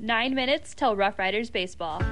9 minutes till Rough Riders baseball.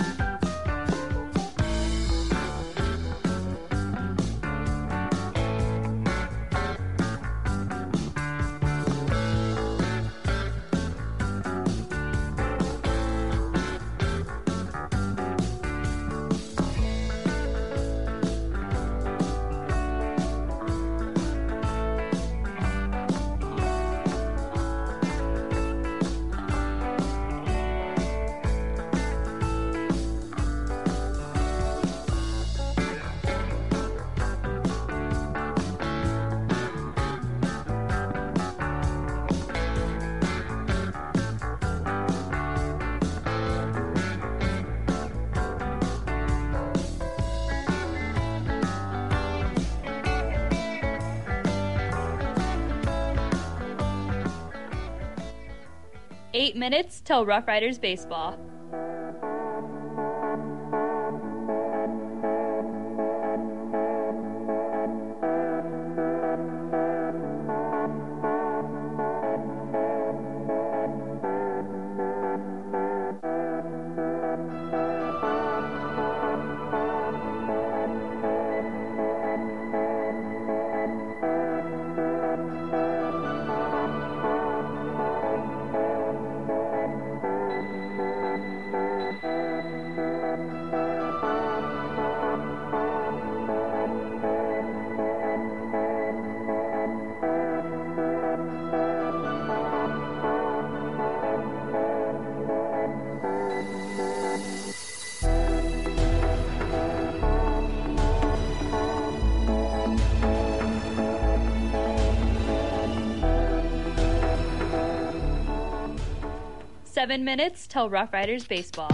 Eight minutes till Rough Riders baseball. Seven minutes till Rough Riders baseball.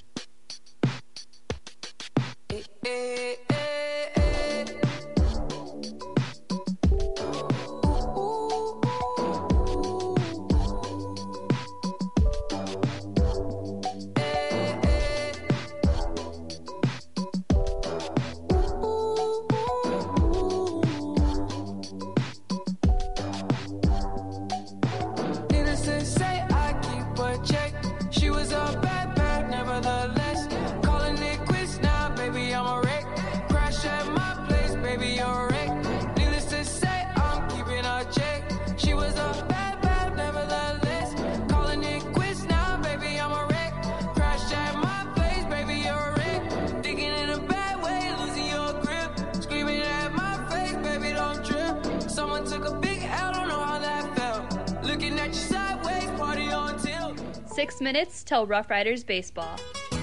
6 minutes till Rough Riders baseball.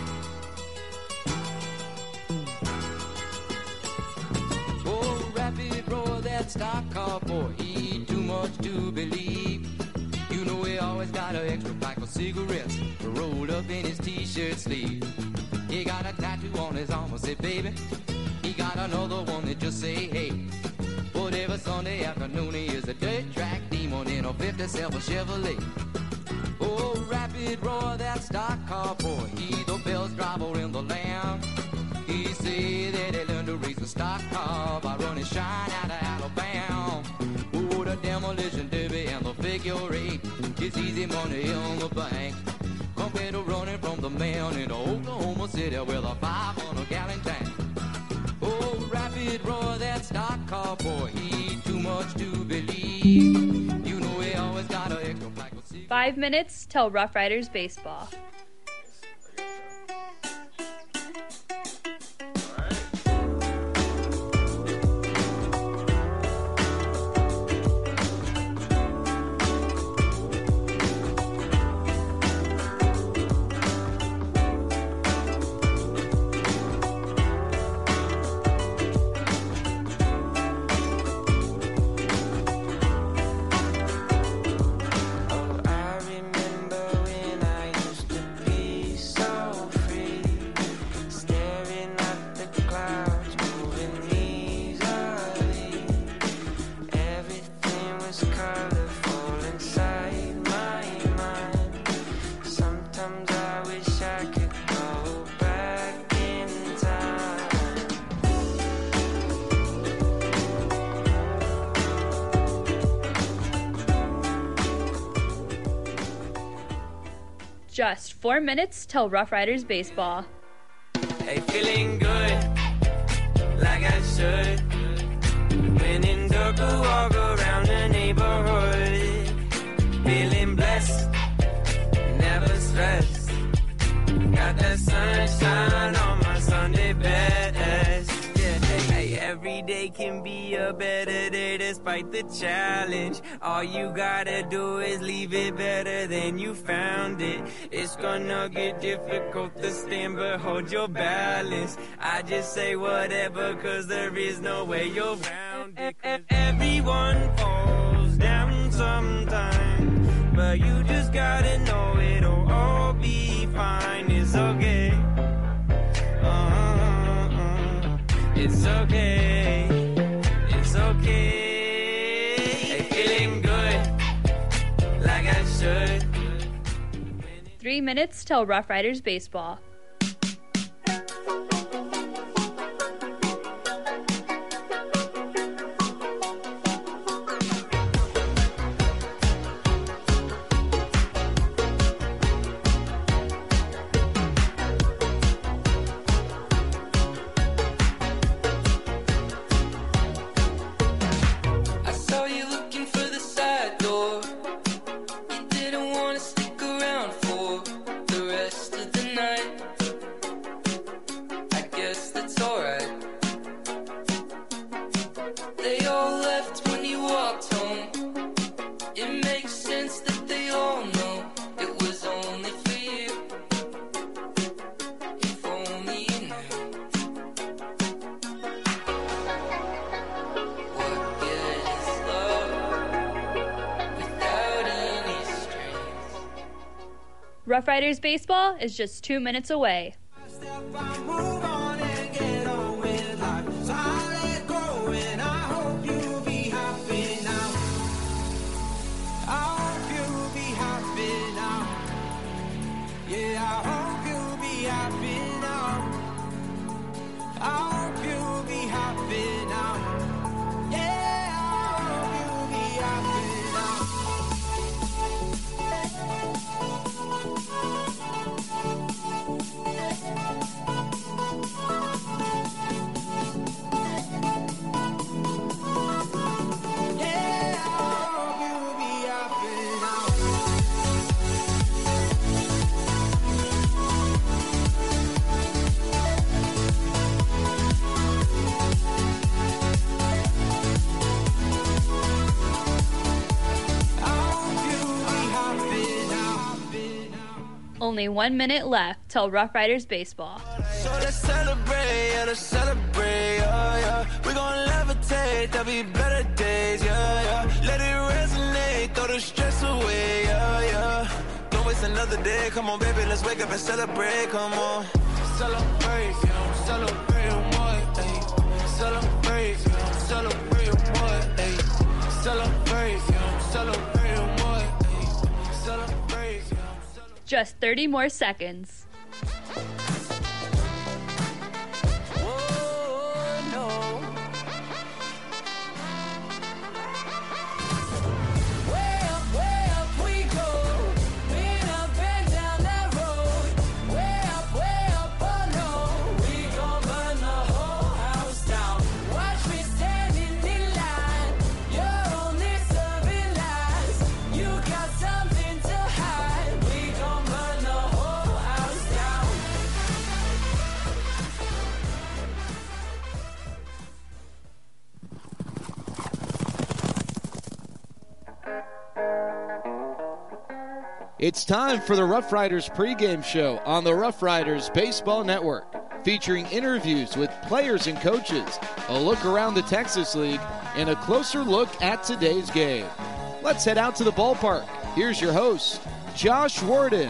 Oh, rapid roar, that stock car boy, he too much to believe. You know he always got an extra pack of cigarettes rolled up in his t-shirt sleeve. He got a tattoo on his arm, I say, baby. He got another one that just say, hey. Whatever Sunday afternoon, he is a dirt track demon in a 57 Chevrolet. Oh, rapid roar, that stock car boy, he the best driver in the land. He say that he learned to race a stock car by running shine out of Alabama. Oh, the demolition derby and the figure eight, it's easy money in the bank compared to running from the man in Oklahoma City with a 500-gallon tank. Oh, rapid roar, that stock car boy, he too much to believe. You know he always got an extra pack of 5 minutes till Rough Riders baseball. Oh, I remember when I used to Just 4 minutes till Rough Riders baseball. Hey, feeling good, like I should. When in dark, I walk around the neighborhood. Feeling blessed, never stressed. Got that sunshine on my Sunday best. Yeah, hey, every day can be a better day despite the challenge. All you gotta do is leave it better than you found it. It's gonna get difficult to stand, but hold your balance. I just say whatever, cause there is no way you're around it. Everyone falls down sometime, but you just gotta know it'll all be fine. It's okay. It's okay. It's okay. Hey, feeling good, like I should. 3 minutes till Rough Riders baseball. I saw you looking for the side door. You didn't want to stick around for the rest of the night. I guess that's alright. They all left when you walked home. It makes sense that they all know it was only for you. If only you knew what good is love without any strings. Rough Riders baseball is just 2 minutes away. Only 1 minute left till Rough Riders baseball. So let's celebrate, yeah, let's celebrate, yeah, yeah. We're gonna levitate, there'll be better days, yeah, yeah. Let it resonate, throw the stress away, yeah, yeah. Don't waste another day, come on, baby, let's wake up and celebrate, come on. Celebrate, yeah, celebrate what, ayy. Celebrate, yeah, celebrate what, ayy. Celebrate, yeah, celebrate what, ayy. Celebrate, yeah. Just 30 more seconds. It's time for the Rough Riders pregame show on the Rough Riders Baseball Network, featuring interviews with players and coaches, a look around the Texas League, and a closer look at today's game. Let's head out to the ballpark. Here's your host, Josh Warden.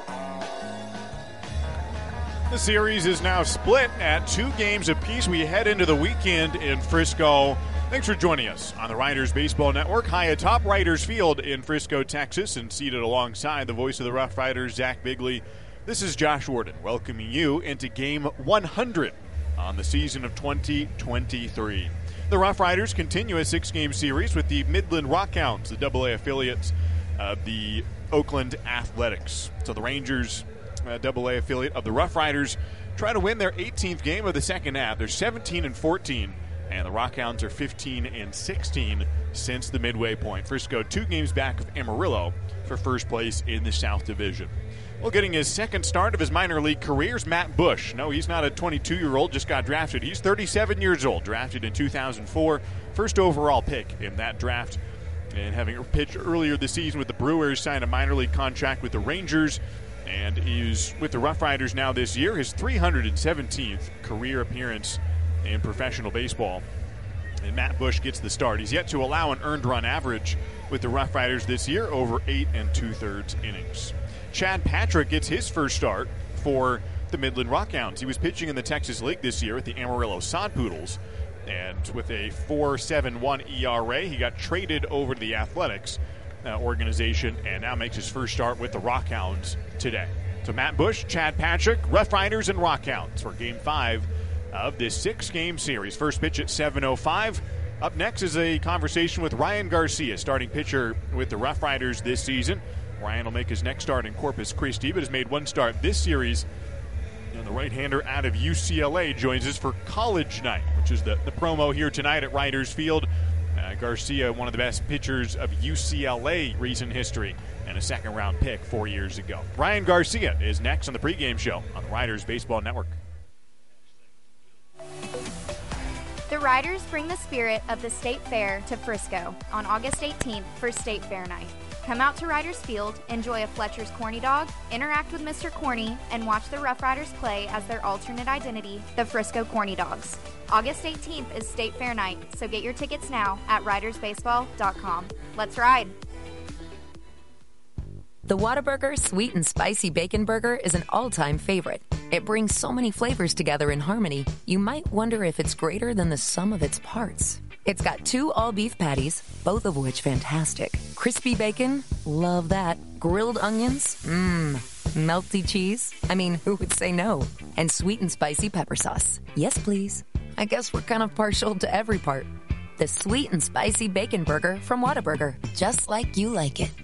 The series is now split at 2 games apiece. We head into the weekend in Frisco. Thanks for joining us on the Riders Baseball Network, high atop Riders Field in Frisco, Texas, and seated alongside the voice of the Rough Riders, Zach Bigley. This is Josh Warden welcoming you into Game 100 on the season of 2023. The Rough Riders continue a 6-game series with the Midland Rockhounds, the AA affiliates of the Oakland Athletics. So the Rangers, AA affiliate of the Rough Riders, try to win their 18th game of the second half. They're 17-14, and the Rockhounds are 15-16 since the midway point. Frisco 2 games back of Amarillo for first place in the South Division. Well, getting his second start of his minor league career is Matt Bush. No, he's not a 22-year-old, just got drafted. He's 37 years old, drafted in 2004, first overall pick in that draft. And having pitched earlier this season with the Brewers, signed a minor league contract with the Rangers, and he's with the Rough Riders now this year, his 317th career appearance in professional baseball. And Matt Bush gets the start. He's yet to allow an earned run average with the Rough Riders this year, over 8 2/3 innings. Chad Patrick gets his first start for the Midland Rockhounds. He was pitching in the Texas League this year at the Amarillo Sod Poodles, and with a 4.71 ERA, he got traded over to the Athletics organization and now makes his first start with the Rockhounds today. So Matt Bush, Chad Patrick, Rough Riders, and Rockhounds for Game 5 of this 6-game series. First pitch at 7:05. Up next is a conversation with Ryan Garcia, starting pitcher with the Rough Riders this season. Ryan will make his next start in Corpus Christi, but has made one start this series. And the right-hander out of UCLA joins us for College Night, which is the promo here tonight at Riders Field. Garcia, one of the best pitchers of UCLA recent history, and a second-round pick 4 years ago. Ryan Garcia is next on the pregame show on the Riders Baseball Network. The Riders bring the spirit of the State Fair to Frisco on August 18th for State Fair Night. Come out to Riders Field, enjoy a Fletcher's Corny Dog, interact with Mr. Corny, and watch the Rough Riders play as their alternate identity, the Frisco Corny Dogs. August 18th is State Fair Night, so get your tickets now at ridersbaseball.com. Let's ride! The Whataburger Sweet and Spicy Bacon Burger is an all-time favorite. It brings so many flavors together in harmony, you might wonder if it's greater than the sum of its parts. It's got 2 all-beef patties, both of which fantastic. Crispy bacon, love that. Grilled onions, melty cheese. I mean, who would say no? And sweet and spicy pepper sauce. Yes, please. I guess we're kind of partial to every part. The Sweet and Spicy Bacon Burger from Whataburger, just like you like it.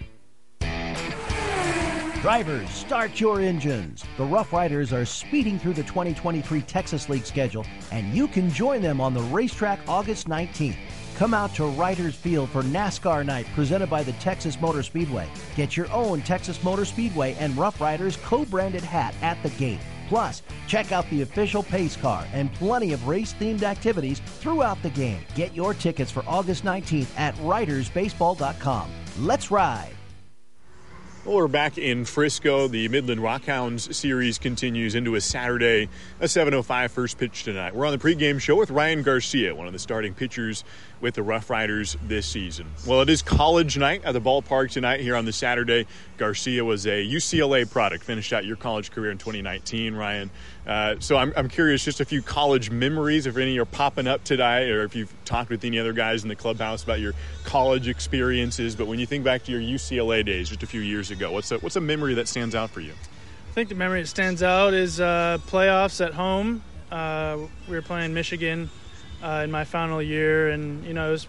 Drivers, start your engines. The Rough Riders are speeding through the 2023 Texas League schedule, and you can join them on the racetrack August 19th. Come out to Riders Field for NASCAR Night presented by the Texas Motor Speedway. Get your own Texas Motor Speedway and Rough Riders co-branded hat at the gate. Plus, check out the official pace car and plenty of race-themed activities throughout the game. Get your tickets for August 19th at ridersbaseball.com. Let's ride! Well, we're back in Frisco. The Midland Rockhounds series continues into a Saturday, a 7:05 first pitch tonight. We're on the pregame show with Ryan Garcia, one of the starting pitchers with the Rough Riders this season. Well, it is College Night at the ballpark tonight here on the Saturday. Garcia was a UCLA product, finished out your college career in 2019, Ryan. So I'm curious, just a few college memories, if any are popping up today, or if you've talked with any other guys in the clubhouse about your college experiences. But when you think back to your UCLA days just a few years ago, what's a memory that stands out for you? I think the memory that stands out is playoffs at home. We were playing Michigan in my final year, and it was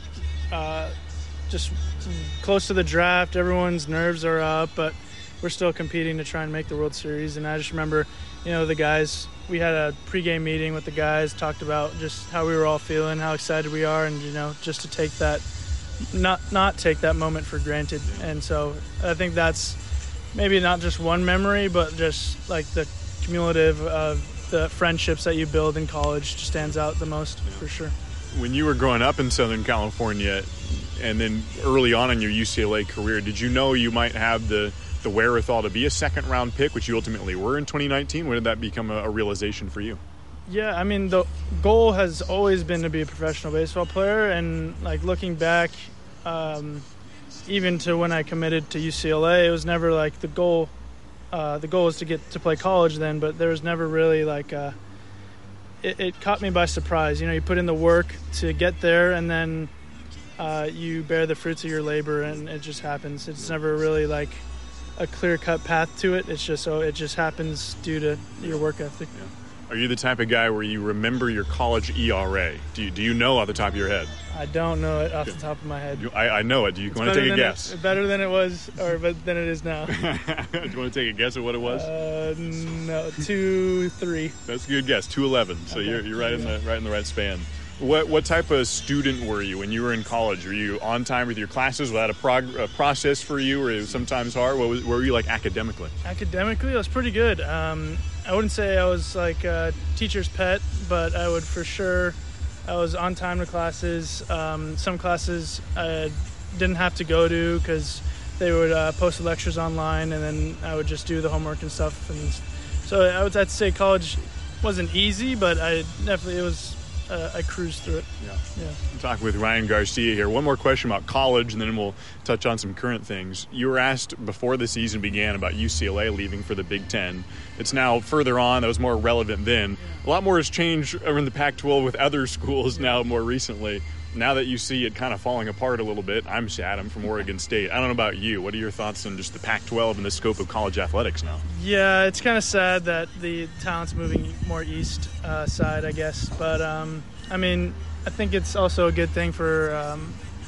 just close to the draft. Everyone's nerves are up, but we're still competing to try and make the World Series. And I just remember, the guys, we had a pregame meeting with the guys, talked about just how we were all feeling, how excited we are, and just to take that, not take that moment for granted. And so I think that's maybe not just one memory, but just like the cumulative of the friendships that you build in college just stands out the most, for sure. When you were growing up in Southern California and then early on in your UCLA career, did you know you might have the wherewithal to be a second-round pick, which you ultimately were in 2019? When did that become a realization for you? Yeah, I mean, the goal has always been to be a professional baseball player, and looking back, even to when I committed to UCLA, it was never the goal. The goal was to get to play college then, but there was never really it caught me by surprise. You put in the work to get there, and then you bear the fruits of your labor, and it just happens. It's never really a clear-cut path to it. It's just it just happens due to your work ethic. Yeah. Are you the type of guy where you remember your college ERA? Do you know off the top of your head? I don't know it off the top of my head. I know it. Do you want to take a guess? Better than it was, or than it is now. Do you want to take a guess at what it was? No, 2-3. That's a good guess. 211. So okay. You're right in the right span. What type of student were you when you were in college? Were you on time with your classes? Was that a process for you, or it was sometimes hard? What were you like academically? Academically, I was pretty good. I wouldn't say I was like a teacher's pet, but I would for sure. I was on time to classes. Some classes I didn't have to go to because they would post the lectures online, and then I would just do the homework and stuff. And so I would have to say college wasn't easy, but I cruised through it. Yeah. I'm talking with Ryan Garcia here. One more question about college, and then we'll touch on some current things. You were asked before the season began about UCLA leaving for the Big Ten. It's now further on. That was more relevant then. A lot more has changed in the Pac-12 with other schools now more recently. Now that you see it kind of falling apart a little bit, I'm sad. I'm from Oregon State. I don't know about you. What are your thoughts on just the Pac-12 and the scope of college athletics now? Yeah, it's kind of sad that the talent's moving more east side, I guess. But, I mean, I think it's also a good thing for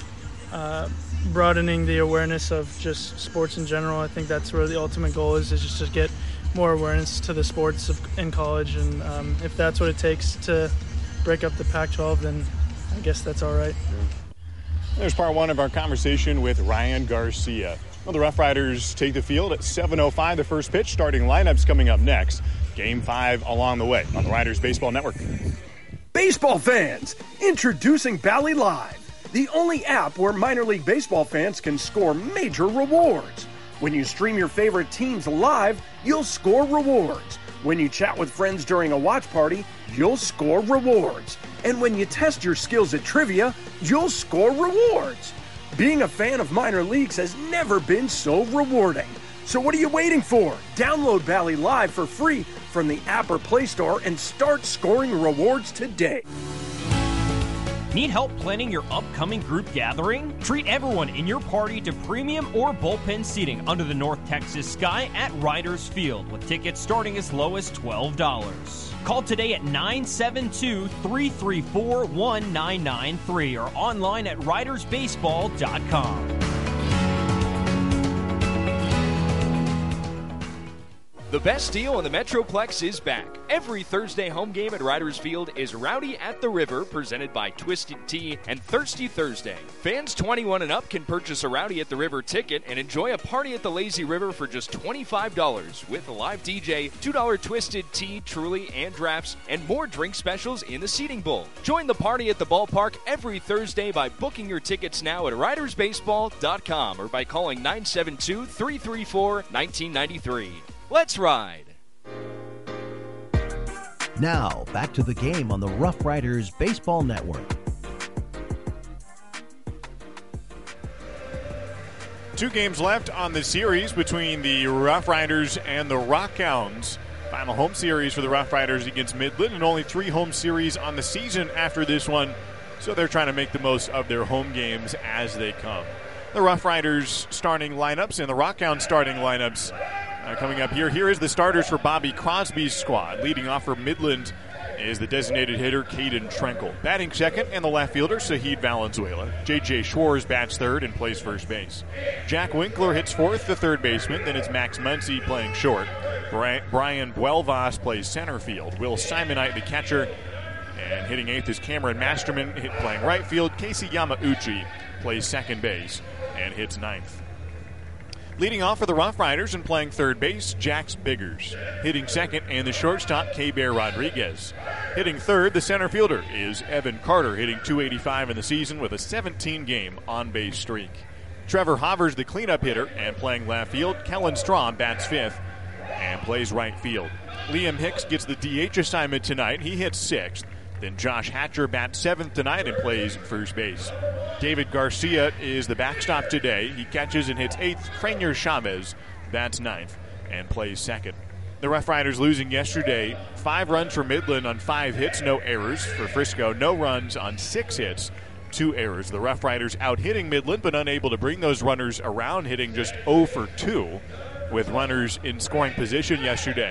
broadening the awareness of just sports in general. I think that's where the ultimate goal is just to get more awareness to the sports in college. And if that's what it takes to break up the Pac-12, then I guess that's all right. There's part one of our conversation with Ryan Garcia. Well, the Rough Riders take the field at 7:05. The first pitch. Starting lineups coming up next. Game 5 along the way on the Riders Baseball Network. Baseball fans, introducing Bally Live, the only app where minor league baseball fans can score major rewards. When you stream your favorite teams live, you'll score rewards. When you chat with friends during a watch party, you'll score rewards. And when you test your skills at trivia, you'll score rewards. Being a fan of minor leagues has never been so rewarding. So what are you waiting for? Download Bally Live for free from the app or Play Store and start scoring rewards today. Need help planning your upcoming group gathering? Treat everyone in your party to premium or bullpen seating under the North Texas sky at Riders Field, with tickets starting as low as $12. Call today at 972-334-1993 or online at ridersbaseball.com. The best deal on the Metroplex is back. Every Thursday home game at Riders Field is Rowdy at the River, presented by Twisted Tea and Thirsty Thursday. Fans 21 and up can purchase a Rowdy at the River ticket and enjoy a party at the Lazy River for just $25 with a live DJ, $2 Twisted Tea, Truly, and drafts, and more drink specials in the seating bowl. Join the party at the ballpark every Thursday by booking your tickets now at ridersbaseball.com or by calling 972-334-1993. Let's ride. Now, back to the game on the Rough Riders Baseball Network. 2 games left on the series between the Rough Riders and the Rockhounds. Final home series for the Rough Riders against Midland, and only 3 home series on the season after this one, so they're trying to make the most of their home games as they come. The Rough Riders starting lineups and the Rockhounds starting lineups coming up here. Here is the starters for Bobby Crosby's squad. Leading off for Midland is the designated hitter, Caden Trenkle. Batting second and the left fielder, Sahid Valenzuela. J.J. Schwartz bats third and plays first base. Jack Winkler hits fourth, the third baseman. Then it's Max Muncy playing short. Brian Buelvas plays center field. Will Simonite, the catcher. And hitting eighth is Cameron Masterman playing right field. Casey Yamauchi plays second base and hits ninth. Leading off for the Rough Riders and playing third base, Jax Biggers. Hitting second and the shortstop, K-Bear Rodriguez. Hitting third, the center fielder is Evan Carter, hitting .285 in the season with a 17-game on-base streak. Trevor Hovers, the cleanup hitter, and playing left field. Kellen Strom bats fifth and plays right field. Liam Hicks gets the DH assignment tonight. He hits sixth. Then Josh Hatcher bats seventh tonight and plays first base. David Garcia is the backstop today. He catches and hits eighth. Franier Chavez bats ninth and plays second. The Rough Riders losing yesterday. 5 runs for Midland on 5 hits, no errors. For Frisco, no runs on 6 hits, 2 errors. The Rough Riders out hitting Midland, but unable to bring those runners around, hitting just 0 for 2 with runners in scoring position yesterday.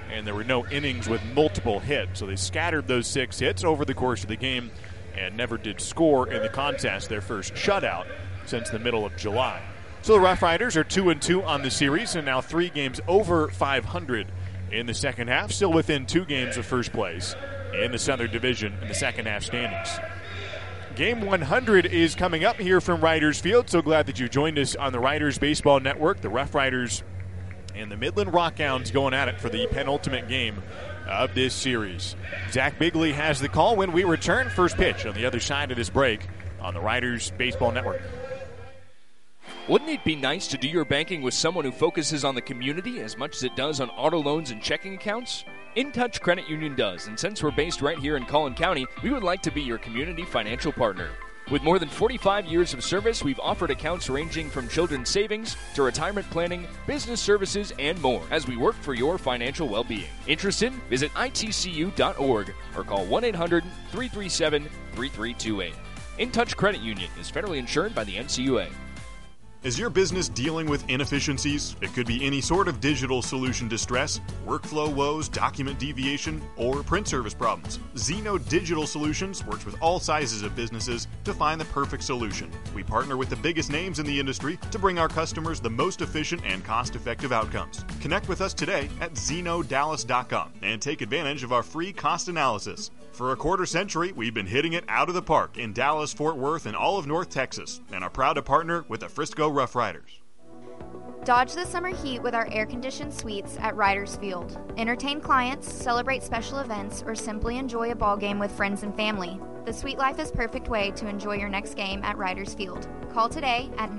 and there were no innings with multiple hits. So they scattered those 6 hits over the course of the game and never did score in the contest, their first shutout since the middle of July. So the Rough Riders are 2-2 on the series and now 3 games over 500 in the second half, still within 2 games of first place in the Southern Division in the second half standings. Game 100 is coming up here from Riders Field. So glad that you joined us on the Riders Baseball Network. The Rough Riders and the Midland Rockhounds going at it for the penultimate game of this series. Zach Bigley has the call when we return. First pitch on the other side of this break on the Riders Baseball Network. Wouldn't it be nice to do your banking with someone who focuses on the community as much as it does on auto loans and checking accounts? InTouch Credit Union does, and since we're based right here in Collin County, we would like to be your community financial partner. With more than 45 years of service, we've offered accounts ranging from children's savings to retirement planning, business services, and more as we work for your financial well-being. Interested? Visit itcu.org or call 1-800-337-3328. InTouch Credit Union is federally insured by the NCUA. Is your business dealing with inefficiencies? It could be any sort of digital solution distress, workflow woes, document deviation, or print service problems. Zeno Digital Solutions works with all sizes of businesses to find the perfect solution. We partner with the biggest names in the industry to bring our customers the most efficient and cost-effective outcomes. Connect with us today at ZenoDallas.com and take advantage of our free cost analysis. For a quarter century, we've been hitting it out of the park in Dallas, Fort Worth, and all of North Texas, and are proud to partner with the Frisco Rough Riders. Dodge the summer heat with our air-conditioned suites at Riders Field. Entertain clients, celebrate special events, or simply enjoy a ball game with friends and family. The Suite Life is perfect way to enjoy your next game at Riders Field. Call today at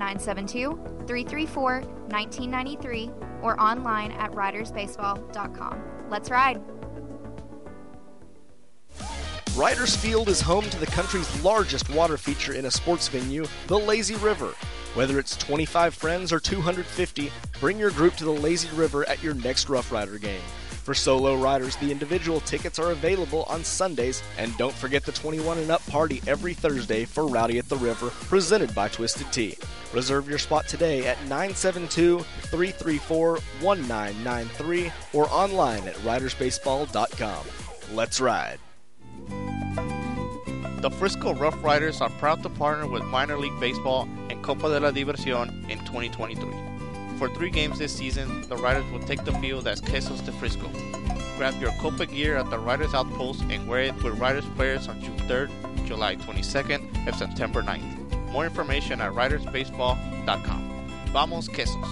972-334-1993 or online at ridersbaseball.com. Let's ride! Riders Field is home to the country's largest water feature in a sports venue, the Lazy River. Whether it's 25 friends or 250, bring your group to the Lazy River at your next Rough Rider game. For solo riders, the individual tickets are available on Sundays, and don't forget the 21 and up party every Thursday for Rowdy at the River, presented by Twisted Tea. Reserve your spot today at 972-334-1993 or online at ridersbaseball.com. Let's ride. The Frisco Rough Riders are proud to partner with Minor League Baseball and Copa de la Diversión in 2023. For 3 games this season, the Riders will take the field as Quesos de Frisco. Grab your Copa gear at the Riders Outpost and wear it with Riders players on June 3rd, July 22nd, and September 9th. More information at ridersbaseball.com. Vamos Quesos!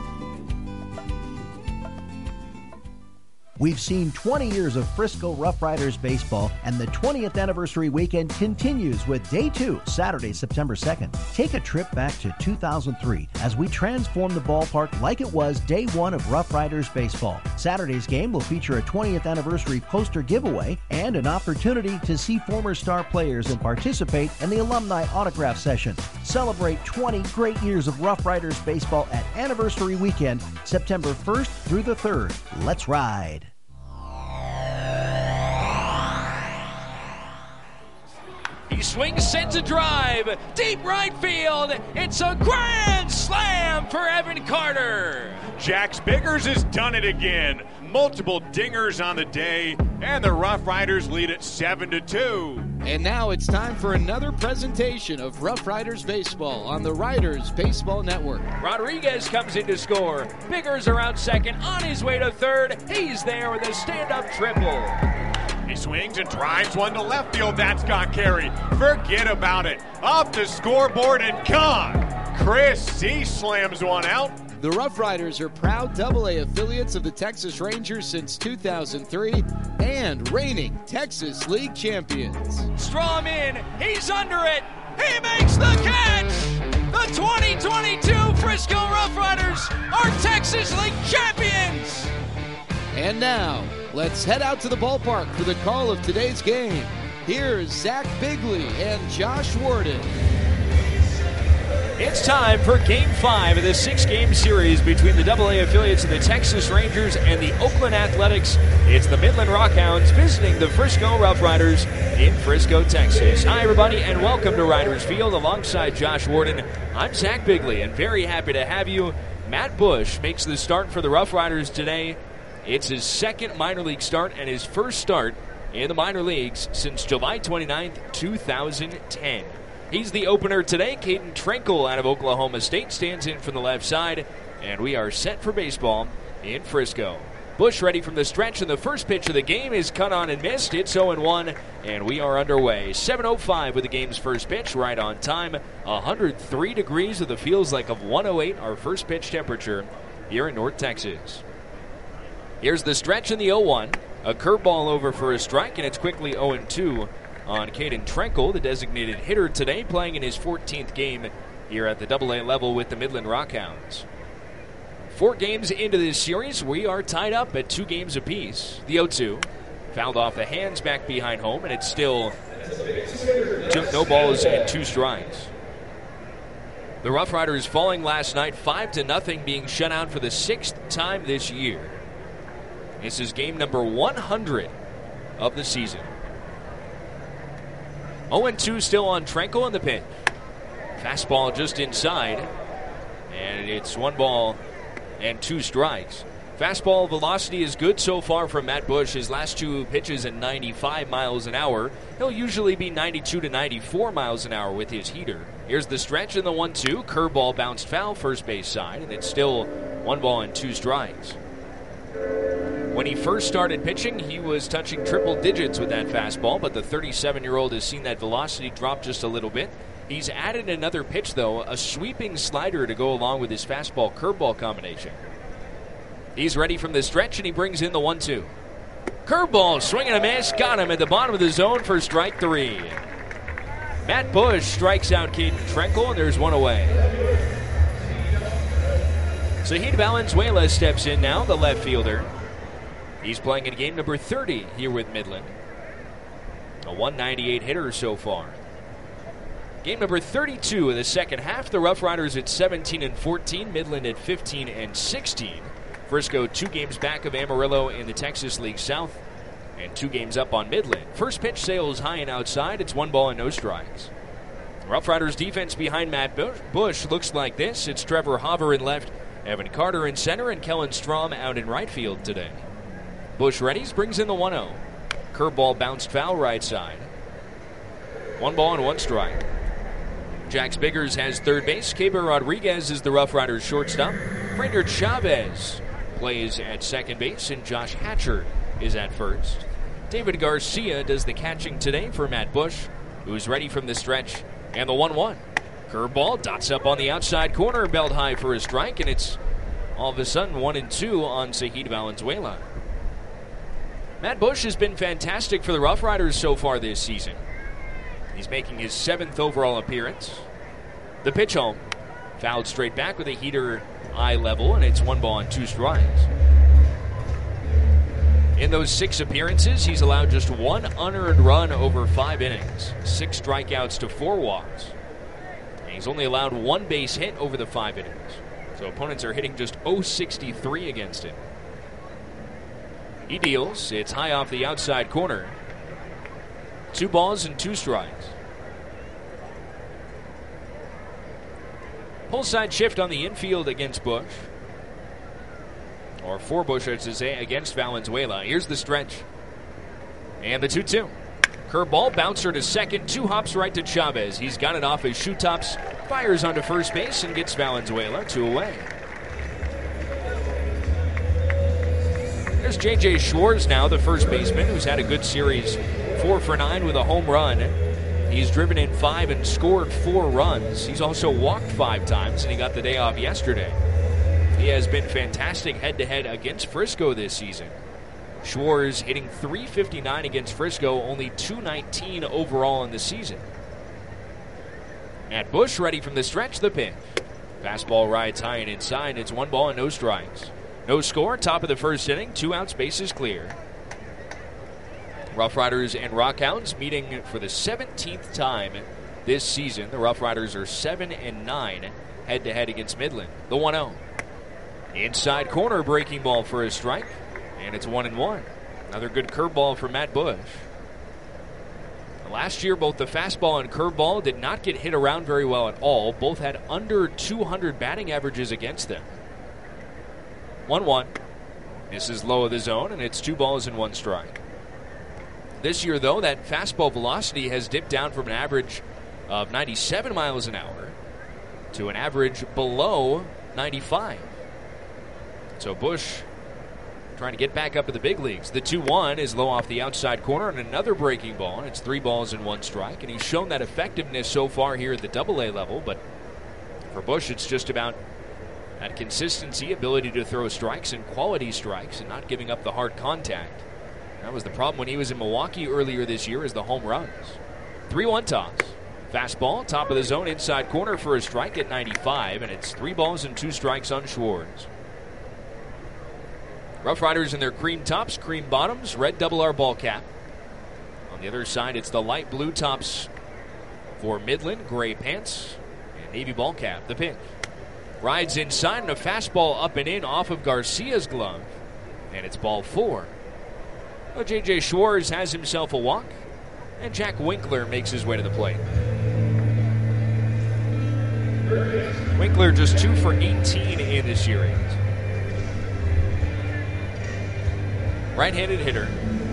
We've seen 20 years of Frisco Rough Riders baseball, and the 20th anniversary weekend continues with Day 2, Saturday, September 2nd. Take a trip back to 2003 as we transform the ballpark like it was Day 1 of Rough Riders baseball. Saturday's game will feature a 20th anniversary poster giveaway and an opportunity to see former star players and participate in the alumni autograph session. Celebrate 20 great years of Rough Riders baseball at Anniversary Weekend, September 1st through the 3rd. Let's ride. He swings, sends a drive, deep right field. It's a grand slam for Evan Carter. Jax Biggers has done it again. Multiple dingers on the day, and the Rough Riders lead it 7-2. And now it's time for another presentation of Rough Riders Baseball on the Riders Baseball Network. Rodriguez comes in to score. Biggers around second, on his way to third. He's there with a stand-up triple. He swings and drives one to left field. That's got carried. Forget about it. Off the scoreboard and gone. Chris C. slams one out. The Rough Riders are proud AA affiliates of the Texas Rangers since 2003 and reigning Texas League champions. Strom in. He's under it. He makes the catch. The 2022 Frisco Rough Riders are Texas League champions. And now, let's head out to the ballpark for the call of today's game. Here's Zach Bigley and Josh Warden. It's time for Game 5 of the 6-game series between the AA affiliates of the Texas Rangers and the Oakland Athletics. It's the Midland Rockhounds visiting the Frisco Rough Riders in Frisco, Texas. Hi, everybody, and welcome to Riders Field. Alongside Josh Warden, I'm Zach Bigley, and very happy to have you. Matt Bush makes the start for the Rough Riders today. It's his second minor league start and his first start in the minor leagues since July 29th, 2010. He's the opener today. Caden Trenkle out of Oklahoma State stands in from the left side, and we are set for baseball in Frisco. Bush ready from the stretch, and the first pitch of the game is cut on and missed. It's 0-1, and we are underway. 7:05 with the game's first pitch, right on time. 103 degrees with a feels like of 108, our first pitch temperature here in North Texas. Here's the stretch in the 0-1. A curveball over for a strike, and it's quickly 0-2 on Caden Trenkle, the designated hitter today, playing in his 14th game here at the AA level with the Midland Rockhounds. 4 games into this series, we are tied up at 2 games apiece. The 0-2 fouled off the hands back behind home, and it's still no balls and 2 strikes. The Rough Riders falling last night 5-0, being shut out for the 6th time this year. This is game number 100 of the season. 0-2 still on Trenkle in the pitch. Fastball just inside, and it's 1 ball and 2 strikes. Fastball velocity is good so far from Matt Bush. His last 2 pitches at 95 miles an hour. He'll usually be 92 to 94 miles an hour with his heater. Here's the stretch in the 1-2. Curveball bounced foul first base side, and it's still 1 ball and 2 strikes. When he first started pitching, he was touching triple digits with that fastball, but the 37-year-old has seen that velocity drop just a little bit. He's added another pitch, though, a sweeping slider to go along with his fastball-curveball combination. He's ready from the stretch, and he brings in the 1-2. Curveball, swing and a miss, got him at the bottom of the zone for strike 3. Matt Bush strikes out Caden Trenkle, and there's 1 away. Zahid Valenzuela steps in now, the left fielder. He's playing in game number 30 here with Midland. A 198 hitter so far. Game number 32 of the second half. The Rough Riders at 17-14, Midland at 15-16. Frisco 2 games back of Amarillo in the Texas League South, and 2 games up on Midland. First pitch sails high and outside. It's 1 ball and no strikes. Rough Riders defense behind Matt Bush looks like this. It's Trevor Hopper in left, Evan Carter in center, and Kellen Strom out in right field today. Bush readies, brings in the 1-0. Curveball bounced foul right side. 1 ball and 1 strike. Jax Biggers has third base. Keber Rodriguez is the Rough Riders shortstop. Brainerd Chavez plays at second base, and Josh Hatcher is at first. David Garcia does the catching today for Matt Bush, who's ready from the stretch. And the 1-1. Curveball dots up on the outside corner, belt high for a strike, and it's all of a sudden 1-2 on Zahid Valenzuela. Matt Bush has been fantastic for the Rough Riders so far this season. He's making his 7th overall appearance. The pitch home. Fouled straight back with a heater eye level, and it's 1 ball and 2 strikes. In those 6 appearances, he's allowed just 1 unearned run over 5 innings. 6 strikeouts to 4 walks. And he's only allowed 1 base hit over the 5 innings. So opponents are hitting just .063 against him. He deals. It's high off the outside corner. 2 balls and 2 strikes. Pull side shift on the infield against Bush. Or for Bush, I should say, against Valenzuela. Here's the stretch. And the 2-2. Curveball, bouncer to second. 2 hops right to Chavez. He's got it off his shoe tops. Fires onto first base and gets Valenzuela 2 away. There's J.J. Schwartz now, the first baseman, who's had a good series. 4 for 9 with a home run. He's driven in 5 and scored 4 runs. He's also walked 5 times, and he got the day off yesterday. He has been fantastic head-to-head against Frisco this season. Schwartz hitting .359 against Frisco, only .219 overall in the season. Matt Bush ready from the stretch, the pitch. Fastball rides high and inside. It's 1 ball and no strikes. No score, top of the first inning, 2 outs, bases clear. Rough Riders and Rockhounds meeting for the 17th time this season. The Rough Riders are 7-9 head-to-head against Midland. The 1-0. Inside corner breaking ball for a strike, and it's 1-1. Another good curveball for Matt Bush. Last year, both the fastball and curveball did not get hit around very well at all. Both had under 200 batting averages against them. 1-1. Misses low of the zone, and it's 2 balls and 1 strike. This year, though, that fastball velocity has dipped down from an average of 97 miles an hour to an average below 95. So Bush trying to get back up to the big leagues. The 2-1 is low off the outside corner, and another breaking ball, and it's 3 balls and 1 strike. And he's shown that effectiveness so far here at the Double-A level, but for Bush, it's just about that consistency, ability to throw strikes and quality strikes and not giving up the hard contact. That was the problem when he was in Milwaukee earlier this year, is the home runs. 3-1 toss. Fastball, top of the zone, inside corner for a strike at 95, and it's 3 balls and 2 strikes on Schwartz. Rough Riders in their cream tops, cream bottoms, red double R ball cap. On the other side, it's the light blue tops for Midland, gray pants, and navy ball cap. The pitch. Rides inside, and a fastball up and in off of Garcia's glove, and it's ball 4. Well, J.J. Schwartz has himself a walk, and Jack Winkler makes his way to the plate. Winkler just 2 for 18 in the series. Right-handed hitter.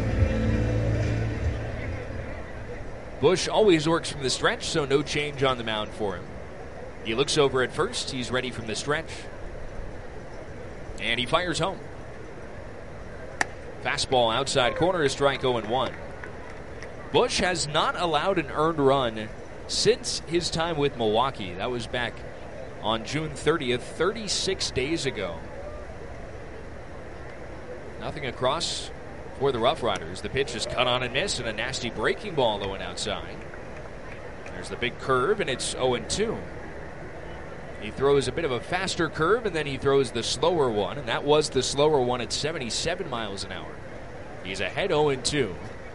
Bush always works from the stretch, so no change on the mound for him. He looks over at first. He's ready from the stretch. And he fires home. Fastball outside corner is strike 0-1. Bush has not allowed an earned run since his time with Milwaukee. That was back on June 30th, 36 days ago. Nothing across for the Rough Riders. The pitch is cut on and missed, and a nasty breaking ball that went outside. There's the big curve, and it's 0-2. He throws a bit of a faster curve, and then he throws the slower one, and that was the slower one at 77 miles an hour. He's ahead 0-2.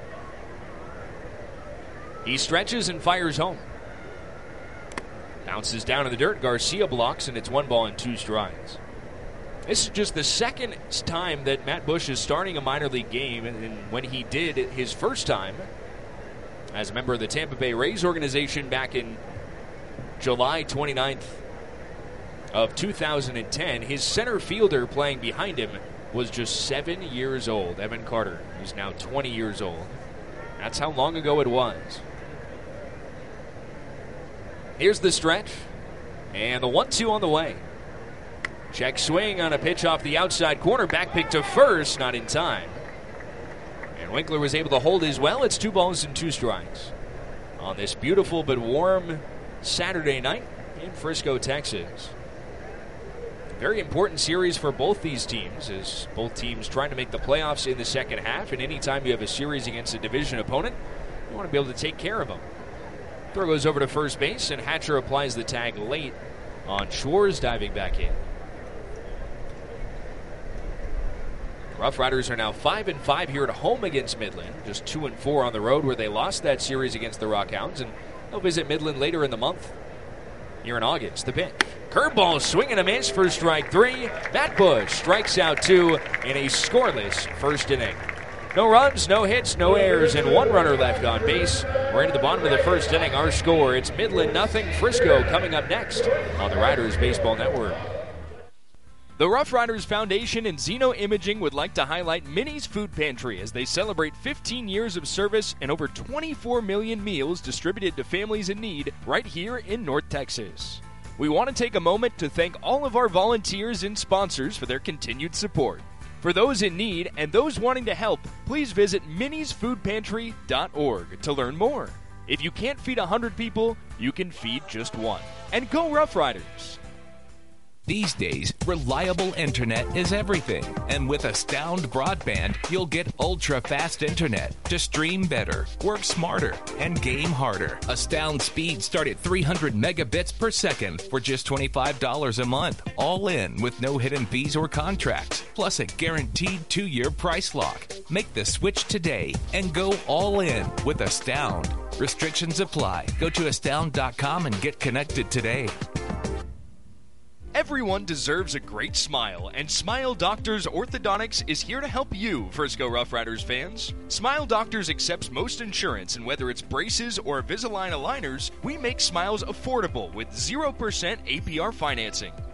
He stretches and fires home. Bounces down in the dirt. Garcia blocks, and it's 1 ball and 2 strikes. This is just the second time that Matt Bush is starting a minor league game, and when he did his first time as a member of the Tampa Bay Rays organization back in July 29th of 2010, his center fielder playing behind him was just 7 years old, Evan Carter, who's now 20 years old. That's how long ago it was. Here's the stretch, and the 1-2 on the way. Check swing on a pitch off the outside corner. Back pick to first, not in time. And Winkler was able to hold as well. It's 2 balls and 2 strikes on this beautiful but warm Saturday night in Frisco, Texas. Very important series for both these teams, as both teams trying to make the playoffs in the second half. And anytime you have a series against a division opponent, you want to be able to take care of them. Throw goes over to first base, and Hatcher applies the tag late on Schwartz diving back in. Rough Riders are now 5-5 here at home against Midland. Just 2-4 on the road, where they lost that series against the Rockhounds, and they'll visit Midland later in the month. Here in August, the pitch. Curveball, swing and a miss for strike 3. Matt Bush strikes out 2 in a scoreless first inning. No runs, no hits, no errors, and 1 runner left on base. We're into the bottom of the first inning. Our score, it's Midland 0, Frisco, coming up next on the Riders Baseball Network. The Rough Riders Foundation and Zeno Imaging would like to highlight Minnie's Food Pantry as they celebrate 15 years of service and over 24 million meals distributed to families in need right here in North Texas. We want to take a moment to thank all of our volunteers and sponsors for their continued support. For those in need and those wanting to help, please visit minniesfoodpantry.org to learn more. If you can't feed 100 people, you can feed just 1. And go Rough Riders! These days, reliable internet is everything. And with Astound Broadband, you'll get ultra-fast internet to stream better, work smarter, and game harder. Astound speeds start at 300 megabits per second for just $25 a month, all in with no hidden fees or contracts, plus a guaranteed 2-year price lock. Make the switch today and go all in with Astound. Restrictions apply. Go to astound.com and get connected today. Everyone deserves a great smile, and Smile Doctors Orthodontics is here to help you, Frisco Rough Riders fans. Smile Doctors accepts most insurance, and whether it's braces or Invisalign aligners, we make smiles affordable with 0% APR financing.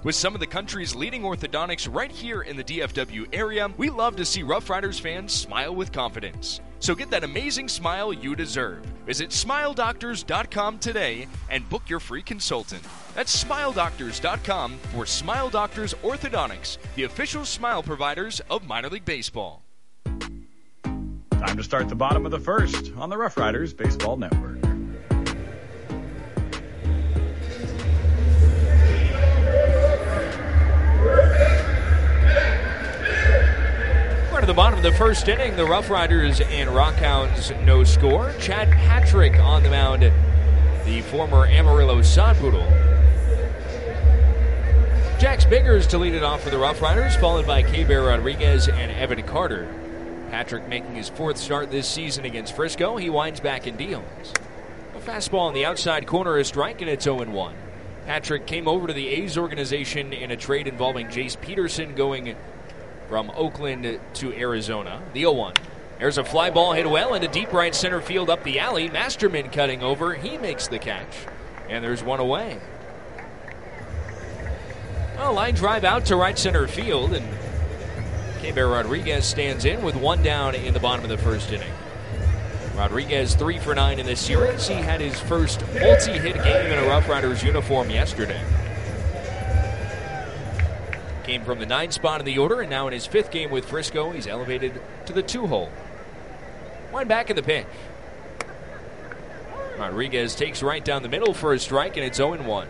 With some of the country's leading orthodontics right here in the DFW area, we love to see Rough Riders fans smile with confidence. So get that amazing smile you deserve. Visit SmileDoctors.com today and book your free consultant. That's SmileDoctors.com for Smile Doctors Orthodontics, the official smile providers of minor league baseball. Time to start the bottom of the first on the Rough Riders Baseball Network. We're to the bottom of the first inning. The Rough Riders and Rockhounds no score. Chad Patrick on the mound, the former Amarillo Sod Poodle. Jax Biggers to lead it off for the Rough Riders, followed by K-Bear Rodriguez and Evan Carter. Patrick making his fourth start this season against Frisco. He winds back and deals. A fastball on the outside corner, a strike, and it's 0-1. Patrick came over to the A's organization in a trade involving Jace Peterson going from Oakland to Arizona. The 0-1. There's a fly ball hit well into deep right center field up the alley. Masterman cutting over. He makes the catch. And there's one away. A line drive out to right center field, and K-Bear Rodriguez stands in with one down in the bottom of the first inning. Rodriguez 3 for 9 in this series. He had his first multi-hit game in a Rough Riders uniform yesterday. Came from the 9 spot in the order, and now in his 5th game with Frisco, he's elevated to the 2-hole. Wind back in the pitch. Rodriguez takes right down the middle for a strike, and it's 0-1.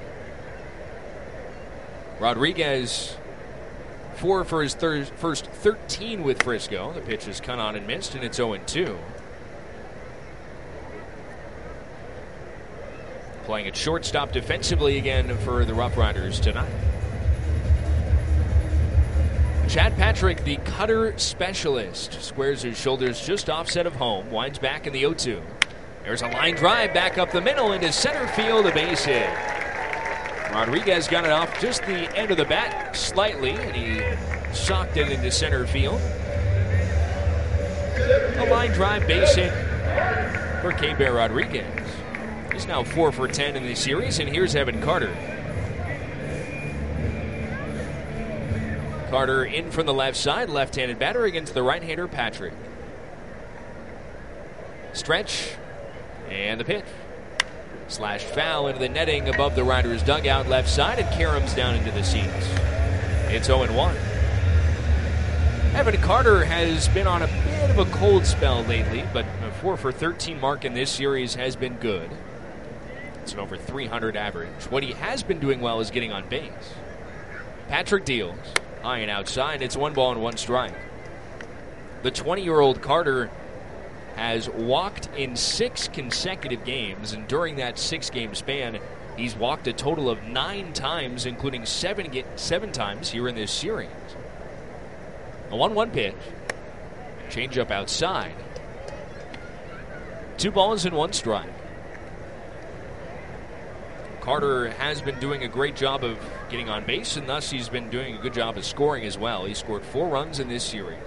Rodriguez 4 for his first 13 with Frisco. The pitch is cut on and missed, and it's 0-2. Playing at shortstop defensively again for the Rough Riders tonight. Chad Patrick, the cutter specialist, squares his shoulders just offset of home, winds back in the 0-2. There's a line drive back up the middle into center field, a base hit. Rodriguez got it off just the end of the bat slightly, and he socked it into center field. A line drive base hit for K-Bear Rodriguez. He's now 4 for 10 in the series, and here's Evan Carter. Carter in from the left side, left-handed batter against the right-hander Patrick. Stretch, and the pitch. Slashed foul into the netting above the Riders' dugout left side, and Karams down into the seats. It's 0-1. Evan Carter has been on a bit of a cold spell lately, but a 4 for 13 mark in this series has been good. It's an over 300 average. What he has been doing well is getting on base. Patrick deals. High and outside. It's 1 ball and 1 strike. The 20-year-old Carter has walked in 6 consecutive games, and during that 6-game span, he's walked a total of 9 times, including 7 times here in this series. A 1-1 pitch. Change-up outside. 2 balls and 1 strike. Carter has been doing a great job of getting on base, and thus he's been doing a good job of scoring as well. He scored 4 runs in this series.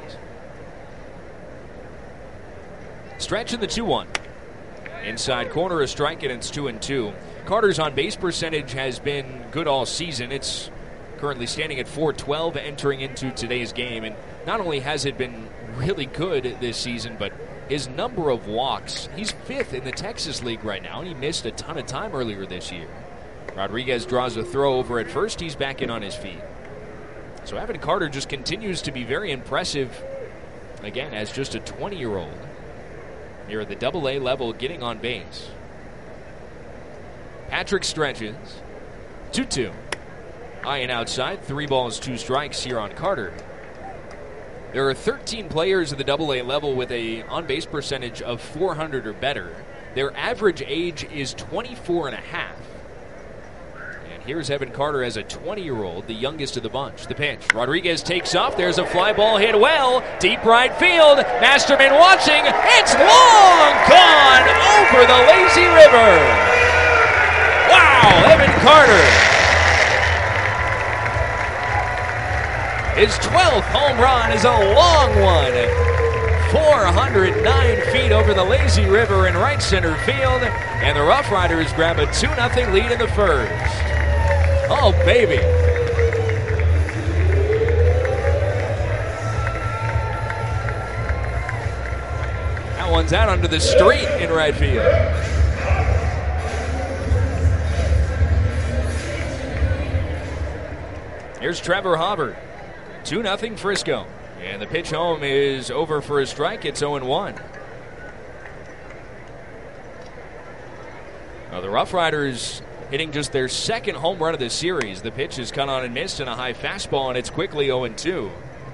Stretch in the 2-1. Inside corner, a strike, and it's 2-2. Carter's on-base percentage has been good all season. It's currently standing at .412 entering into today's game, and not only has it been really good this season, but his number of walks, he's 5th in the Texas League right now, and he missed a ton of time earlier this year. Rodriguez draws a throw over at first. He's back in on his feet. So Evan Carter just continues to be very impressive, again, as just a 20-year-old. Here at the AA level, getting on base. Patrick stretches. 2-2. High and outside. 3 balls, 2 strikes here on Carter. There are 13 players at the AA level with a on-base percentage of .400 or better. Their average age is 24 and a half. And here's Evan Carter as a 20-year-old, the youngest of the bunch. The pitch. Rodriguez takes off. There's a fly ball hit well. Deep right field. Masterman watching. It's long gone over the lazy river. Wow, Evan Carter. His 12th home run is a long one. 409 feet over the lazy river in right center field. And the Rough Riders grab a 2-0 lead in the first. Oh, baby. that one's out onto the street in right field. Here's Trevor Hauber. 2-0 Frisco. And the pitch home is over for a strike. It's 0-1. Now the Rough Riders hitting just their second home run of the series. The pitch is cut on and missed in a high fastball, and it's quickly 0-2.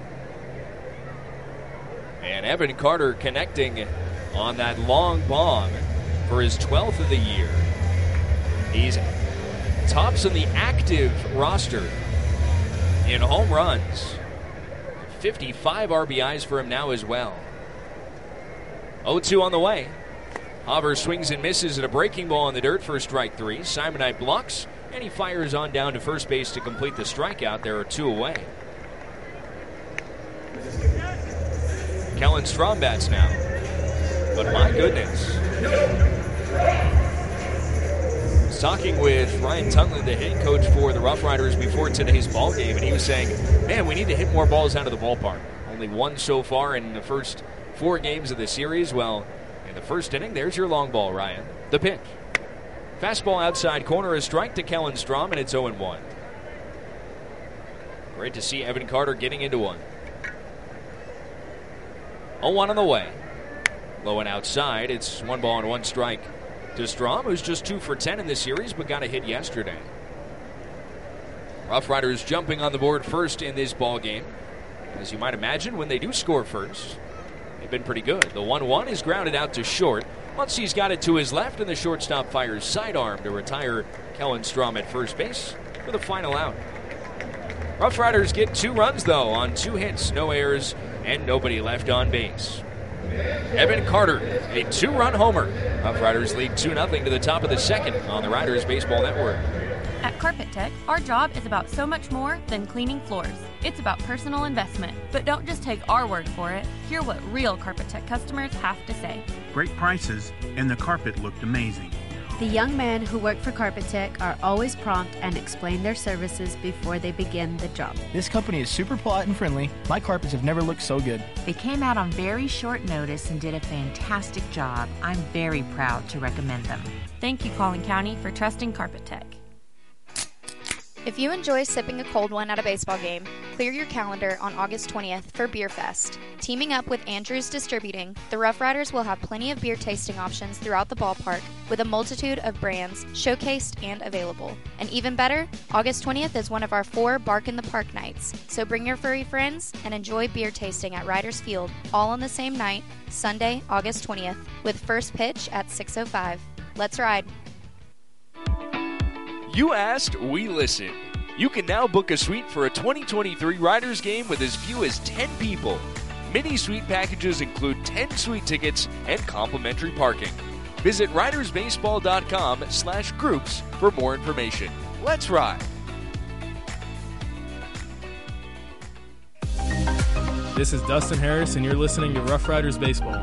And Evan Carter connecting on that long bomb for his 12th of the year. He's tops in the active roster in home runs. 55 RBIs for him now as well. 0-2 on the way. Hauber swings and misses at a breaking ball in the dirt for strike 3. Simonite blocks, and he fires on down to first base to complete the strikeout. There are 2 away. Kellen Strom bats now. But my goodness. I was talking with Ryan Tunlin, the head coach for the Rough Riders, before today's ball game, and he was saying, man, we need to hit more balls out of the ballpark. Only 1 so far in the first 4 games of the series. Well, in the first inning, there's your long ball, Ryan. The pitch. Fastball outside corner, a strike to Kellen Strom, and it's 0-1. Great to see Evan Carter getting into one. 0-1 on the way. Low and outside. It's 1 ball and 1 strike to Strom, who's just 2 for 10 in this series, but got a hit yesterday. Rough Riders jumping on the board first in this ball game. As you might imagine, when they do score first, they've been pretty good. The 1-1 is grounded out to short. Muncie's got it to his left, and the shortstop fires sidearm to retire Kellen Strom at first base for the final out. Rough Riders get 2 runs, though, on 2 hits, no errors, and nobody left on base. Evan Carter, a 2-run homer. Rough Riders lead 2-0 to the top of the second on the Riders Baseball Network. At Carpet Tech, our job is about so much more than cleaning floors. It's about personal investment. But don't just take our word for it. Hear what real Carpet Tech customers have to say. Great prices, and the carpet looked amazing. The young men who work for Carpet Tech are always prompt and explain their services before they begin the job. This company is super polite and friendly. My carpets have never looked so good. They came out on very short notice and did a fantastic job. I'm very proud to recommend them. Thank you, Collin County, for trusting Carpet Tech. If you enjoy sipping a cold one at a baseball game, clear your calendar on August 20th for Beer Fest. Teaming up with Andrews Distributing, the Rough Riders will have plenty of beer tasting options throughout the ballpark with a multitude of brands showcased and available. And even better, August 20th is one of our 4 Bark in the Park nights, so bring your furry friends and enjoy beer tasting at Riders Field all on the same night, Sunday, August 20th, with first pitch at 6:05. Let's ride. You asked, we listened. You can now book a suite for a 2023 Riders game with as few as 10 people. Mini suite packages include 10 suite tickets and complimentary parking. Visit ridersbaseball.com/groups for more information. Let's ride. This is Dustin Harris, and you're listening to Rough Riders Baseball.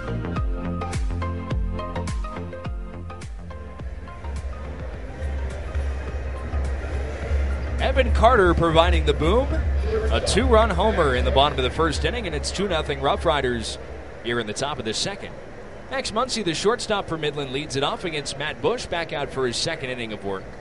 Evan Carter providing the boom. A 2-run homer in the bottom of the first inning, and it's 2-0 Rough Riders here in the top of the second. Max Muncy, the shortstop for Midland, leads it off against Matt Bush, back out for his second inning of work.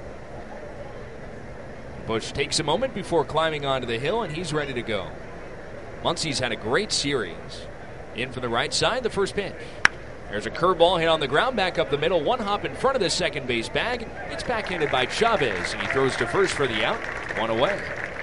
Bush takes a moment before climbing onto the hill, and he's ready to go. Muncy's had a great series. In from the right side, the first pitch. There's a curveball hit on the ground, back up the middle, 1 hop in front of the second base bag. It's backhanded by Chavez, and he throws to first for the out, 1 away.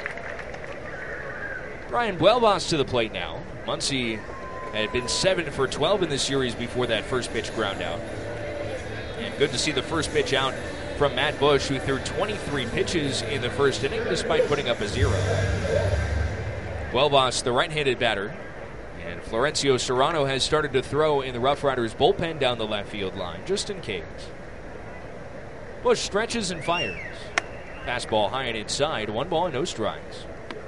Brian Buelvas to the plate now. Muncy had been 7 for 12 in the series before that first pitch ground out. And good to see the first pitch out from Matt Bush, who threw 23 pitches in the first inning despite putting up a 0. Buelvas, the right-handed batter. And Florencio Serrano has started to throw in the Rough Riders bullpen down the left field line, just in case. Bush stretches and fires. Fastball high and inside, 1 ball and no strikes.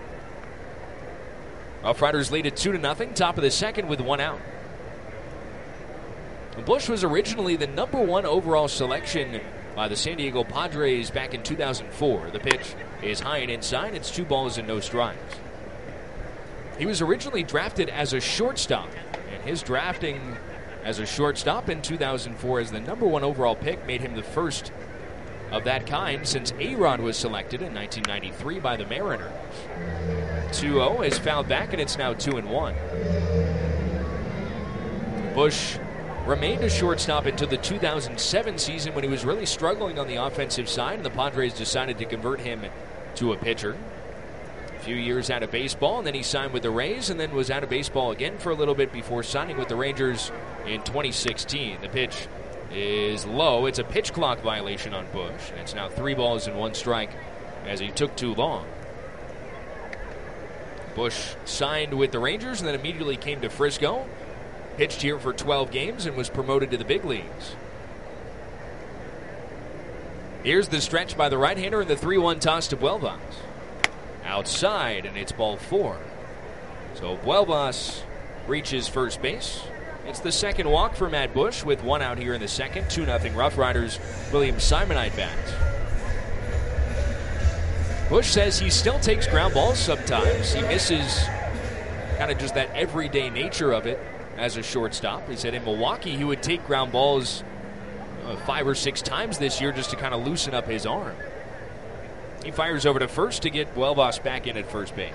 Rough Riders lead at 2-0, top of the second with 1 out. Bush was originally the #1 overall selection by the San Diego Padres back in 2004. The pitch is high and inside, it's 2 balls and no strikes. He was originally drafted as a shortstop, and his drafting as a shortstop in 2004 as the number 1 overall pick, made him the first of that kind since A-Rod was selected in 1993 by the Mariners. 2-0 is fouled back, and it's now 2-1. Bush remained a shortstop until the 2007 season when he was really struggling on the offensive side, and the Padres decided to convert him to a pitcher. A few years out of baseball, and then he signed with the Rays, and then was out of baseball again for a little bit before signing with the Rangers in 2016. The pitch is low. It's a pitch clock violation on Bush, and it's now 3 balls and 1 strike as he took too long. Bush signed with the Rangers and then immediately came to Frisco, pitched here for 12 games, and was promoted to the big leagues. Here's the stretch by the right-hander and the 3-1 toss to Buelvas. Outside, and it's ball 4. So Buelvas reaches first base. It's the second walk for Matt Bush with 1 out here in the second. 2-0 Rough Riders. William Simonite bats. Bush says he still takes ground balls sometimes. He misses kind of just that everyday nature of it as a shortstop. He said in Milwaukee he would take ground balls 5 or 6 times this year just to kind of loosen up his arm. He fires over to first to get Buelvas back in at first base.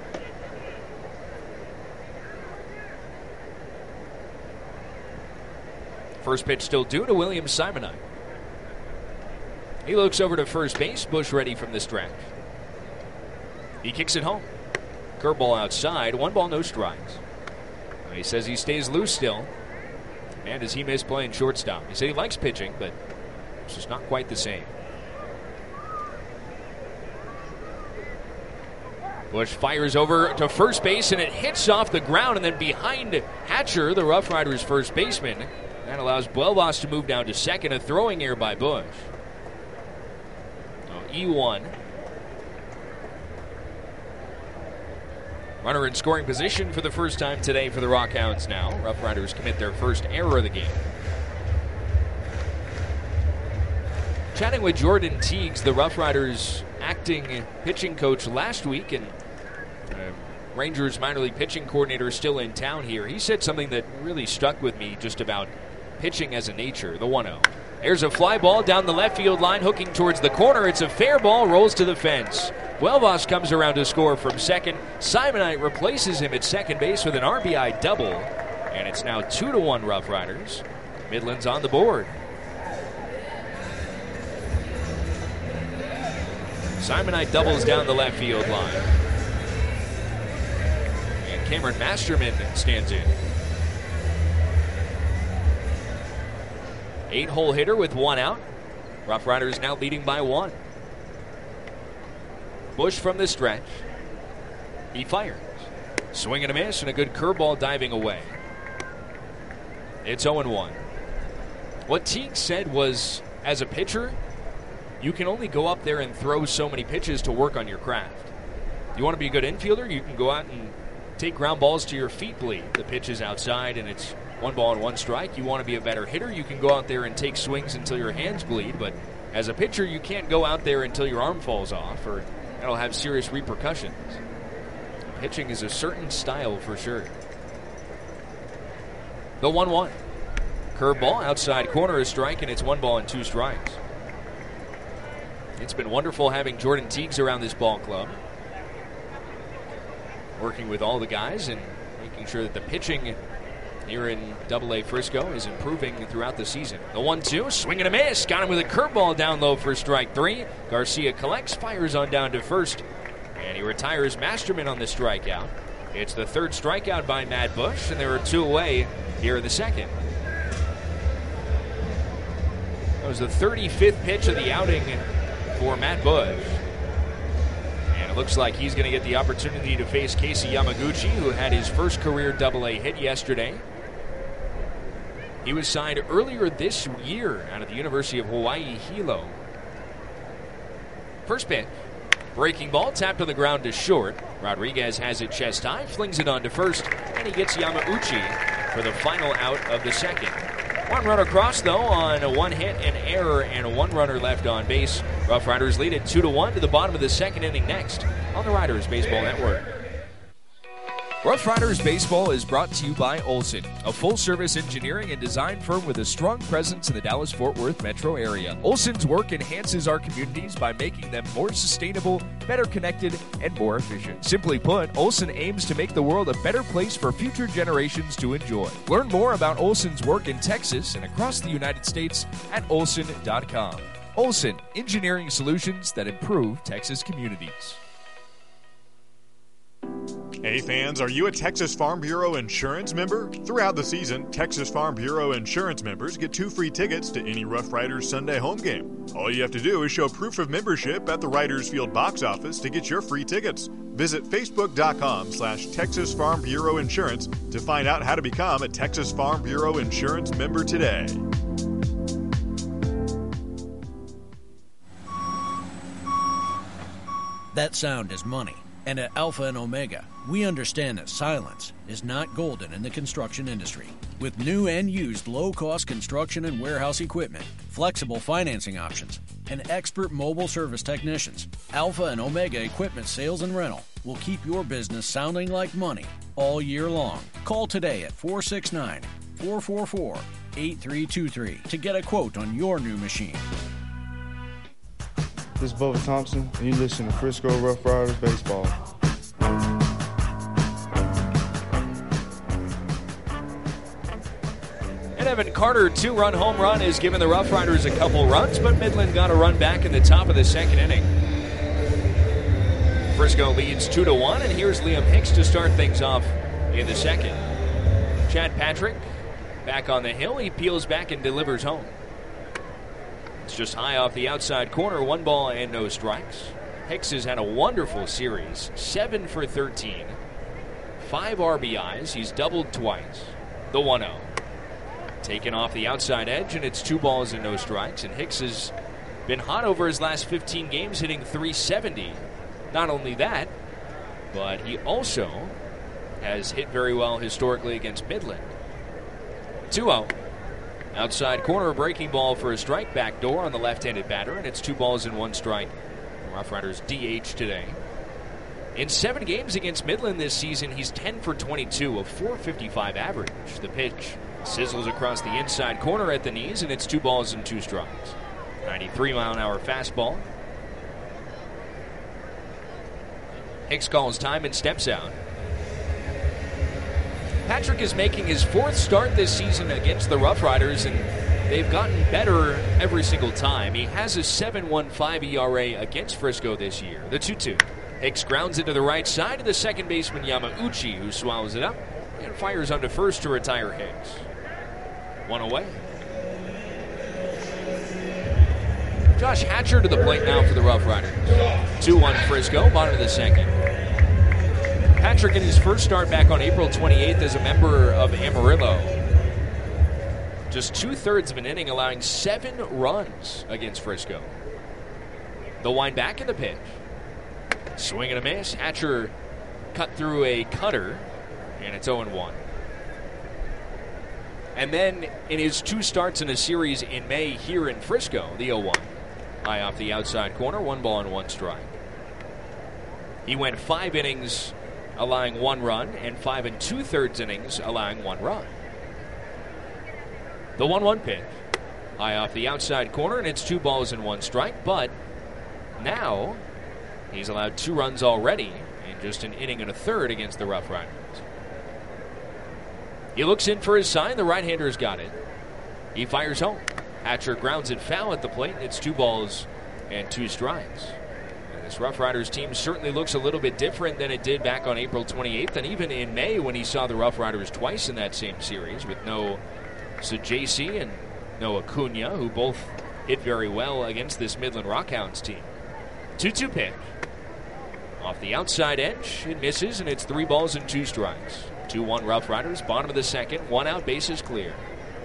First pitch still due to William Simonite. He looks over to first base. Bush ready from the stretch. He kicks it home. Curveball outside. 1 ball, no strikes. He says he stays loose still. And does he miss playing shortstop? He said he likes pitching, but it's just not quite the same. Bush fires over to first base, and it hits off the ground, and then behind Hatcher, the Rough Riders' first baseman. That allows Buelvas to move down to second. A throwing error by Bush. So E1. Runner in scoring position for the first time today for the Rockhounds now. Rough Riders commit their first error of the game. Chatting with Jordan Teagues, the Rough Riders acting pitching coach last week, and Rangers minor league pitching coordinator still in town here. He said something that really stuck with me just about pitching as a nature. The 1-0. There's a fly ball down the left field line, hooking towards the corner. It's a fair ball, rolls to the fence. Buelvas comes around to score from second. Simonite replaces him at second base with an RBI double. And it's now 2-1 Rough Riders. Midland's on the board. Simonite doubles down the left field line. And Cameron Masterman stands in. 8-hole hitter with 1 out. Rough Riders now leading by 1. Bush from the stretch. He fires. Swing and a miss, and a good curveball diving away. It's 0-1. What Teague said was, as a pitcher, you can only go up there and throw so many pitches to work on your craft. You want to be a good infielder, you can go out and take ground balls to your feet bleed. The pitch is outside, and it's 1 ball and 1 strike. You want to be a better hitter, you can go out there and take swings until your hands bleed. But as a pitcher, you can't go out there until your arm falls off, or that'll have serious repercussions. Pitching is a certain style for sure. The 1-1. Curveball, outside corner, a strike, and it's 1 ball and 2 strikes. It's been wonderful having Jordan Teagues around this ball club, working with all the guys and making sure that the pitching here in AA Frisco is improving throughout the season. The 1-2, swing and a miss. Got him with a curveball down low for strike 3. Garcia collects, fires on down to first, and he retires Masterman on the strikeout. It's the 3rd strikeout by Matt Bush, and there are 2 away here in the second. That was the 35th pitch of the outing for Matt Bush. And it looks like he's going to get the opportunity to face Casey Yamaguchi, who had his first career AA hit yesterday. He was signed earlier this year out of the University of Hawaii Hilo. First pitch. Breaking ball, tapped on the ground to short. Rodriguez has it chest high, flings it on to first, and he gets Yamauchi for the final out of the second. 1 run across, though, on a 1 hit, an error, and 1 runner left on base. Rough Riders lead it 2-1 to the bottom of the second inning next on the Riders Baseball Network. Rough Riders Baseball is brought to you by Olson, a full-service engineering and design firm with a strong presence in the Dallas-Fort Worth metro area. Olson's work enhances our communities by making them more sustainable, better connected, and more efficient. Simply put, Olson aims to make the world a better place for future generations to enjoy. Learn more about Olson's work in Texas and across the United States at olson.com. Olson, engineering solutions that improve Texas communities. Hey fans, are you a Texas Farm Bureau Insurance member? Throughout the season, Texas Farm Bureau Insurance members get 2 free tickets to any Rough Riders Sunday home game. All you have to do is show proof of membership at the Riders Field box office to get your free tickets. Visit facebook.com/Texas Farm Bureau Insurance to find out how to become a Texas Farm Bureau Insurance member today. That sound is money. And at Alpha and Omega, we understand that silence is not golden in the construction industry. With new and used low-cost construction and warehouse equipment, flexible financing options, and expert mobile service technicians, Alpha and Omega Equipment Sales and Rental will keep your business sounding like money all year long. Call today at 469-444-8323 to get a quote on your new machine. This is Bubba Thompson, and you listen to Frisco Rough Riders Baseball. An Evan Carter 2-run home run has given the Rough Riders a couple runs, but Midland got a run back in the top of the second inning. Frisco leads 2-1, and here's Liam Hicks to start things off in the second. Chad Patrick back on the hill. He peels back and delivers home. It's just high off the outside corner, 1 ball and no strikes. Hicks has had a wonderful series, 7 for 13, 5 RBIs. He's doubled twice. The 1-0. Taken off the outside edge, and it's 2 balls and no strikes. And Hicks has been hot over his last 15 games, hitting .370. Not only that, but he also has hit very well historically against Midland. 2-0. Outside corner, breaking ball for a strike, back door on the left-handed batter, and it's 2 balls and 1 strike. Rough Riders DH today. In 7 games against Midland this season, he's 10 for 22, a .455 average. The pitch sizzles across the inside corner at the knees, and it's 2 balls and 2 strikes. 93-mile-an-hour fastball. Hicks calls time and steps out. Patrick is making his 4th start this season against the Rough Riders, and they've gotten better every single time. He has a 7.15 ERA against Frisco this year. The 2-2. Hicks grounds it to the right side to the second baseman Yamauchi, who swallows it up and fires onto first to retire Hicks. 1 away. Josh Hatcher to the plate now for the Rough Riders. 2-1 Frisco, bottom of the second. Patrick in his first start back on April 28th as a member of Amarillo. Just 2/3 of an inning, allowing 7 runs against Frisco. The wind back in the pitch. Swing and a miss. Hatcher cut through a cutter, and it's 0-1. And then in his 2 starts in a series in May here in Frisco, the 0-1. High off the outside corner, 1 ball and 1 strike. He went 5 innings allowing 1 run, and 5 2/3 innings allowing 1 run. The 1-1 pitch. High off the outside corner, and it's 2 balls and 1 strike, but now he's allowed 2 runs already in just an inning and a third against the Rough Riders. He looks in for his sign. The right-hander's got it. He fires home. Hatcher grounds it foul at the plate, and it's 2 balls and 2 strikes. This Rough Riders team certainly looks a little bit different than it did back on April 28th, and even in May when he saw the Rough Riders twice in that same series with no Sajasi and no Acuna, who both hit very well against this Midland Rockhounds team. 2-2 pitch. Off the outside edge, it misses, and it's 3 balls and 2 strikes. 2-1 Rough Riders, bottom of the second, 1 out, bases clear.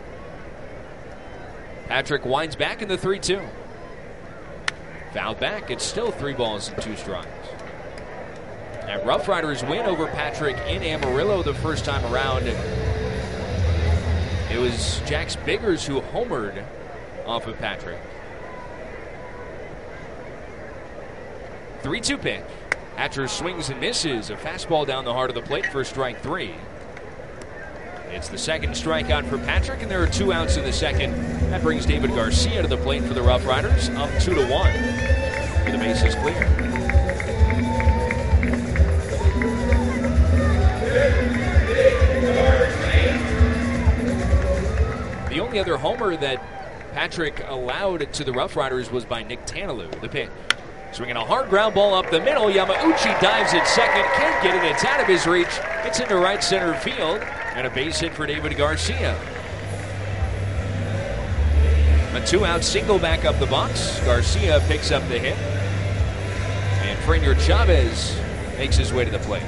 Patrick winds back in the 3-2. Fouled back, it's still 3 balls and 2 strikes. And Rough Riders win over Patrick in Amarillo the first time around. And it was Jax Biggers who homered off of Patrick. 3-2 pitch. Hatcher swings and misses. A fastball down the heart of the plate for strike 3. It's the second strikeout for Patrick, and there are 2 outs in the second. That brings David Garcia to the plate for the Rough Riders, up 2-1 with the bases clear. The only other homer that Patrick allowed to the Rough Riders was by Nick Tanalou. The pitch. Swinging a hard ground ball up the middle. Yamauchi dives at second. Can't get it. It's out of his reach. It's into right center field. And a base hit for David Garcia. A 2-out single back up the box. Garcia picks up the hit. And Frenier Chavez makes his way to the plate.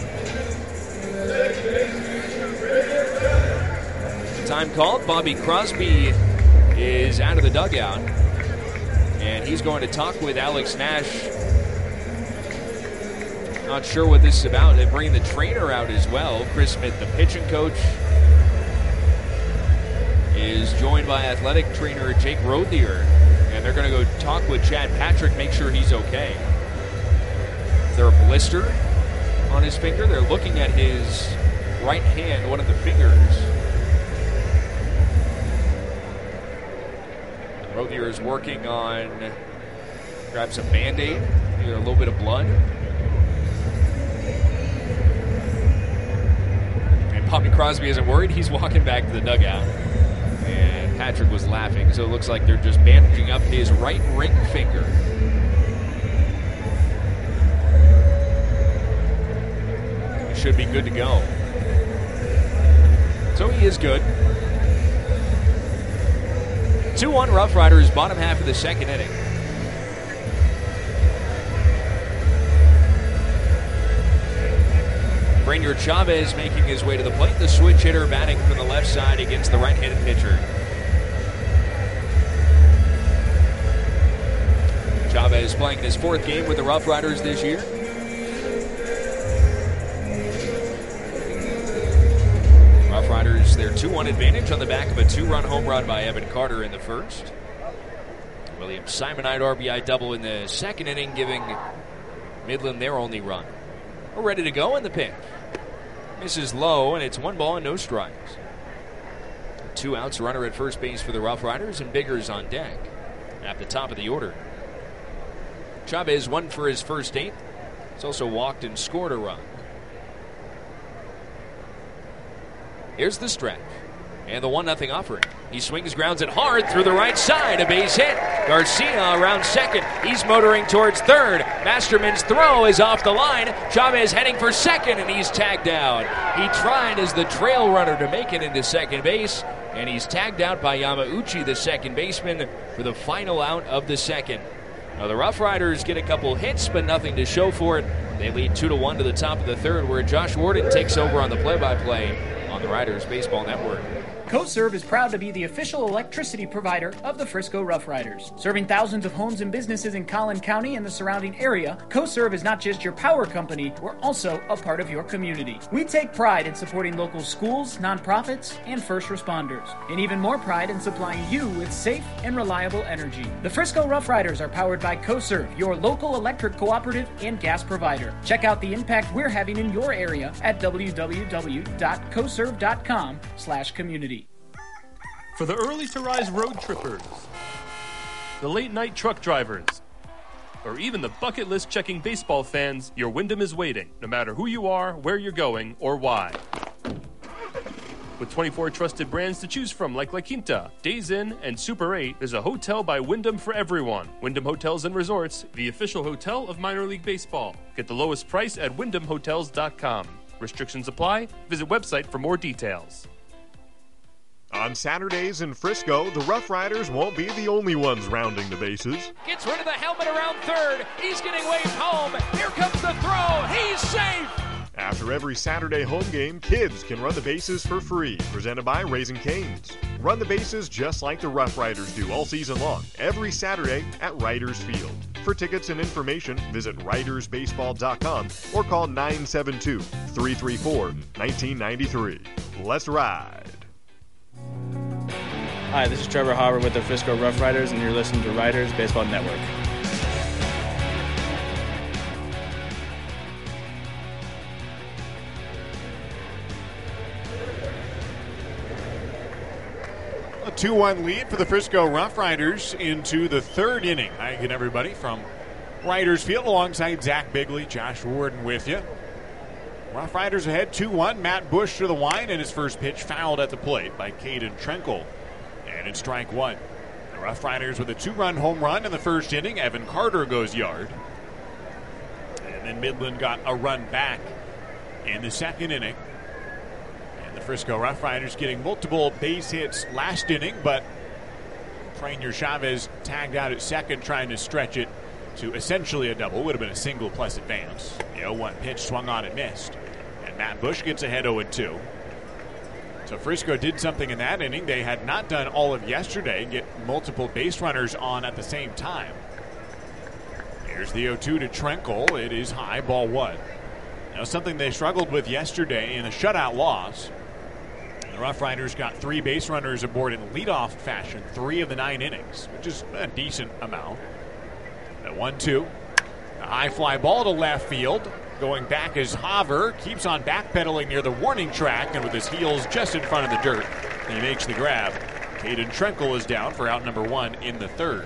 Time called. Bobby Crosby is out of the dugout. And he's going to talk with Alex Nash. Not sure what this is about. They're bringing the trainer out as well. Chris Smith, the pitching coach, is joined by athletic trainer Jake Roedier. And they're going to go talk with Chad Patrick, make sure he's okay. Is there a blister on his finger? They're looking at his right hand, one of the fingers. Roedier is working on, grab some Band-Aid, a little bit of blood. And Bobby Crosby isn't worried. He's walking back to the dugout. And Patrick was laughing, so it looks like they're just bandaging up his right ring finger. He should be good to go. So he is good. 2-1 Rough Riders, bottom half of the second inning. Frenier Chavez making his way to the plate. The switch hitter batting from the left side against the right-handed pitcher. Chavez playing his 4th game with the Rough Riders this year. Rough Riders, their 2-1 advantage on the back of a 2-run home run by Evan Carter in the first. William Simonite RBI double in the second inning, giving Midland their only run. We're ready to go in the pitch. Misses low, and it's 1 ball and no strikes. 2 outs, runner at first base for the Rough Riders, and Biggers on deck at the top of the order. Chavez won for his first 8. He's also walked and scored a run. Here's the stretch. And the 1-0 offering. He swings, grounds it hard through the right side. A base hit. Garcia around second. He's motoring towards third. Masterman's throw is off the line. Chavez heading for second, and he's tagged out. He tried as the trail runner to make it into second base, and he's tagged out by Yamauchi, the second baseman, for the final out of the second. Now the Rough Riders get a couple hits, but nothing to show for it. They lead 2-1 to the top of the third, where Josh Warden takes over on the play-by-play on the Riders Baseball Network. CoServe is proud to be the official electricity provider of the Frisco Rough Riders. Serving thousands of homes and businesses in Collin County and the surrounding area, CoServe is not just your power company, we're also a part of your community. We take pride in supporting local schools, nonprofits, and first responders, and even more pride in supplying you with safe and reliable energy. The Frisco Rough Riders are powered by CoServe, your local electric cooperative and gas provider. Check out the impact we're having in your area at www.coserve.com/community. For the early to rise road trippers, the late night truck drivers, or even the bucket list checking baseball fans, your Wyndham is waiting, no matter who you are, where you're going, or why. With 24 trusted brands to choose from like La Quinta, Days Inn, and Super 8, there's a hotel by Wyndham for everyone. Wyndham Hotels and Resorts, the official hotel of minor league baseball. Get the lowest price at wyndhamhotels.com. Restrictions apply. Visit website for more details. On Saturdays in Frisco, the Rough Riders won't be the only ones rounding the bases. Gets rid of the helmet around third. He's getting waved home. Here comes the throw. He's safe. After every Saturday home game, kids can run the bases for free. Presented by Raising Cane's. Run the bases just like the Rough Riders do all season long, every Saturday at Riders Field. For tickets and information, visit ridersbaseball.com or call 972-334-1993. Let's ride. Hi, this is Trevor Howard with the Frisco Rough Riders, and you're listening to Riders Baseball Network. 2-1 lead for the Frisco Rough Riders into the third inning. Hi again, everybody, from Riders Field alongside Zach Bigley, Josh Warden with you. Rough Riders ahead 2-1. Matt Bush to the line, and his first pitch fouled at the plate by Caden Trenkle. And it's strike one. The Rough Riders with a 2-run home run in the first inning. Evan Carter goes yard. And then Midland got a run back in the second inning. And the Frisco Rough Riders getting multiple base hits last inning, but Trainer Chavez tagged out at second, trying to stretch it to essentially a double. Would have been a single plus advance. The 0-1 pitch swung on and missed. And Matt Bush gets ahead 0-2. So Frisco did something in that inning they had not done all of yesterday, get multiple base runners on at the same time. Here's the 0-2 to Trenkle. It is high, ball one. Now, something they struggled with yesterday in a shutout loss. The Rough Riders got 3 base runners aboard in leadoff fashion 3 of the 9 innings, which is a decent amount. At 1-2, a high fly ball to left field. Going back is Haver, keeps on backpedaling near the warning track, and with his heels just in front of the dirt, he makes the grab. Caden Trenkle is down for out number 1 in the third.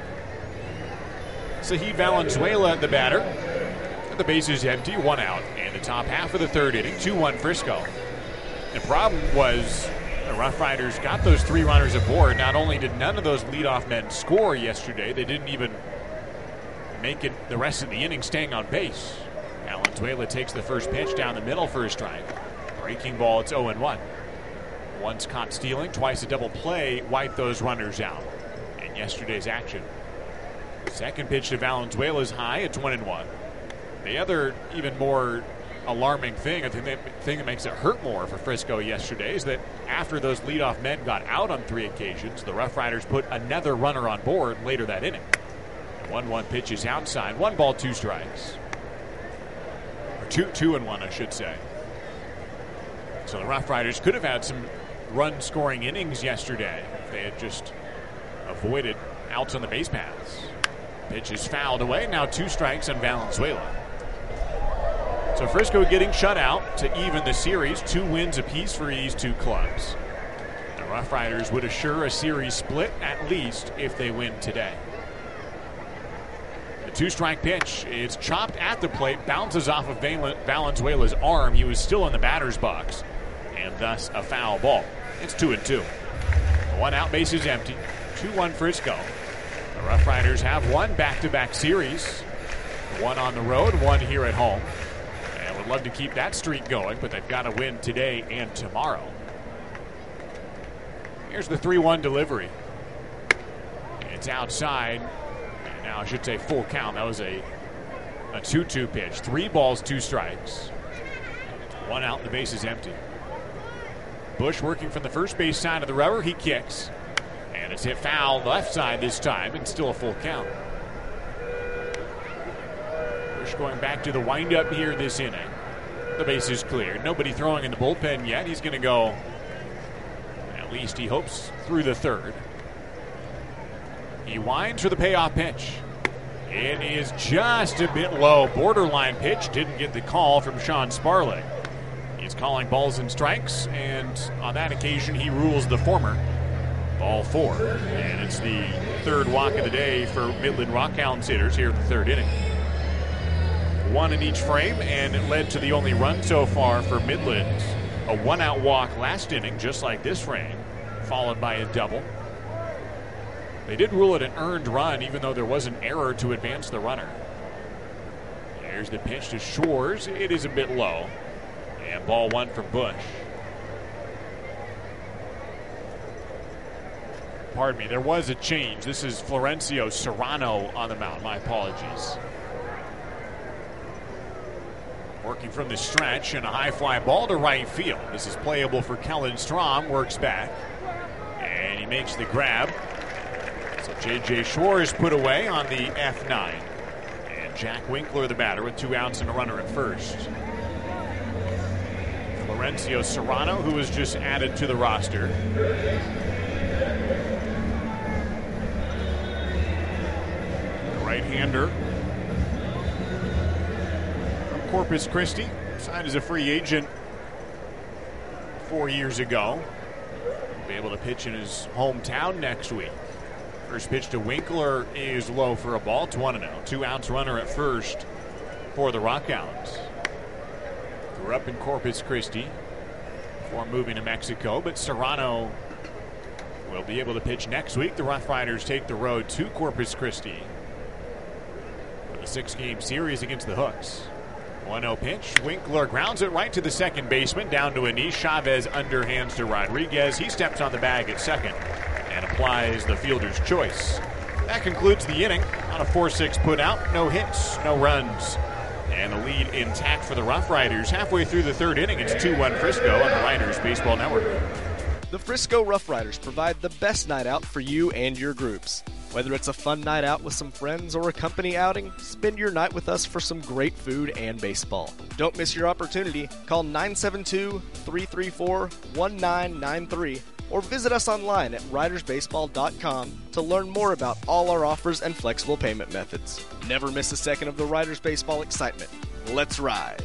Sahid Valenzuela, the batter. The base is empty, 1 out, and the top half of the third inning, 2-1 Frisco. The problem was the Rough Riders got those 3 runners aboard. Not only did none of those leadoff men score yesterday, they didn't even make it the rest of the inning staying on base. Valenzuela takes the first pitch down the middle for a strike. Breaking ball, it's 0-1. Once caught stealing, twice a double play, wiped those runners out in yesterday's action. Second pitch to Valenzuela is high, it's 1-1. The other even more alarming thing, I think the thing that makes it hurt more for Frisco yesterday, is that after those leadoff men got out on 3 occasions, the Rough Riders put another runner on board later that inning. 1-1 pitch is outside. 1 ball, 2 strikes. Or 2-1, I should say. So the Rough Riders could have had some run-scoring innings yesterday if they had just avoided outs on the base paths. Pitch is fouled away. Now 2 strikes on Valenzuela. So Frisco getting shut out to even the series. 2 wins apiece for these 2 clubs. The Rough Riders would assure a series split at least if they win today. 2-strike pitch. It's chopped at the plate, bounces off of Valenzuela's arm. He was still in the batter's box, and thus a foul ball. It's 2-2. 1 out, base is empty. 2-1 Frisco. The Rough Riders have won back-to-back series. 1 on the road, 1 here at home. And would love to keep that streak going, but they've got to win today and tomorrow. Here's the 3-1 delivery. It's outside. Now I should say full count. That was a 2-2 pitch. 3 balls, 2 strikes. 1 out, the base is empty. Bush working from the first base side of the rubber. He kicks. And it's hit foul left side this time, and still a full count. Bush going back to the windup here this inning. The base is cleared. Nobody throwing in the bullpen yet. He's going to go, at least he hopes, through the third. He winds for the payoff pitch. It is just a bit low. Borderline pitch. Didn't get the call from Sean Sparling. He's calling balls and strikes, and on that occasion he rules the former. Ball 4. And it's the third walk of the day for Midland Rockhounds hitters here in the third inning. 1 in each frame, and it led to the only run so far for Midland. A 1-out walk last inning, just like this frame, followed by a double. They did rule it an earned run, even though there was an error to advance the runner. Here's the pitch to Shores. It is a bit low. And ball 1 for Bush. Pardon me, there was a change. This is Florencio Serrano on the mound. My apologies. Working from the stretch, and a high fly ball to right field. This is playable for Kellen Strom. Works back. And he makes the grab. So J.J. Shores put away on the F9. And Jack Winkler, the batter, with 2 outs and a runner at first. Florencio Serrano, who was just added to the roster. The right-hander from Corpus Christi, signed as a free agent 4 years ago. Be able to pitch in his hometown next week. First pitch to Winkler is low for a ball. It's 1-0. 2 outs, runner at first for the Rockhounds. Grew up in Corpus Christi before moving to Mexico, but Serrano will be able to pitch next week. The Rough Riders take the road to Corpus Christi for the 6-game series against the Hooks. 1-0 pitch. Winkler grounds it right to the second baseman, down to a knee. Chavez underhands to Rodriguez. He steps on the bag at second and applies the fielder's choice. That concludes the inning on a 4-6 put out. No hits, no runs, and the lead intact for the Rough Riders. Halfway through the third inning, it's 2-1 Frisco on the Riders Baseball Network. The Frisco Rough Riders provide the best night out for you and your groups. Whether it's a fun night out with some friends or a company outing, spend your night with us for some great food and baseball. Don't miss your opportunity. Call 972-334-1993 or visit us online at ridersbaseball.com to learn more about all our offers and flexible payment methods. Never miss a second of the Riders Baseball excitement. Let's ride.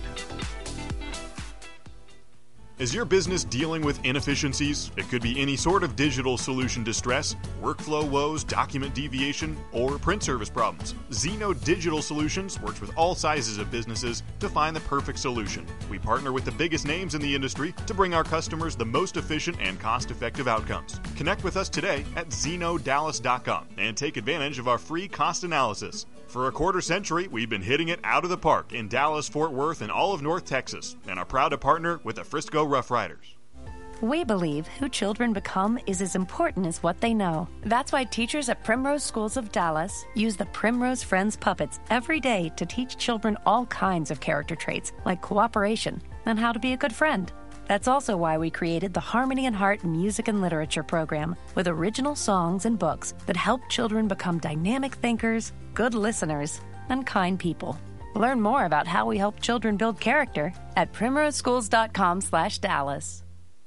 Is your business dealing with inefficiencies? It could be any sort of digital solution distress, workflow woes, document deviation, or print service problems. Zeno Digital Solutions works with all sizes of businesses to find the perfect solution. We partner with the biggest names in the industry to bring our customers the most efficient and cost-effective outcomes. Connect with us today at ZenoDallas.com and take advantage of our free cost analysis. For a quarter century, we've been hitting it out of the park in Dallas, Fort Worth, and all of North Texas, and are proud to partner with the Frisco Rough Riders. We believe who children become is as important as what they know. That's why teachers at Primrose Schools of Dallas use the Primrose Friends puppets every day to teach children all kinds of character traits, like cooperation and how to be a good friend. That's also why we created the Harmony and Heart Music and Literature program with original songs and books that help children become dynamic thinkers, good listeners, and kind people. Learn more about how we help children build character at primroseschools.com/Dallas.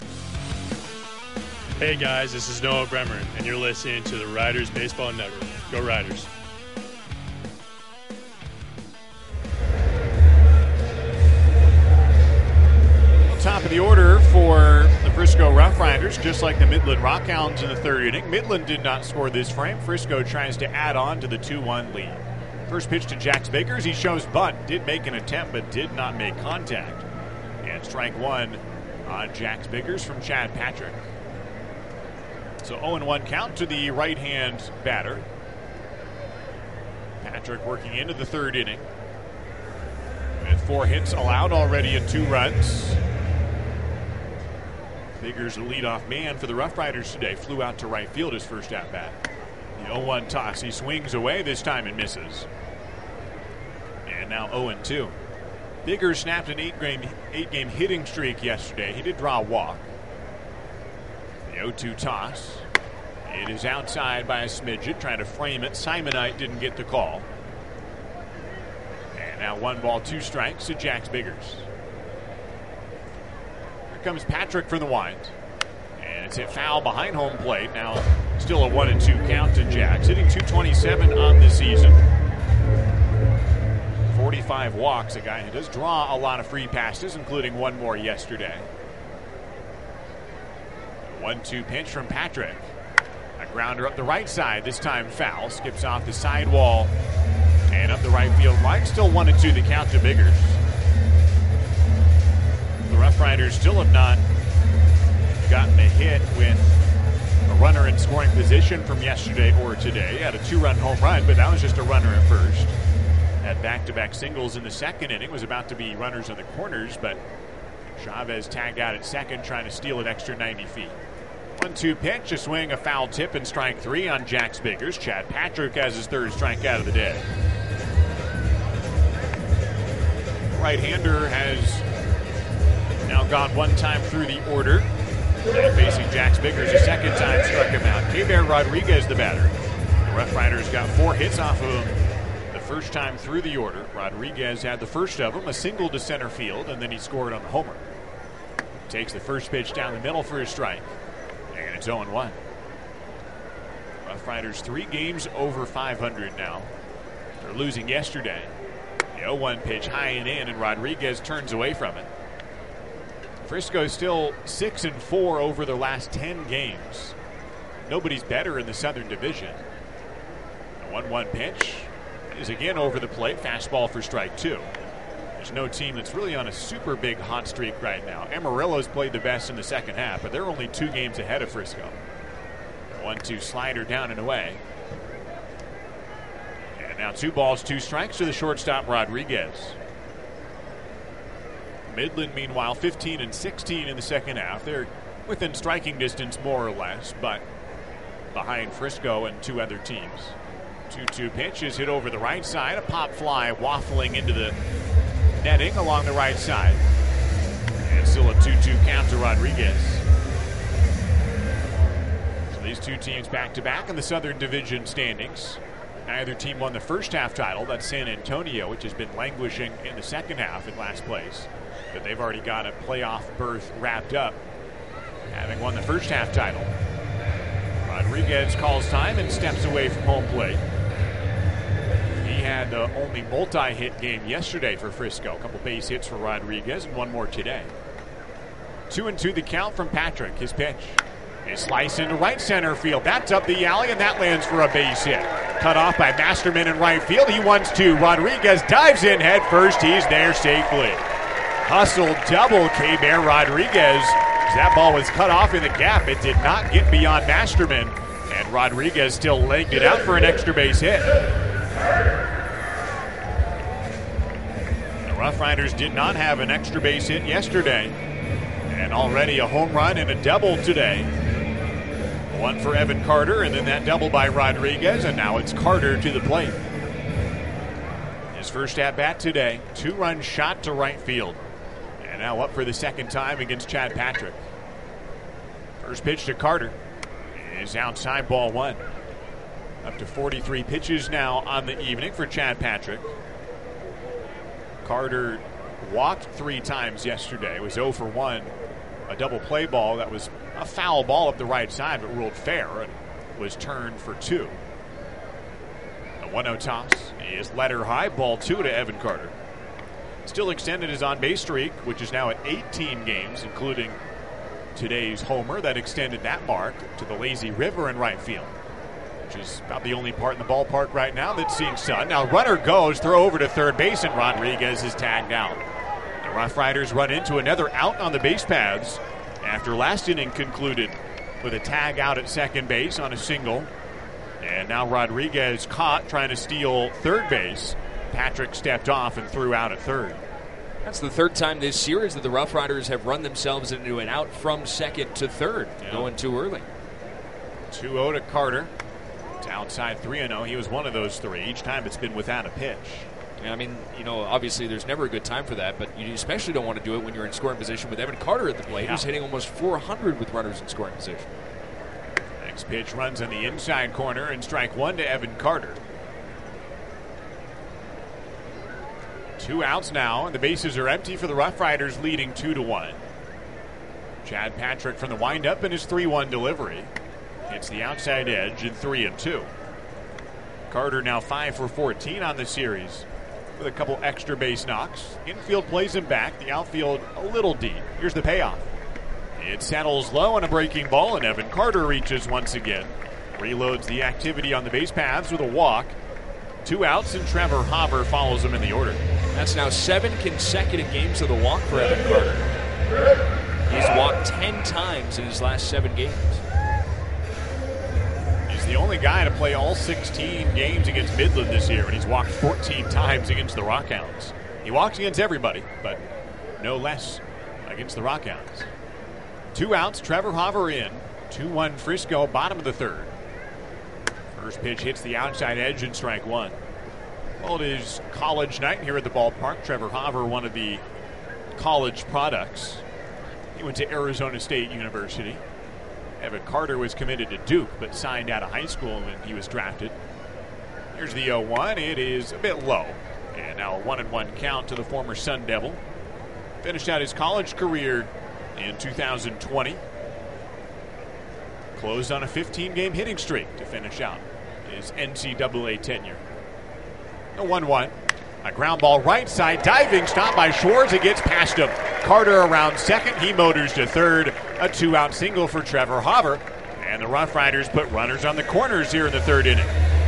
Hey guys, this is Noah Bremer, and you're listening to the Riders Baseball Network. Go Riders. Top of the order for the Frisco Rough Riders, just like the Midland Rockhounds in the third inning. Midland did not score this frame. Frisco tries to add on to the 2-1 lead. First pitch to Jax Biggers. He shows bunt. Did make an attempt, but did not make contact. And strike one on Jax Biggers from Chad Patrick. So 0-1 count to the right-hand batter. Patrick working into the third inning with 4 hits allowed already and 2 runs. Biggers, the leadoff man for the Rough Riders today, flew out to right field his first at-bat. The 0-1 toss. He swings away this time and misses. And now 0-2. Biggers snapped an 8-game hitting streak yesterday. He did draw a walk. The 0-2 toss. It is outside by a smidget, trying to frame it. Simonite didn't get the call. And now 1 ball, 2 strikes to Jax Biggers. Comes Patrick for the wind, and it's hit foul behind home plate. Now still a 1-2 count to Jax, hitting .227 on the season. 45 walks, a guy who does draw a lot of free passes, including 1 more yesterday. 1-2 pitch from Patrick. A grounder up the right side, this time foul. Skips off the sidewall and up the right field line. Still 1-2 the count to Biggers. The Rough Riders still have not gotten a hit with a runner in scoring position from yesterday or today. Had a 2-run home run, but that was just a runner at first. Had back-to-back singles in the second inning. Was about to be runners in the corners, but Chavez tagged out at second, trying to steal an extra 90 feet. 1-2 pitch, a swing, a foul tip, and strike 3 on Jax Biggers. Chad Patrick has his third strikeout of the day. Right-hander has now gone 1 time through the order. And facing Jax Biggers a second time, struck him out. Keber Rodriguez, the batter. The Rough Riders got 4 hits off of him the first time through the order. Rodriguez had the first of them, a single to center field, and then he scored on the homer. Takes the first pitch down the middle for a strike. And it's 0-1. Rough Riders 3 games over 500 now. They're losing yesterday. The 0-1 pitch high and in, and Rodriguez turns away from it. Frisco still 6-4 over their last 10 games. Nobody's better in the Southern Division. The 1-1 pitch is again over the plate. Fastball for strike 2. There's no team that's really on a super big hot streak right now. Amarillo's played the best in the second half, but they're only 2 games ahead of Frisco. 1-2 slider down and away. And now 2 balls, 2 strikes to the shortstop, Rodriguez. Midland, meanwhile, 15-16 in the second half. They're within striking distance, more or less, but behind Frisco and 2 other teams. 2-2 pitch is hit over the right side. A pop fly waffling into the netting along the right side. And still a 2-2 count to Rodriguez. So these 2 teams back-to-back in the Southern Division standings. Neither team won the first half title. That's San Antonio, which has been languishing in the second half in last place. But they've already got a playoff berth wrapped up, having won the first half title. Rodriguez calls time and steps away from home plate. He had the only multi-hit game yesterday for Frisco. A couple base hits for Rodriguez and 1 more today. 2-2 the count from Patrick. His pitch. A slice into right center field. That's up the alley, and that lands for a base hit. Cut off by Masterman in right field. He wants 2. Rodriguez dives in head first. He's there safely. Hustle double K-Bear Rodriguez. That ball was cut off in the gap. It did not get beyond Masterman. And Rodriguez still legged it out for an extra base hit. The Rough Riders did not have an extra base hit yesterday. And already a home run and a double today. 1 for Evan Carter, and then that double by Rodriguez, and now it's Carter to the plate. His first at-bat today, 2-run shot to right field. And now up for the second time against Chad Patrick. First pitch to Carter is outside, ball 1. Up to 43 pitches now on the evening for Chad Patrick. Carter walked 3 times yesterday. It was 0 for 1. A double play ball that was a foul ball up the right side, but ruled fair and was turned for 2. A 1-0 toss is letter high, ball 2 to Evan Carter. Still extended his on-base streak, which is now at 18 games, including today's homer that extended that mark to the lazy river in right field, which is about the only part in the ballpark right now that's seeing sun. Now runner goes, throw over to third base, and Rodriguez is tagged out. The Rough Riders run into another out on the base paths after last inning concluded with a tag out at second base on a single. And now Rodriguez caught trying to steal third base. Patrick stepped off and threw out at third. That's the 3rd time this series that the Rough Riders have run themselves into an out from second to third, going too early. 2-0 to Carter. It's outside 3-0. He was one of those 3. Each time it's been without a pitch. Yeah, I mean, obviously there's never a good time for that, but you especially don't want to do it when you're in scoring position with Evan Carter at the plate, who's hitting almost 400 with runners in scoring position. Next pitch runs on the inside corner, and strike 1 to Evan Carter. 2 outs now, and the bases are empty for the Rough Riders, leading 2-1. Chad Patrick from the windup in his 3-1 delivery. Hits the outside edge in 3-2. Carter now 5 for 14 on the series with a couple extra base knocks. Infield plays him back, the outfield a little deep. Here's the payoff. It settles low on a breaking ball, and Evan Carter reaches once again. Reloads the activity on the base paths with a walk. 2 outs, and Trevor Hopper follows him in the order. That's now 7 consecutive games of the walk for Evan Carter. He's walked 10 times in his last 7 games. He's the only guy to play all 16 games against Midland this year, and he's walked 14 times against the Rockhounds. He walks against everybody, but no less against the Rockhounds. 2 outs, Trevor Hopper in. 2-1 Frisco, bottom of the 3rd. First pitch hits the outside edge and strike 1. Well, it is college night here at the ballpark. Trevor Hopper, one of the college products. He went to Arizona State University. Evan Carter was committed to Duke, but signed out of high school when he was drafted. Here's the 0-1. It is a bit low. And now a 1-1 count to the former Sun Devil. Finished out his college career in 2020. Closed on a 15-game hitting streak to finish out his NCAA tenure. The 1-1. A ground ball right side, diving stop by Schwartz. It gets past him. Carter around second. He motors to third. A 2-out single for Trevor Hauver. And the Rough Riders put runners on the corners here in the third inning.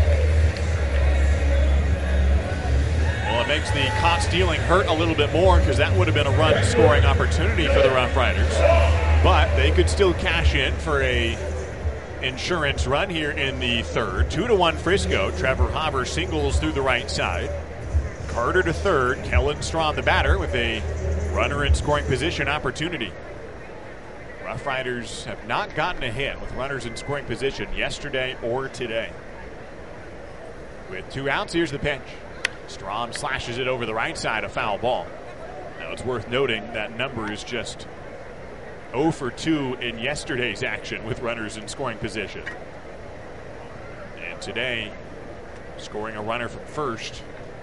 Well, it makes the caught stealing hurt a little bit more because that would have been a run scoring opportunity for the Rough Riders. But they could still cash in for a insurance run here in the third. 2-1 Frisco. Trevor Hauver singles through the right side. Carter to third. Kellen Strom, the batter, with a runner in scoring position opportunity. Rough Riders have not gotten a hit with runners in scoring position yesterday or today. With 2 outs, here's the pitch. Strom slashes it over the right side, a foul ball. Now it's worth noting that number is just 0 for 2 in yesterday's action with runners in scoring position. And today, scoring a runner from first,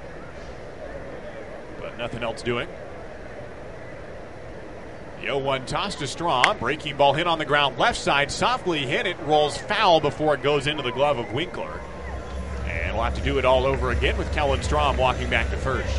but nothing else doing. The 0-1 toss to Strom. Breaking ball hit on the ground left side. Softly hit. It rolls foul before it goes into the glove of Winkler. And we'll have to do it all over again with Kellen Strom walking back to first.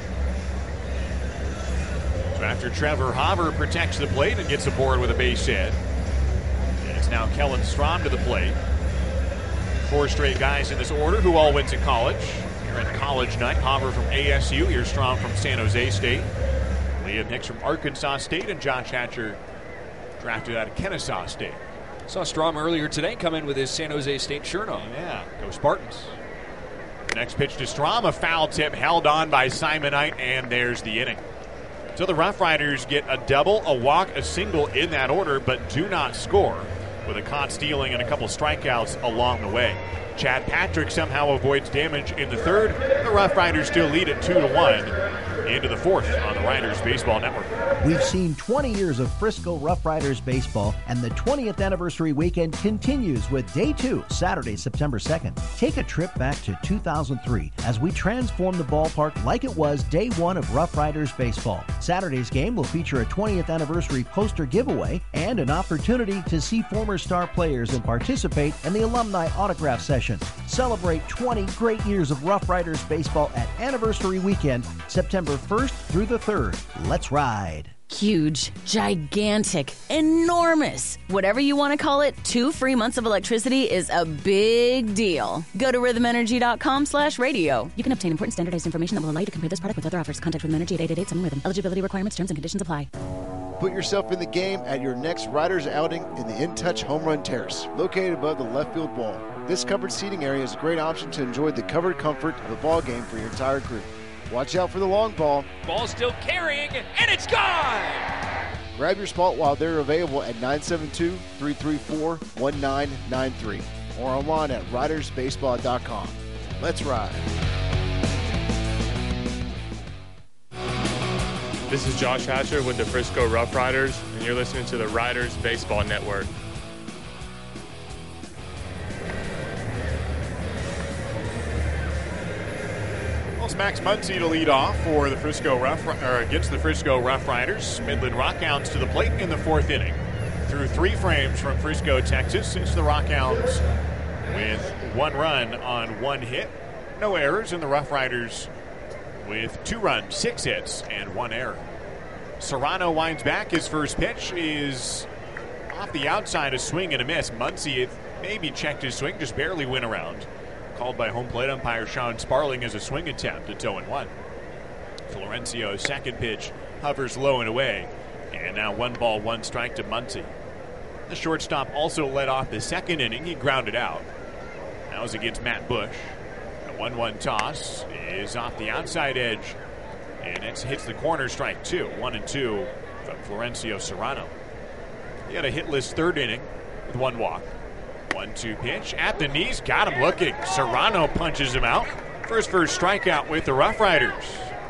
So after Trevor Hauver protects the plate and gets aboard with a base hit, it's now Kellen Strom to the plate. 4 straight guys in this order who all went to college. Here at College Night, Hauver from ASU. Here's Strom from San Jose State. Liam Hicks from Arkansas State, and Josh Hatcher drafted out of Kennesaw State. Saw Strom earlier today come in with his San Jose State shirt on. Yeah, go Spartans. The next pitch to Strom, a foul tip held on by Simonite, and there's the inning. So the Rough Riders get a double, a walk, a single in that order, but do not score, with a caught stealing and a couple strikeouts along the way. Chad Patrick somehow avoids damage in the third. The Rough Riders still lead at 2-1 into the fourth on the Riders Baseball Network. We've seen 20 years of Frisco Rough Riders baseball, and the 20th anniversary weekend continues with Day 2, Saturday, September 2nd. Take a trip back to 2003 as we transform the ballpark like it was Day 1 of Rough Riders baseball. Saturday's game will feature a 20th anniversary poster giveaway and an opportunity to see former star players and participate in the alumni autograph session. Celebrate 20 great years of Rough Riders baseball at Anniversary Weekend, September 1st through the 3rd. Let's ride. Huge, gigantic, enormous. Whatever you want to call it, 2 free months of electricity is a big deal. Go to rhythmenergy.com/radio. You can obtain important standardized information that will allow you to compare this product with other offers. Contact Rhythm Energy at 888-7-RHYTHM. Eligibility requirements, terms, and conditions apply. Put yourself in the game at your next Riders outing in the In Touch Home Run Terrace, located above the left field wall. This covered seating area is a great option to enjoy the covered comfort of the ball game for your entire group. Watch out for the long ball. Ball still carrying, and it's gone! Grab your spot while they're available at 972-334-1993 or online at ridersbaseball.com. Let's ride. This is Josh Hatcher with the Frisco Rough Riders, and you're listening to the Riders Baseball Network. It's Max Muncy to lead off for the against the Frisco Rough Riders. Midland Rockhounds to the plate in the fourth inning. Through 3 frames from Frisco, Texas, it's the Rockhounds with 1 run on 1 hit. No errors, and the Rough Riders with 2 runs, 6 hits, and 1 error. Serrano winds back. His first pitch is off the outside, a swing and a miss. Muncy maybe checked his swing, just barely went around. Called by home plate umpire Sean Sparling as a swing attempt at 0-1. Florencio's second pitch hovers low and away. And now 1 ball, 1 strike to Muncy. The shortstop also led off the second inning. He grounded out. That was against Matt Bush. The 1-1 toss is off the outside edge. And it hits the corner, strike 2. 1-2 from Florencio Serrano. He had a hitless third inning with 1 walk. 1-2 pitch at the knees, got him looking. Serrano punches him out for his first strikeout with the Rough Riders.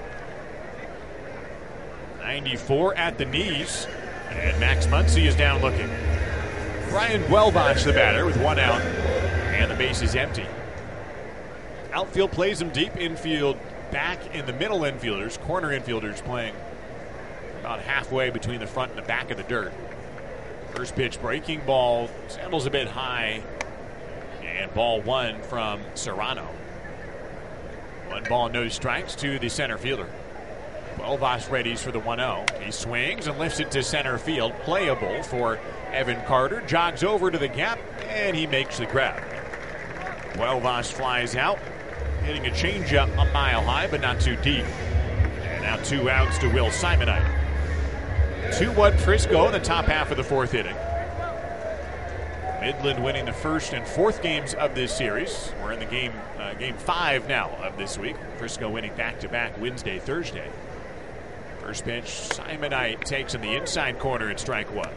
94 at the knees, and Max Muncy is down looking. Brian Guelbach, the batter, with 1 out, and the base is empty. Outfield plays him deep, infield back in the middle infielders, corner infielders playing about halfway between the front and the back of the dirt. First pitch, breaking ball, saddles a bit high, and ball 1 from Serrano. One ball, no strikes to the center fielder. Welvas readies for the 1-0. He swings and lifts it to center field. Playable for Evan Carter. Jogs over to the gap, and he makes the grab. Welvas flies out, hitting a changeup a mile high, but not too deep. And now 2 outs to Will Simonite. 2-1 Frisco in the top half of the 4th inning. Midland winning the 1st and 4th games of this series. We're in the game 5 now of this week. Frisco winning back-to-back Wednesday, Thursday. First pitch, Simonite takes in the inside corner at strike 1.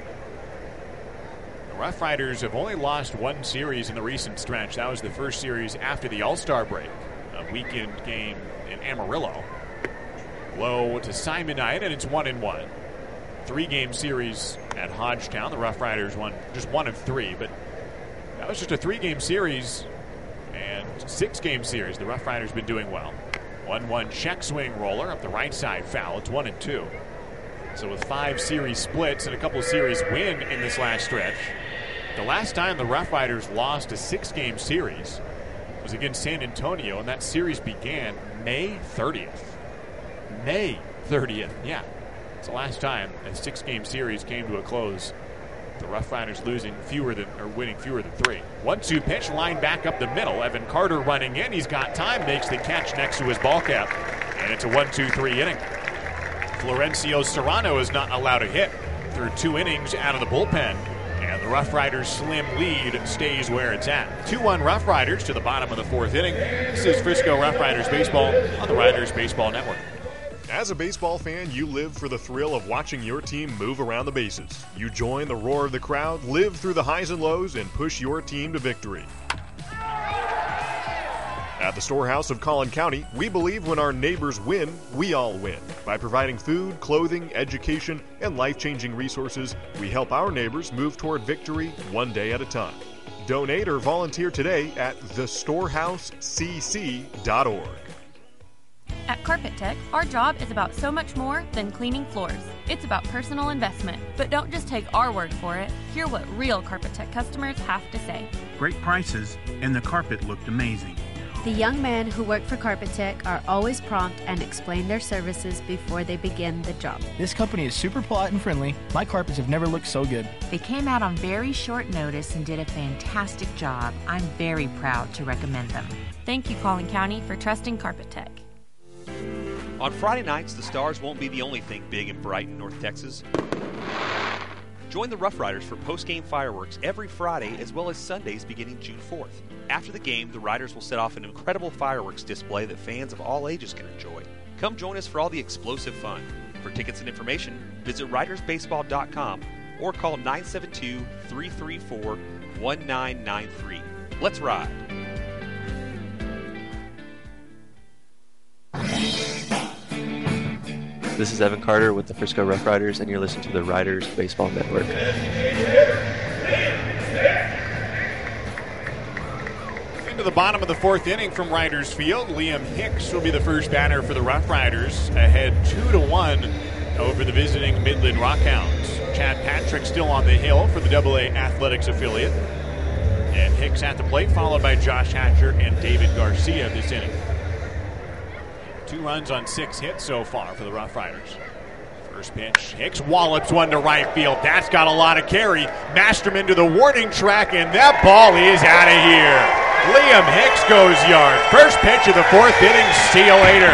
The Rough Riders have only lost 1 series in the recent stretch. That was the first series after the All-Star break. A weekend game in Amarillo. Low to Simonite, and it's 1-1. 3-game series at Hodgetown. The Rough Riders won just 1 of 3, but that was just a 3-game series and 6-game series. The Rough Riders been doing well. 1-1 check swing roller up the right side foul. It's 1-2. So with 5 series splits and a couple of series win in this last stretch, the last time the Rough Riders lost a 6-game series was against San Antonio, and that series began May 30th. May 30th, yeah. It's the last time a 6-game series came to a close. The Rough Riders winning fewer than 3. 1-2 pitch, line back up the middle. Evan Carter running in. He's got time, makes the catch next to his ball cap. And it's a 1-2-3 inning. Florencio Serrano is not allowed to hit through 2 innings out of the bullpen. And the Rough Riders' slim lead stays where it's at. 2-1 Rough Riders to the bottom of the 4th inning. This is Frisco Rough Riders Baseball on the Riders Baseball Network. As a baseball fan, you live for the thrill of watching your team move around the bases. You join the roar of the crowd, live through the highs and lows, and push your team to victory. At the Storehouse of Collin County, we believe when our neighbors win, we all win. By providing food, clothing, education, and life-changing resources, we help our neighbors move toward victory one day at a time. Donate or volunteer today at thestorehousecc.org. At Carpet Tech, our job is about so much more than cleaning floors. It's about personal investment. But don't just take our word for it. Hear what real Carpet Tech customers have to say. Great prices, and the carpet looked amazing. The young men who work for Carpet Tech are always prompt and explain their services before they begin the job. This company is super polite and friendly. My carpets have never looked so good. They came out on very short notice and did a fantastic job. I'm very proud to recommend them. Thank you, Collin County, for trusting Carpet Tech. On Friday nights, the Stars won't be the only thing big and bright in North Texas. Join the Rough Riders for post-game fireworks every Friday as well as Sundays beginning June 4th. After the game, the Riders will set off an incredible fireworks display that fans of all ages can enjoy. Come join us for all the explosive fun. For tickets and information, visit RidersBaseball.com or call 972-334-1993. Let's ride! This is Evan Carter with the Frisco Rough Riders, and you're listening to the Riders Baseball Network. Into the bottom of the 4th inning from Riders Field, Liam Hicks will be the first batter for the Rough Riders, ahead 2-1 over the visiting Midland Rockhounds. Chad Patrick still on the hill for the AA Athletics affiliate. And Hicks at the plate, followed by Josh Hatcher and David Garcia this inning. 2 runs on 6 hits so far for the Rough Riders. First pitch, Hicks wallops one to right field. That's got a lot of carry. Masterman to the warning track, and that ball is out of here. Liam Hicks goes yard. First pitch of the 4th inning. See you later.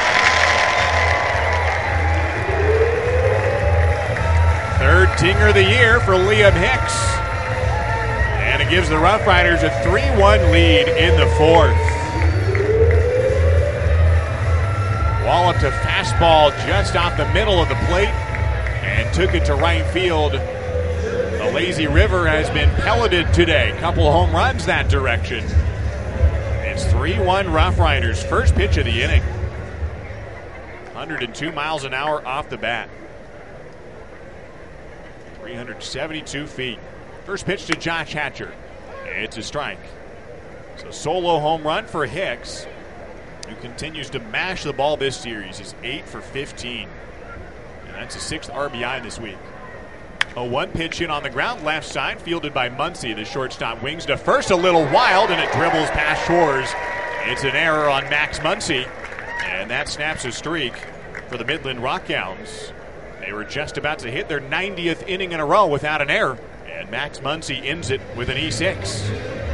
Third dinger of the year for Liam Hicks. And it gives the Rough Riders a 3-1 lead in the 4th. Walloped a fastball just off the middle of the plate and took it to right field. The Lazy River has been pelleted today. Couple home runs that direction. It's 3-1 Rough Riders. First pitch of the inning. 102 miles an hour off the bat. 372 feet. First pitch to Josh Hatcher. It's a strike. So solo home run for Hicks, who continues to mash the ball this series. He's 8 for 15. And that's his 6th RBI this week. A 1 pitch in on the ground, left side, fielded by Muncy. The shortstop wings to first, a little wild, and it dribbles past Shores It's an error on Max Muncy, and that snaps a streak for the Midland Rockhounds. They were just about to hit their 90th inning in a row without an error, and Max Muncy ends it with an E6.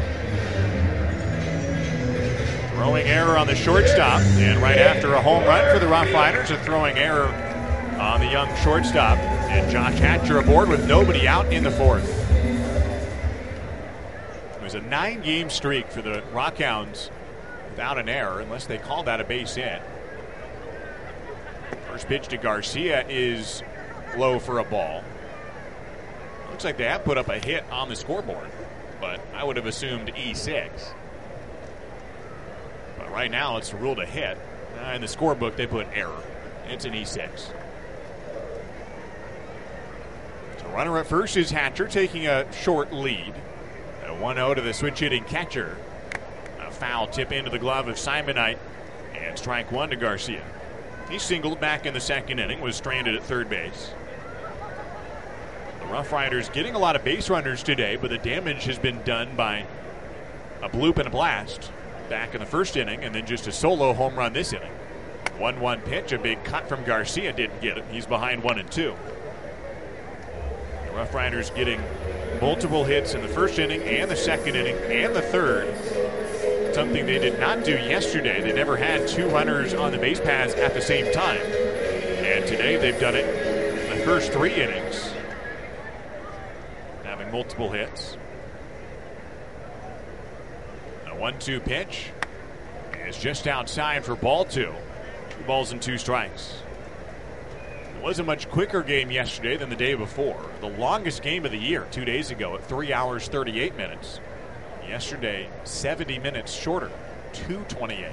Throwing error on the shortstop, and right after a home run for the Rough Riders, a throwing error on the young shortstop, and Josh Hatcher aboard with nobody out in the fourth. It was a 9-game streak for the Rockhounds without an error, unless they called that a base hit. First pitch to Garcia is low for a ball. Looks like they have put up a hit on the scoreboard, but I would have assumed E6. But right now it's ruled a hit. In the scorebook they put error. It's an E6. So runner at first is Hatcher, taking a short lead. A 1-0 to the switch hitting catcher. A foul tip into the glove of Simonite, and strike one to Garcia. He singled back in the second inning, was stranded at third base. The Rough Riders getting a lot of base runners today, but the damage has been done by a bloop and a blast back in the first inning, and then just a solo home run this inning. 1-1 pitch, a big cut from Garcia, didn't get it. He's behind 1-2. The Rough Riders getting multiple hits in the first inning and the second inning and the third. Something they did not do yesterday. They never had two runners on the base paths at the same time. And today they've done it in the first 3 innings, having multiple hits. A 1-2 pitch is just outside for ball 2. 2 balls and 2 strikes. It was a much quicker game yesterday than the day before. The longest game of the year 2 days ago at 3 hours 38 minutes. Yesterday, 70 minutes shorter, 2:28.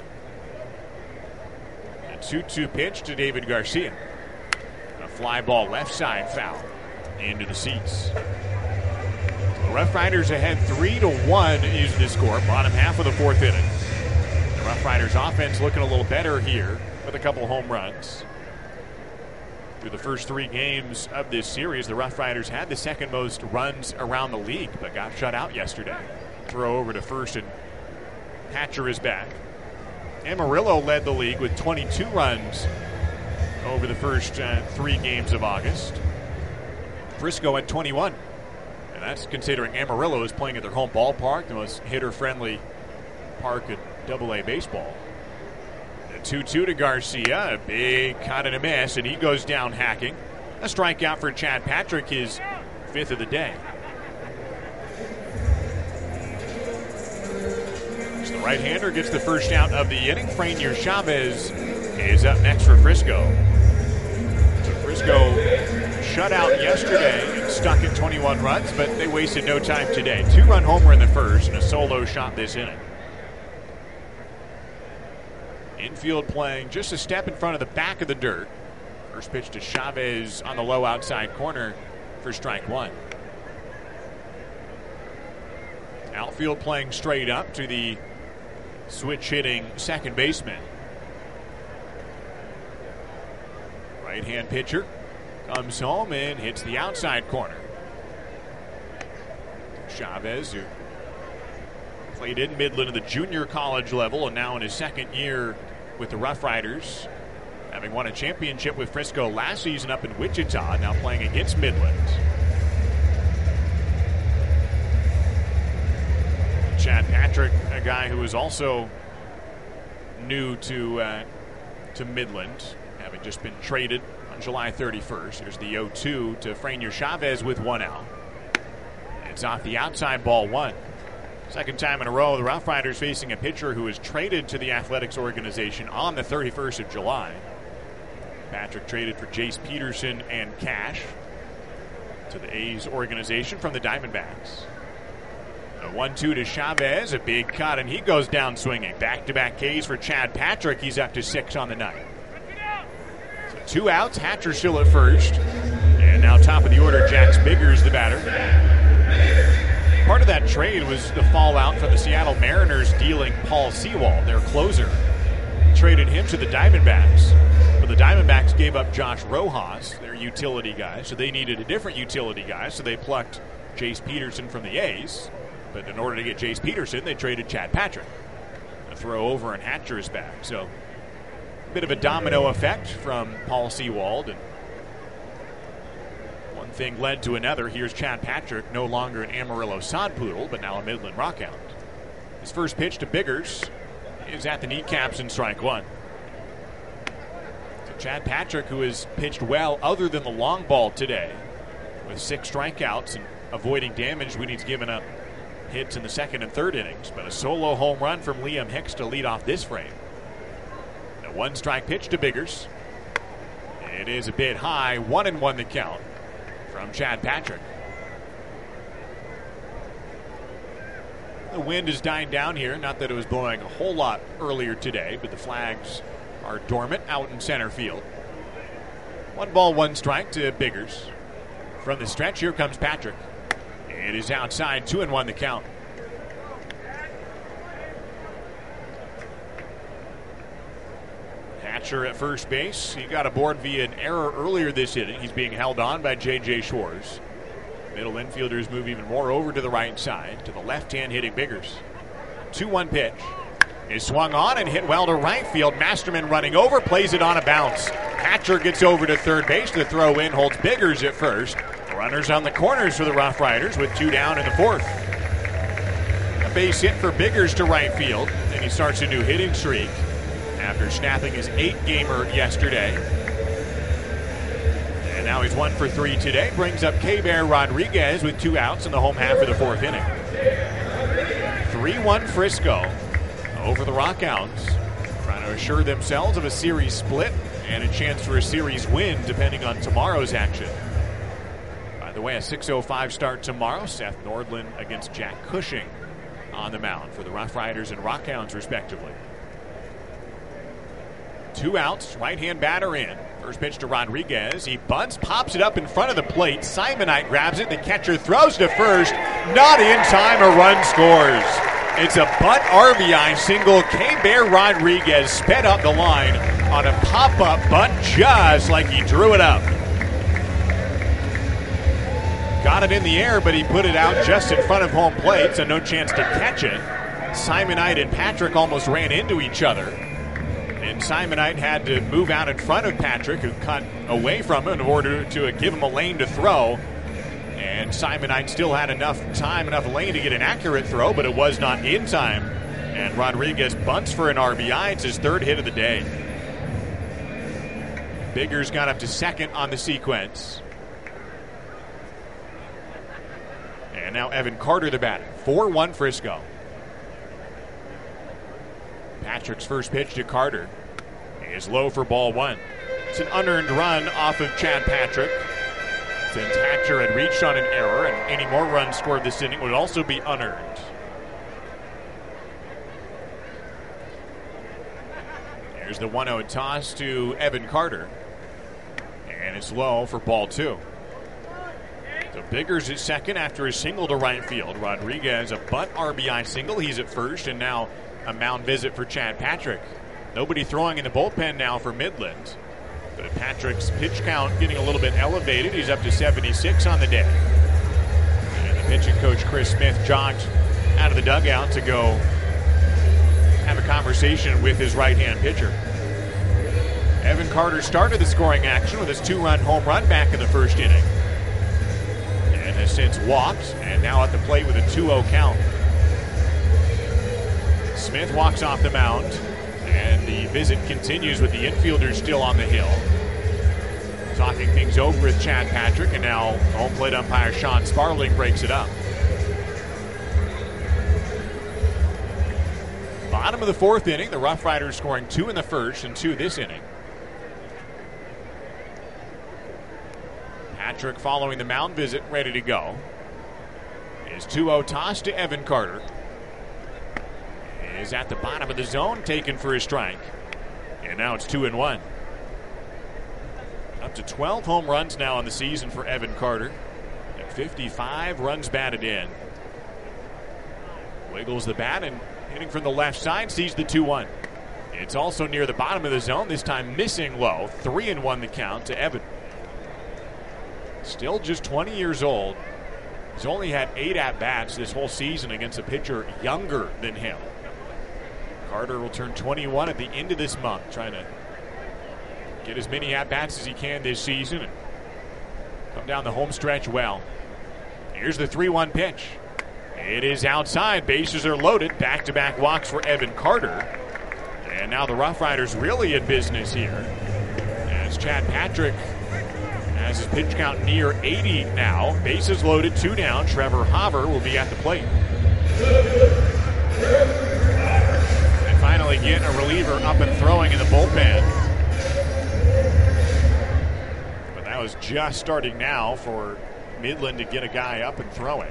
A 2-2 pitch to David Garcia. A fly ball left side foul into the seats. The Rough Riders ahead 3-1 is the score, bottom half of the 4th inning. The Rough Riders offense looking a little better here with a couple home runs. Through the first 3 games of this series, the Rough Riders had the second most runs around the league, but got shut out yesterday. Throw over to first, and Hatcher is back. Amarillo led the league with 22 runs over the first 3 games of August. Frisco at 21. And that's considering Amarillo is playing at their home ballpark, the most hitter-friendly park in AA baseball. A 2-2 to Garcia, a big cut and a miss, and he goes down hacking. A strikeout for Chad Patrick, his 5th of the day. The right-hander gets the first out of the inning. Franier Chavez is up next for Frisco. So Frisco shut out yesterday and stuck at 21 runs, but they wasted no time today. 2-run homer in the first and a solo shot this inning. Infield playing just a step in front of the back of the dirt. First pitch to Chavez on the low outside corner for strike one. Outfield playing straight up to the switch hitting second baseman. Right hand pitcher comes home and hits the outside corner. Chavez, who played in Midland at the junior college level and now in his second year with the Rough Riders, having won a championship with Frisco last season up in Wichita, now playing against Midland. Chad Patrick, a guy who is also new to Midland, having just been traded on July 31st. Here's the 0-2 to Franier Chavez with 1 out. It's off the outside, ball 1. Second time in a row, the Rough Riders facing a pitcher who was traded to the athletics organization on the 31st of July. Patrick traded for Jace Peterson and cash to the A's organization from the Diamondbacks. A 1-2 to Chavez, a big cut, and he goes down swinging. Back-to-back Ks for Chad Patrick. He's up to 6 on the night. So 2 outs, Hatcher still at first. And now top of the order, Jax Biggers, the batter. Part of that trade was the fallout from the Seattle Mariners dealing Paul Sewald, their closer. Traded him to the Diamondbacks. But the Diamondbacks gave up Josh Rojas, their utility guy, so they needed a different utility guy, so they plucked Jace Peterson from the A's. But in order to get Jace Peterson, they traded Chad Patrick. A throw over and Hatcher is back. So a bit of a domino effect from Paul Sewald. And one thing led to another. Here's Chad Patrick, no longer an Amarillo sod poodle, but now a Midland Rockhound. His first pitch to Biggers is at the kneecaps in strike one. So Chad Patrick, who has pitched well other than the long ball today, with 6 strikeouts and avoiding damage when he's given up hits in the second and third innings, but a solo home run from Liam Hicks to lead off this frame. A 1-strike pitch to Biggers. It is a bit high, 1-1 the count from Chad Patrick. The wind is dying down here. Not that it was blowing a whole lot earlier today, but the flags are dormant out in center field. 1 ball, 1 strike to Biggers. From the stretch, here comes Patrick. It is outside, 2-1 the count. Hatcher at first base. He got aboard via an error earlier this inning. He's being held on by J.J. Schwartz. Middle infielders move even more over to the right side, to the left-hand hitting Biggers. 2-1 pitch. Is swung on and hit well to right field. Masterman running over, plays it on a bounce. Hatcher gets over to third base. The throw in holds Biggers at first. Runners on the corners for the Rough Riders with 2 down in the 4th. A base hit for Biggers to right field, and he starts a new hitting streak after snapping his 8-gamer yesterday. And now he's 1 for 3 today. Brings up K-Bear Rodriguez with 2 outs in the home half of the 4th inning. 3-1 Frisco over the Rockhounds, trying to assure themselves of a series split and a chance for a series win depending on tomorrow's action. By the way, a 6:05 start tomorrow. Seth Nordland against Jack Cushing on the mound for the Rough Riders and Rockhounds respectively. 2 outs, right-hand batter in. First pitch to Rodriguez. He bunts, pops it up in front of the plate. Simonite grabs it. The catcher throws to first. Not in time. A run scores. It's a bunt RBI single. K-Bear Rodriguez sped up the line on a pop-up bunt just like he drew it up. Got it in the air, but he put it out just in front of home plate, so no chance to catch it. Simonite and Patrick almost ran into each other. And Simonite had to move out in front of Patrick, who cut away from him in order to give him a lane to throw. And Simonite still had enough time, enough lane to get an accurate throw, but it was not in time. And Rodriguez bunts for an RBI. It's his 3rd hit of the day. Biggers got up to second on the sequence. And now Evan Carter the batter. 4-1 Frisco. Patrick's first pitch to Carter is low for ball 1. It's an unearned run off of Chad Patrick, since Hatcher had reached on an error, and any more runs scored this inning would also be unearned. There's the 1-0 toss to Evan Carter, and it's low for ball 2. So Biggers is second after a single to right field. Rodriguez a bunt RBI single. He's at first, and now a mound visit for Chad Patrick. Nobody throwing in the bullpen now for Midland. But Patrick's pitch count getting a little bit elevated. He's up to 76 on the day. And the pitching coach Chris Smith jogged out of the dugout to go have a conversation with his right-hand pitcher. Evan Carter started the scoring action with his 2-run home run back in the first inning, and has since walked, and now at the plate with a 2-0 count. Smith walks off the mound, and the visit continues with the infielders still on the hill. Talking things over with Chad Patrick, and now home plate umpire Sean Sparling breaks it up. Bottom of the 4th inning, the Rough Riders scoring 2 in the first and 2 this inning. Patrick following the mound visit, ready to go. His 2-0 toss to Evan Carter is at the bottom of the zone, taken for a strike. And now it's 2-1. Up to 12 home runs now in the season for Evan Carter, and 55 runs batted in. Wiggles the bat and hitting from the left side, sees the 2-1. It's also near the bottom of the zone, this time missing low. 3-1 the count to Evan. Still just 20 years old. He's only had 8 at-bats this whole season against a pitcher younger than him. Carter will turn 21 at the end of this month, trying to get as many at-bats as he can this season and come down the home stretch well. Here's the 3-1 pitch. It is outside. Bases are loaded. Back-to-back walks for Evan Carter. And now the Rough Riders really in business here, as Chad Patrick has his pitch count near 80 now. Bases loaded, 2 down. Trevor Haver will be at the plate. And finally getting a reliever up and throwing in the bullpen. But that was just starting now for Midland to get a guy up and throwing.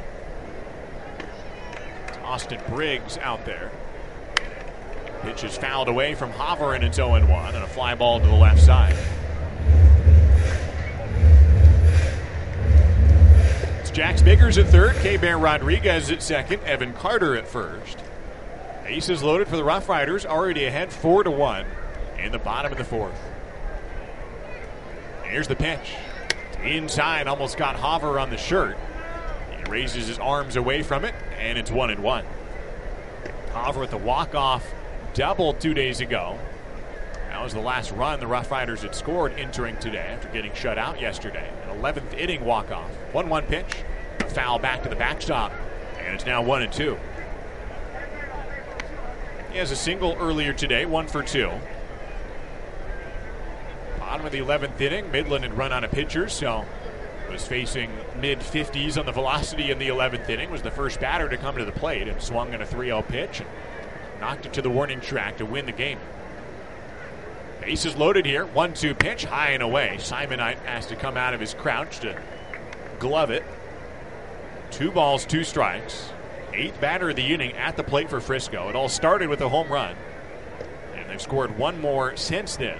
It's Austin Briggs out there. Pitch is fouled away from Haver, and it's 0-1, and a fly ball to the left side. It's Jax Biggers at third, K-Bear Rodriguez at second, Evan Carter at first. Bases loaded for the Rough Riders, already ahead 4-1 in the bottom of the fourth. Here's the pitch. Inside, almost got Haver on the shirt. He raises his arms away from it, and it's 1-1. Haver with the walk-off double 2 days ago. That was the last run the Rough Riders had scored entering today after getting shut out yesterday. An 11th inning walk-off. 1-1 pitch. A foul back to the backstop, and it's now 1-2. He has a single earlier today, 1 for 2. Bottom of the 11th inning, Midland had run out of pitchers, so was facing mid-50s on the velocity in the 11th inning. Was the first batter to come to the plate and swung in a 3-0 pitch and knocked it to the warning track to win the game. Bases loaded here. 1-2 pitch, high and away. Simonite has to come out of his crouch to glove it. 2 balls, 2 strikes. 8th batter of the inning at the plate for Frisco. It all started with a home run, and they've scored 1 more since then.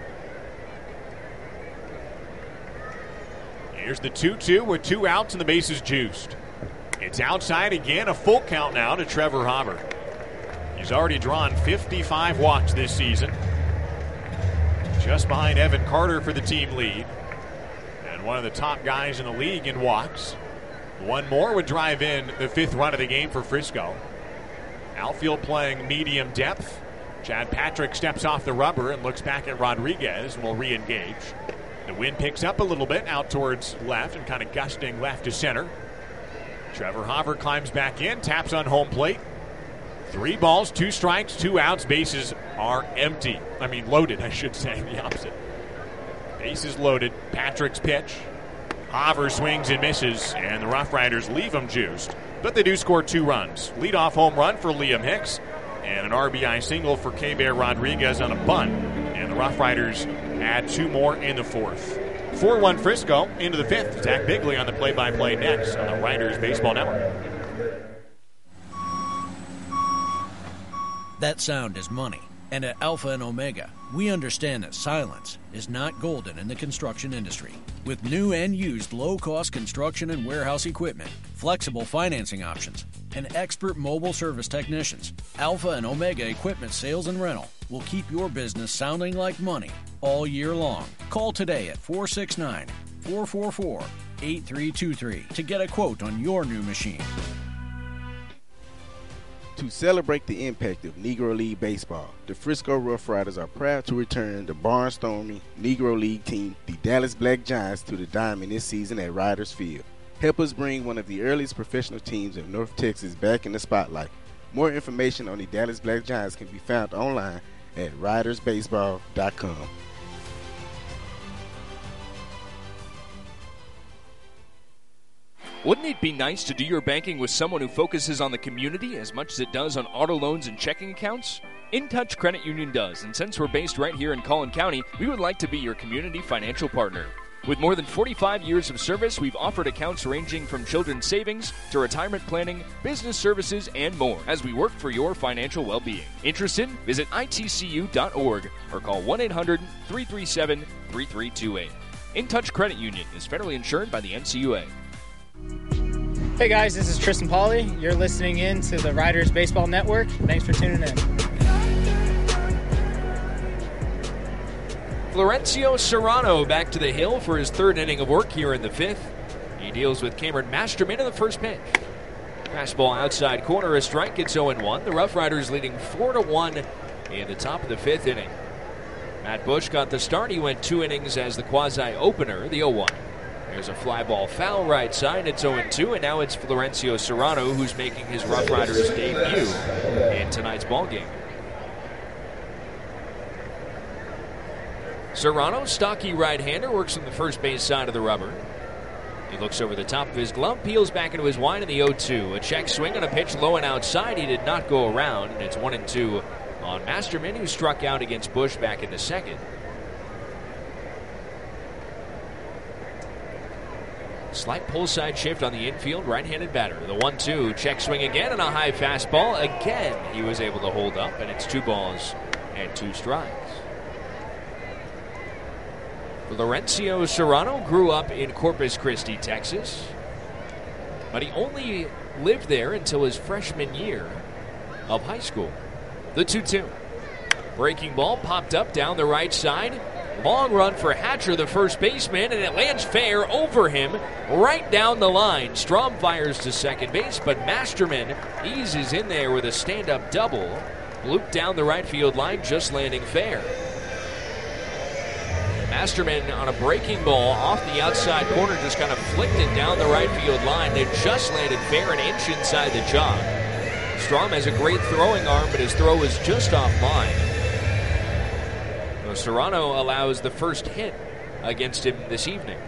Here's the 2-2 with 2 outs and the bases juiced. It's outside again, a full count now to Trevor Haver. He's already drawn 55 walks this season. Just behind Evan Carter for the team lead. And one of the top guys in the league in walks. 1 more would drive in the 5th run of the game for Frisco. Outfield playing medium depth. Chad Patrick steps off the rubber and looks back at Rodriguez and will re-engage. The wind picks up a little bit out towards left and kind of gusting left to center. Trevor Haver climbs back in, taps on home plate. 3 balls, 2 strikes, 2 outs. Bases are empty. Loaded, I should say, the opposite. Bases loaded. Patrick's pitch. Haver swings and misses, and the Rough Riders leave him juiced. But they do score 2 runs. Leadoff home run for Liam Hicks, and an RBI single for K-Bear Rodriguez on a bunt. And the Rough Riders add 2 more in the 4th. 4-1 Frisco into the 5th. Zach Bigley on the play-by-play next on the Riders Baseball Network. That sound is money. And at Alpha and Omega, we understand that silence is not golden in the construction industry. With new and used low-cost construction and warehouse equipment, flexible financing options, and expert mobile service technicians, Alpha and Omega Equipment Sales and Rental will keep your business sounding like money all year long. Call today at 469-444-8323 to get a quote on your new machine. To celebrate the impact of Negro League baseball, the Frisco Rough Riders are proud to return the barnstorming Negro League team, the Dallas Black Giants, to the diamond this season at Riders Field. Help us bring one of the earliest professional teams of North Texas back in the spotlight. More information on the Dallas Black Giants can be found online at ridersbaseball.com. Wouldn't it be nice to do your banking with someone who focuses on the community as much as it does on auto loans and checking accounts? In Touch Credit Union does, and since we're based right here in Collin County, we would like to be your community financial partner. With more than 45 years of service, we've offered accounts ranging from children's savings to retirement planning, business services, and more as we work for your financial well-being. Interested? Visit itcu.org or call 1-800-337-3328. In Touch Credit Union is federally insured by the NCUA. Hey guys, this is Tristan Pauly. You're listening in to the Riders Baseball Network. Thanks for tuning in. Florencio Serrano back to the hill for his 3rd inning of work here in the 5th. He deals with Cameron Masterman in the first pitch. Fastball outside corner, a strike. It's 0-1. The Rough Riders leading 4-1 in the top of the 5th inning. Matt Bush got the start. He went 2 innings as the quasi-opener, the 0-1. There's a fly ball foul right side. It's 0-2, and now it's Florencio Serrano who's making his Rough Riders debut in tonight's ballgame. Serrano, stocky right-hander, works on the first base side of the rubber. He looks over the top of his glove, peels back into his wind in the 0-2. A check swing on a pitch low and outside. He did not go around, and it's 1-2 on Masterman, who struck out against Bush back in the second. Slight pull side shift on the infield, right-handed batter. The 1-2, check swing again, and a high fastball. Again, he was able to hold up, and it's 2 balls and 2 strikes. Florencio Serrano grew up in Corpus Christi, Texas, but he only lived there until his freshman year of high school. The 2-2. Breaking ball popped up down the right side. Long run for Hatcher, the first baseman, and it lands fair over him right down the line. Strom fires to second base, but Masterman eases in there with a stand-up double. Looped down the right field line, just landing fair. Masterman on a breaking ball off the outside corner just kind of flicked it down the right field line. It just landed fair, an inch inside the chalk. Strom has a great throwing arm, but his throw was just off line. So Serrano allows the first hit against him this evening.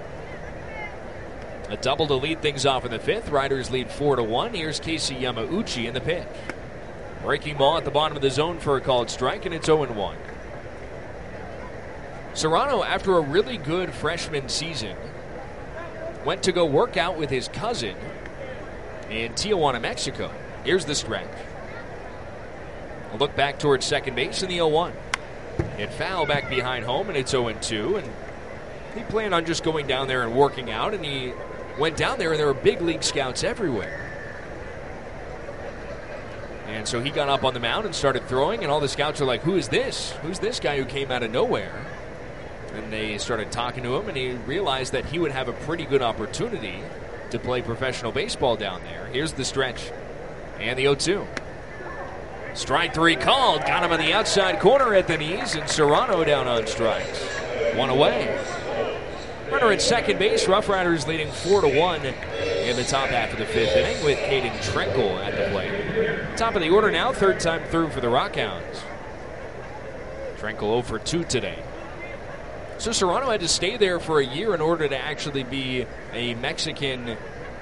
A double to lead things off in the 5th. Riders lead 4-1. Here's Casey Yamauchi in the pitch. Breaking ball at the bottom of the zone for a called strike, and it's 0-1. Serrano, after a really good freshman season, went to go work out with his cousin in Tijuana, Mexico. Here's the stretch. A look back towards second base in the 0-1. Hit foul back behind home, and it's 0-2. And he planned on just going down there and working out, and he went down there, and there were big league scouts everywhere. And so he got up on the mound and started throwing, and all the scouts are like, who is this? Who's this guy who came out of nowhere? And they started talking to him, and he realized that he would have a pretty good opportunity to play professional baseball down there. Here's the stretch and the 0-2. Strike 3 called. Got him on the outside corner at the knees, and Serrano down on strikes. 1 away. Runner at second base. Rough Riders leading 4-1 in the top half of the 5th inning with Caden Trenkle at the plate. Top of the order now, 3rd time through for the Rockhounds. Trenkle 0 for 2 today. So Serrano had to stay there for a year in order to actually be a Mexican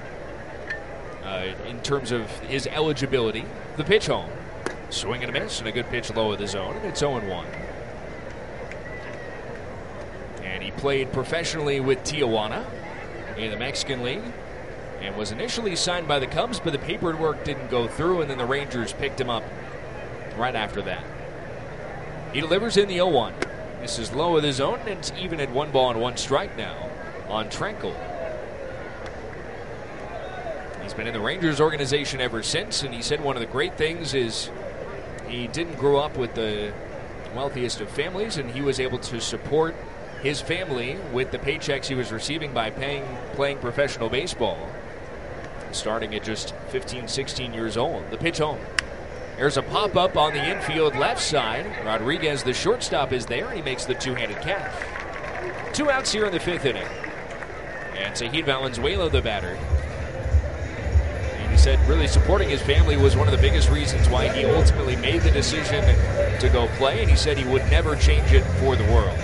in terms of his eligibility. The pitch home. Swing and a miss, and a good pitch low of the zone, and it's 0-1. And he played professionally with Tijuana in the Mexican League and was initially signed by the Cubs, but the paperwork didn't go through, and then the Rangers picked him up right after that. He delivers in the 0-1. This is low of the zone, and it's even at 1 ball and 1 strike now on Trenkle. He's been in the Rangers organization ever since, and he said one of the great things is he didn't grow up with the wealthiest of families, and he was able to support his family with the paychecks he was receiving by playing professional baseball, starting at just 15, 16 years old. The pitch home. There's a pop-up on the infield left side. Rodriguez, the shortstop, is there, and he makes the two-handed catch. 2 outs here in the 5th inning. And Zahid Valenzuela, the batter. And he said really supporting his family was one of the biggest reasons why he ultimately made the decision to go play, and he said he would never change it for the world.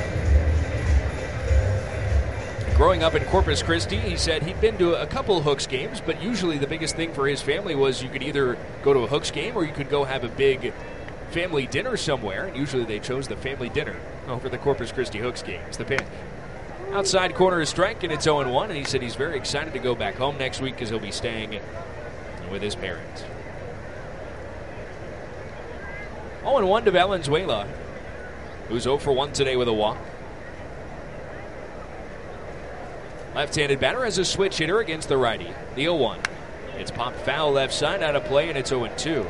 Growing up in Corpus Christi, he said he'd been to a couple Hooks games, but usually the biggest thing for his family was you could either go to a Hooks game or you could go have a big family dinner somewhere, and usually they chose the family dinner over the Corpus Christi Hooks games. The pitch. Outside corner is strike, and it's 0-1, and he said he's very excited to go back home next week because he'll be staying with his parents. 0-1 to Valenzuela, who's 0 for 1 today with a walk. Left-handed batter has a switch hitter against the righty. The 0-1. It's popped foul left side out of play, and it's 0-2.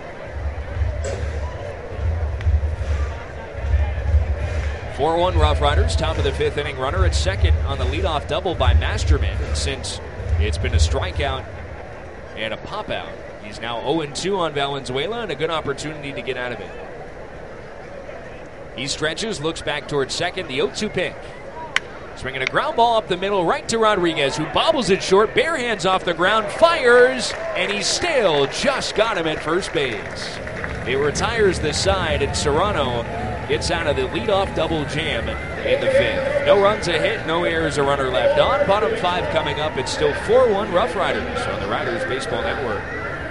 4-1 Rough Riders, top of the 5th inning. Runner at second on the leadoff double by Masterman. And since it's been a strikeout and a pop out. He's now 0-2 on Valenzuela and a good opportunity to get out of it. He stretches, looks back towards second, the 0-2 pitch. Swinging a ground ball up the middle, right to Rodriguez, who bobbles it short, bare hands off the ground, fires, and he still just got him at first base. It retires this side, and Serrano gets out of the leadoff double jam in the fifth. No runs, a hit, no errors, a runner left on. Bottom five coming up. It's still 4-1 Rough Riders on the Riders Baseball Network.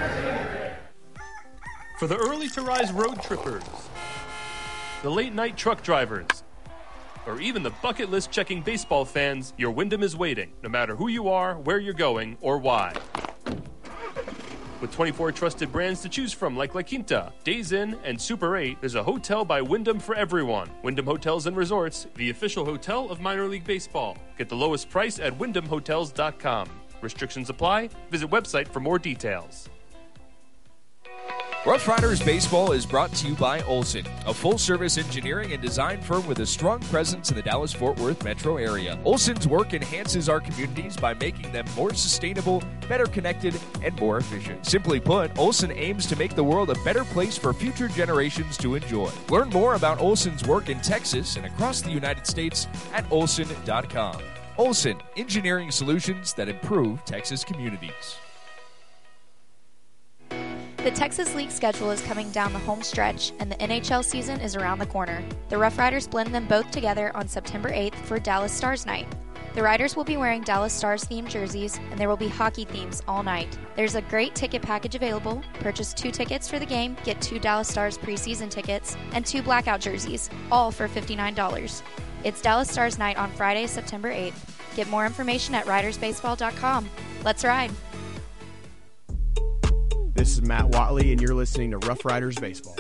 For the early to rise road trippers, the late night truck drivers, or even the bucket list checking baseball fans, your Wyndham is waiting, no matter who you are, where you're going, or why. With 24 trusted brands to choose from like La Quinta, Days Inn, and Super 8, there's a hotel by Wyndham for everyone. Wyndham Hotels and Resorts, the official hotel of minor league baseball. Get the lowest price at wyndhamhotels.com. Restrictions apply. Visit website for more details. Rough Riders Baseball is brought to you by Olson, a full-service engineering and design firm with a strong presence in the Dallas-Fort Worth metro area. Olson's work enhances our communities by making them more sustainable, better connected, and more efficient. Simply put, Olson aims to make the world a better place for future generations to enjoy. Learn more about Olson's work in Texas and across the United States at olson.com. Olson, engineering solutions that improve Texas communities. The Texas League schedule is coming down the home stretch, and the NHL season is around the corner. The Rough Riders blend them both together on September 8th for Dallas Stars Night. The Riders will be wearing Dallas Stars-themed jerseys, and there will be hockey themes all night. There's a great ticket package available. Purchase 2 tickets for the game, get 2 Dallas Stars preseason tickets, and 2 blackout jerseys, all for $59. It's Dallas Stars Night on Friday, September 8th. Get more information at ridersbaseball.com. Let's ride! This is Matt Watley, and you're listening to Rough Riders Baseball.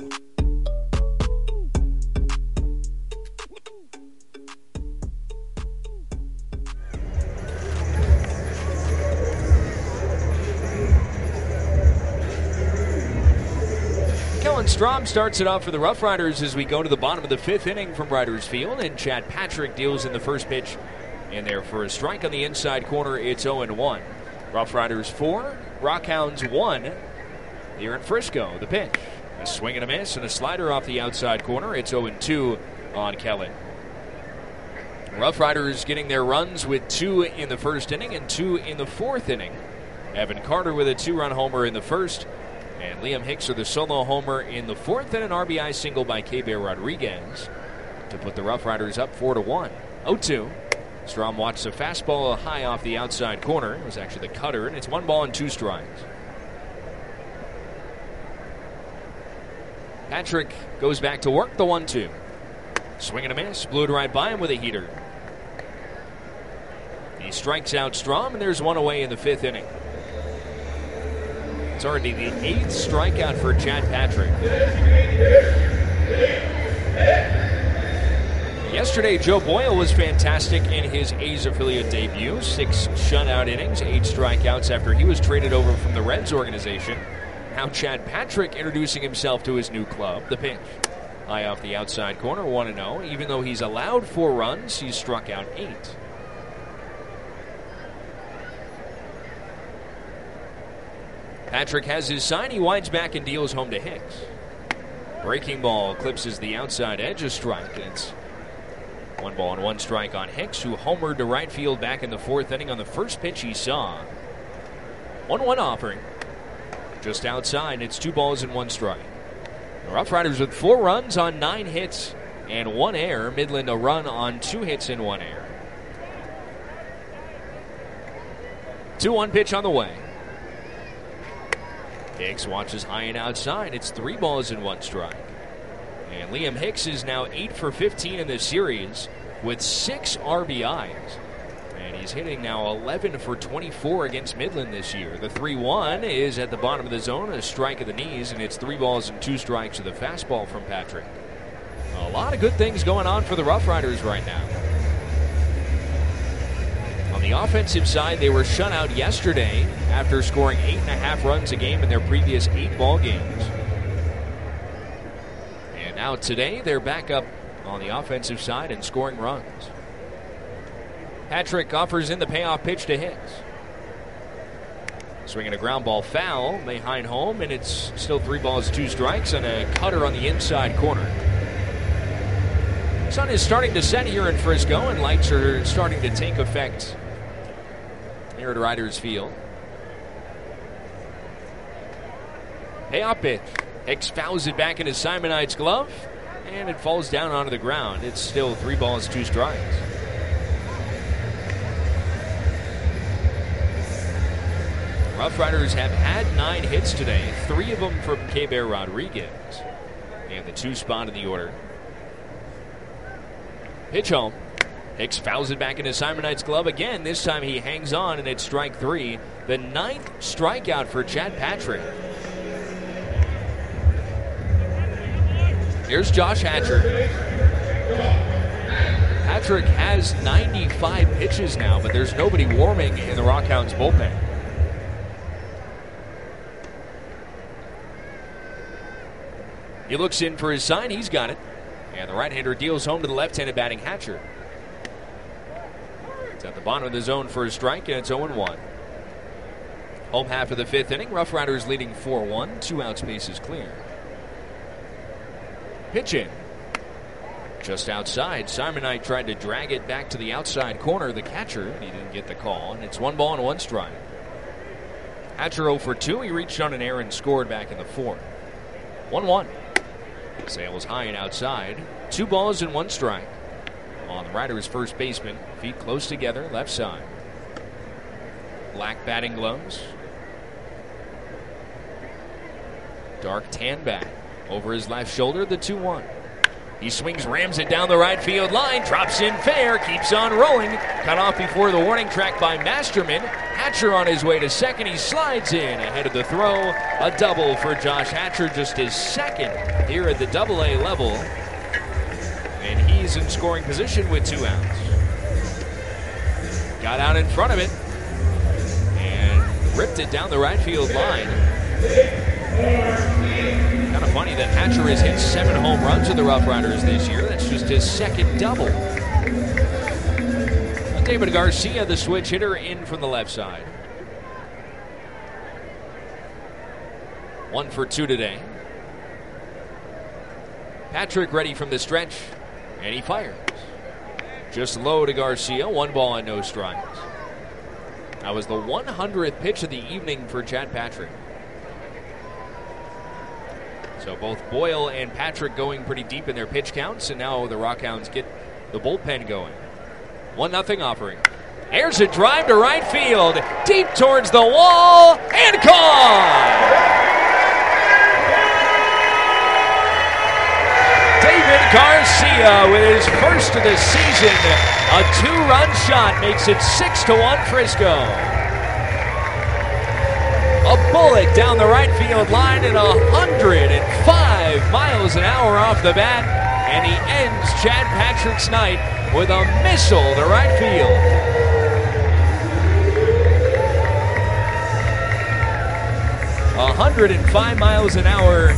Kellen Strom starts it off for the Rough Riders as we go to the bottom of the 5th inning from Riders Field, and Chad Patrick deals in the first pitch. And there for a strike on the inside corner, it's 0-1. Rough Riders 4, Rockhounds 1. Here in Frisco, the pitch. A swing and a miss and a slider off the outside corner. It's 0-2 on Kellen. Rough Riders getting their runs with 2 in the first inning and 2 in the 4th inning. Evan Carter with a 2-run homer in the first, and Liam Hicks with a solo homer in the 4th, and an RBI single by K-Bear Rodriguez to put the Rough Riders up 4-1. 0-2. Strom watched a fastball high off the outside corner. It was actually the cutter, and it's 1 ball and 2 strikes. Patrick goes back to work, the 1-2. Swing and a miss, blew it right by him with a heater. He strikes out Strom, and there's 1 away in the 5th inning. It's already the 8th strikeout for Chad Patrick. Yesterday, Joe Boyle was fantastic in his A's affiliate debut. 6 shutout innings, 8 strikeouts after he was traded over from the Reds organization. Now Chad Patrick introducing himself to his new club. The pitch. High off the outside corner, 1-0. Even though he's allowed 4 runs, he's struck out 8. Patrick has his sign. He winds back and deals home to Hicks. Breaking ball clipses the outside edge, a strike. It's 1 ball and 1 strike on Hicks, who homered to right field back in the 4th inning on the first pitch he saw. 1-1 offering. Just outside, it's 2 balls and 1 strike. The Rough Riders with 4 runs on 9 hits and 1 error. Midland a run on 2 hits and 1 error. 2-1 pitch on the way. Hicks watches high and outside. It's 3 balls and 1 strike. And Liam Hicks is now 8 for 15 in this series with 6 RBIs. And he's hitting now 11 for 24 against Midland this year. The 3-1 is at the bottom of the zone, a strike at the knees, and it's 3 balls and 2 strikes with a fastball from Patrick. A lot of good things going on for the Rough Riders right now. On the offensive side, they were shut out yesterday after scoring 8.5 runs a game in their previous 8 ball games. And now today, they're back up on the offensive side and scoring runs. Patrick offers in the payoff pitch to Hicks. Swinging a ground ball foul. Mahine home, and it's still 3 balls, 2 strikes, and a cutter on the inside corner. Sun is starting to set here in Frisco, and lights are starting to take effect here at Riders Field. Payoff pitch. Hicks fouls it back into Simon Knight's glove, and it falls down onto the ground. It's still 3 balls, 2 strikes. Rough Riders have had 9 hits today, 3 of them from K-Bear Rodriguez. They have the 2 spot in the order. Pitch home. Hicks fouls it back into Simon Knight's glove again. This time he hangs on, and it's strike 3. The 9th strikeout for Chad Patrick. Here's Josh Hatcher. Patrick has 95 pitches now, but there's nobody warming in the Rockhounds bullpen. He looks in for his sign. He's got it. And the right-hander deals home to the left-handed batting Hatcher. It's at the bottom of the zone for a strike, and it's 0-1. Home half of the 5th inning. Rough Riders leading 4-1. 2 outs, bases clear. Pitch in. Just outside. Simon Knight tried to drag it back to the outside corner of the catcher. He didn't get the call, and it's 1 ball and 1 strike. Hatcher 0 for 2. He reached on an error and scored back in the 4th. 1-1. Sails high and outside. 2 balls and 1 strike. On the Riders' first baseman. Feet close together, left side. Black batting gloves. Dark tan bat. Over his left shoulder, the 2-1. He swings, rams it down the right field line, drops in fair, keeps on rolling. Cut off before the warning track by Masterman. Hatcher on his way to second. He slides in ahead of the throw. A double for Josh Hatcher, just his 2nd here at the AA level. And he's in scoring position with 2 outs. Got out in front of it and ripped it down the right field line. Kind of funny that Hatcher has hit 7 home runs with the Rough Riders this year. That's just his 2nd double. David Garcia, the switch hitter, in from the left side. 1 for 2 today. Patrick ready from the stretch, and he fires. Just low to Garcia, 1 ball and no strikes. That was the 100th pitch of the evening for Chad Patrick. So both Boyle and Patrick going pretty deep in their pitch counts, and now the Rockhounds get the bullpen going. 1-0 offering. Airs a drive to right field, deep towards the wall, and caught! David Garcia with his first of the season. A 2-run shot makes it 6-1 Frisco. A bullet down the right field line at 105 miles an hour off the bat, and he ends Chad Patrick's night with a missile to right field. A 105 miles an hour,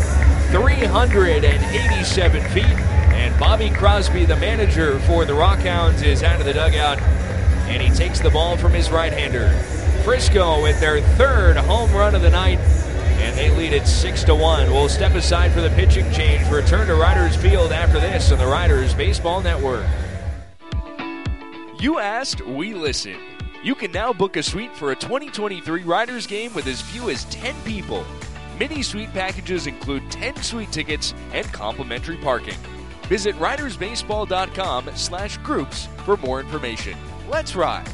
387 feet, and Bobby Crosby, the manager for the Rockhounds, is out of the dugout, and he takes the ball from his right-hander. Frisco with their 3rd home run of the night, and they lead it 6-1. We'll step aside for the pitching change. Return to Riders Field after this on the Riders Baseball Network. You asked, we listened. You can now book a suite for a 2023 Riders game with as few as 10 people. Mini suite packages include 10 suite tickets and complimentary parking. Visit ridersbaseball.com/groups for more information. Let's ride.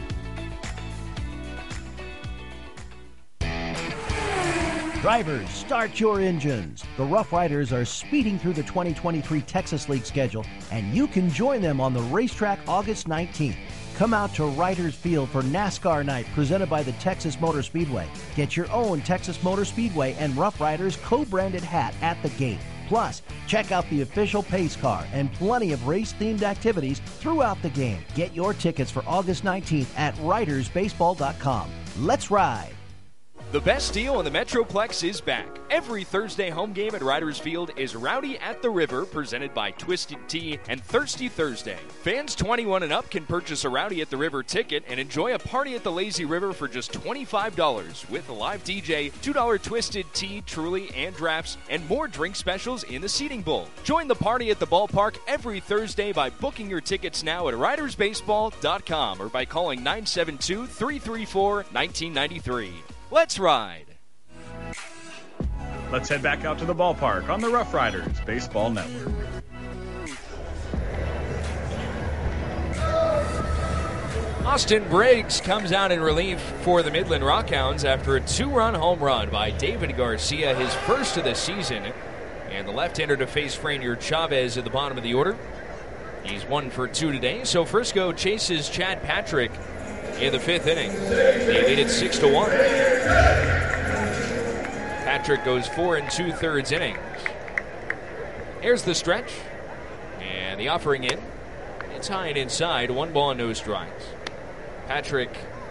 Drivers, start your engines. The Rough Riders are speeding through the 2023 Texas League schedule, and you can join them on the racetrack August 19th. Come out to Riders Field for NASCAR Night presented by the Texas Motor Speedway. Get your own Texas Motor Speedway and Rough Riders co-branded hat at the gate. Plus, check out the official pace car and plenty of race-themed activities throughout the game. Get your tickets for August 19th at ridersbaseball.com. Let's ride! The best deal in the Metroplex is back. Every Thursday home game at Riders Field is Rowdy at the River, presented by Twisted Tea and Thirsty Thursday. Fans 21 and up can purchase a Rowdy at the River ticket and enjoy a party at the Lazy River for just $25 with a live DJ, $2 Twisted Tea, Truly, and drafts, and more drink specials in the seating bowl. Join the party at the ballpark every Thursday by booking your tickets now at ridersbaseball.com or by calling 972-334-1993. Let's ride. Let's head back out to the ballpark on the Rough Riders Baseball Network. Austin Briggs comes out in relief for the Midland Rockhounds after a 2-run home run by David Garcia, his first of the season. And the left-hander to face Franier Chavez at the bottom of the order. He's 1 for 2 today, so Frisco chases Chad Patrick in the 5th inning. They lead it 6-1. Patrick goes 4 2/3 innings. Here's the stretch. And the offering in. It's high and inside. 1 ball and no strikes. Patrick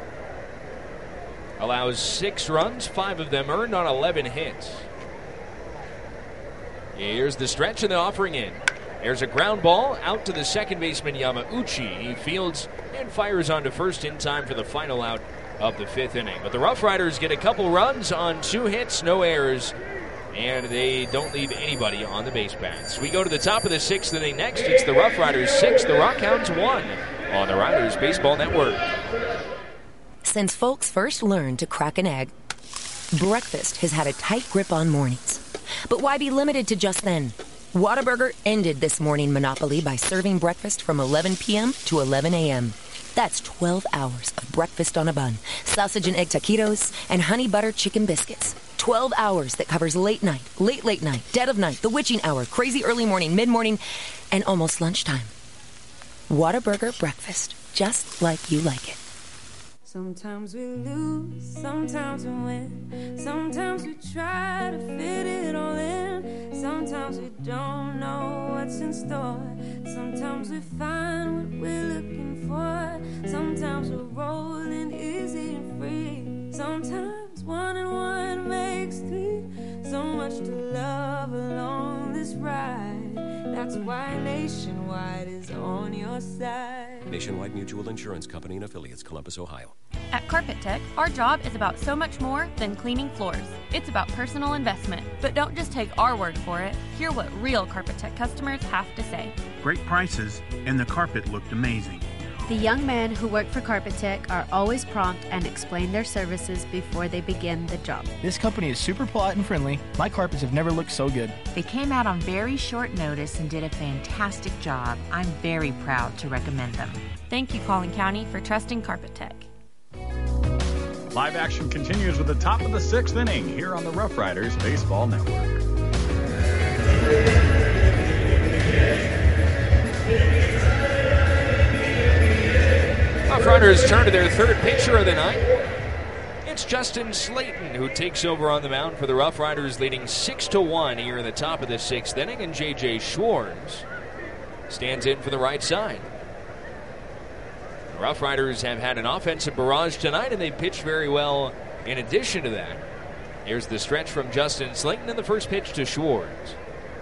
allows 6 runs, 5 of them earned on 11 hits. Here's the stretch and the offering in. There's a ground ball out to the second baseman Yamauchi. He fields and fires on to first in time for the final out of the 5th inning. But the Rough Riders get a couple runs on 2 hits, no errors, and they don't leave anybody on the base paths. We go to the top of the 6th inning next. It's the Rough Riders 6, the Rockhounds 1 on the Riders Baseball Network. Since folks first learned to crack an egg, breakfast has had a tight grip on mornings. But why be limited to just then? Whataburger ended this morning monopoly by serving breakfast from 11 p.m. to 11 a.m. That's 12 hours of breakfast on a bun, sausage and egg taquitos, and honey butter chicken biscuits. 12 hours that covers late night, late night, dead of night, the witching hour, crazy early morning, mid-morning, and almost lunchtime. Whataburger breakfast, just like you like it. Sometimes we lose, sometimes we win. Sometimes we try to fit it all in. Sometimes we don't know what's in store. Sometimes we find what we're looking for. Sometimes we're rolling easy and free. Sometimes 1 and 1 makes 3. So much to love along this ride. That's why Nationwide is on your side. Nationwide Mutual Insurance Company and Affiliates, Columbus, Ohio. At Carpet Tech, our job is about so much more than cleaning floors. It's about personal investment. But don't just take our word for it. Hear what real Carpet Tech customers have to say. Great prices, and the carpet looked amazing. The young men who work for Carpet Tech are always prompt and explain their services before they begin the job. This company is super polite and friendly. My carpets have never looked so good. They came out on very short notice and did a fantastic job. I'm very proud to recommend them. Thank you, Collin County, for trusting Carpet Tech. Live action continues with the top of the 6th inning here on the Rough Riders Baseball Network. Rough Riders turn to their 3rd pitcher of the night. It's Justin Slayton who takes over on the mound for the Rough Riders, leading 6-1 here in the top of the 6th inning, and J.J. Schwartz stands in for the right side. The Rough Riders have had an offensive barrage tonight, and they pitched very well in addition to that. Here's the stretch from Justin Slayton, and the first pitch to Schwartz.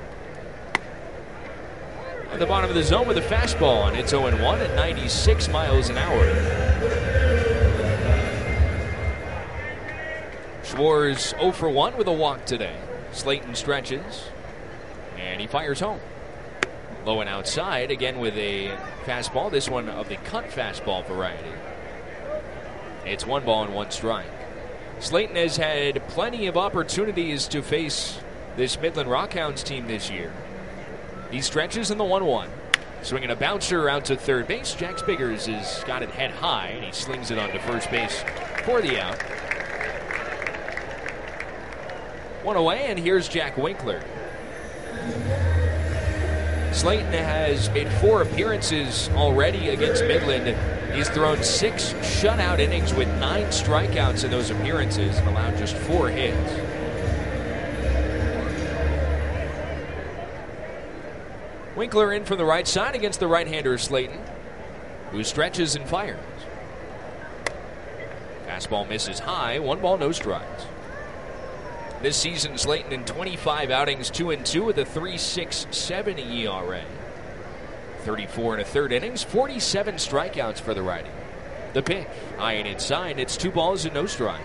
At the bottom of the zone with a fastball, and it's 0-1 at 96 miles an hour. Schwartz 0 for 1 with a walk today. Slayton stretches, and he fires home. Low and outside, again with a fastball, this one of the cut fastball variety. It's 1 ball and 1 strike. Slayton has had plenty of opportunities to face this Midland Rockhounds team this year. He stretches in the 1-1. Swinging a bouncer out to third base. Jack Spiggers has got it head high, and he slings it onto first base for the out. 1 away, and here's Jack Winkler. Slayton has made 4 appearances already against Midland. He's thrown 6 shutout innings with 9 strikeouts in those appearances and allowed just 4 hits. Winkler in from the right side against the right-hander Slayton, who stretches and fires. Fastball misses high, 1 ball, no strikes. This season, Slayton in 25 outings, 2-2 with a 3.67 ERA. 34 and a third innings, 47 strikeouts for the righty. The pitch, high and inside, it's 2 balls and no strikes.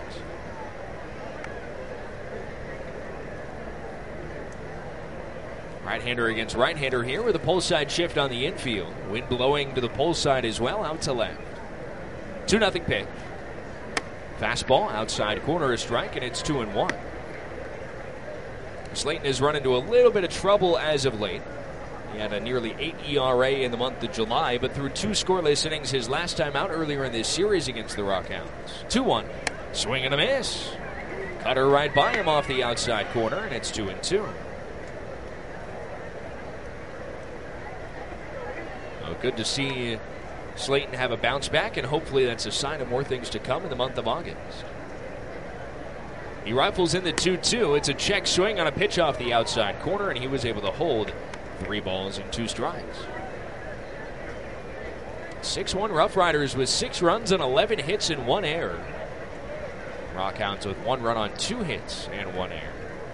Right-hander against right-hander here with a pull side shift on the infield. Wind blowing to the pull side as well, out to left. 2-0 pitch. Fastball, outside corner, a strike, and it's 2-1. Slayton has run into a little bit of trouble as of late. He had a nearly 8 ERA in the month of July, but through 2 scoreless innings his last time out earlier in this series against the Rockhounds. 2-1. Swing and a miss. Cutter right by him off the outside corner, and it's 2-2. Well, good to see Slayton have a bounce back, and hopefully that's a sign of more things to come in the month of August. He rifles in the 2-2. It's a check swing on a pitch off the outside corner, and he was able to hold 3 balls and 2 strikes. 6-1 Rough Riders with 6 runs and 11 hits and 1 error. Rockhounds with 1 run on 2 hits and 1 error.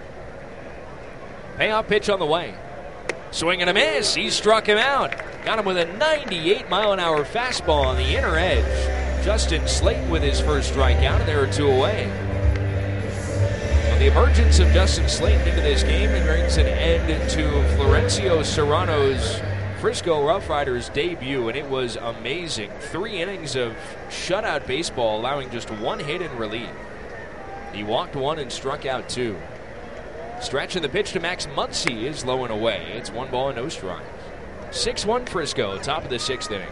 Payoff pitch on the way. Swing and a miss. He struck him out. Got him with a 98-mile-an-hour fastball on the inner edge. Justin Slayton with his first strikeout, and there are 2 away. Well, the emergence of Justin Slayton into this game brings an end to Florencio Serrano's Frisco Rough Riders debut, and it was amazing. 3 innings of shutout baseball, allowing just 1 hit in relief. He walked 1 and struck out 2. Stretch and the pitch to Max Muncy is low and away. It's 1 ball and no strikes. 6-1 Frisco, top of the 6th inning.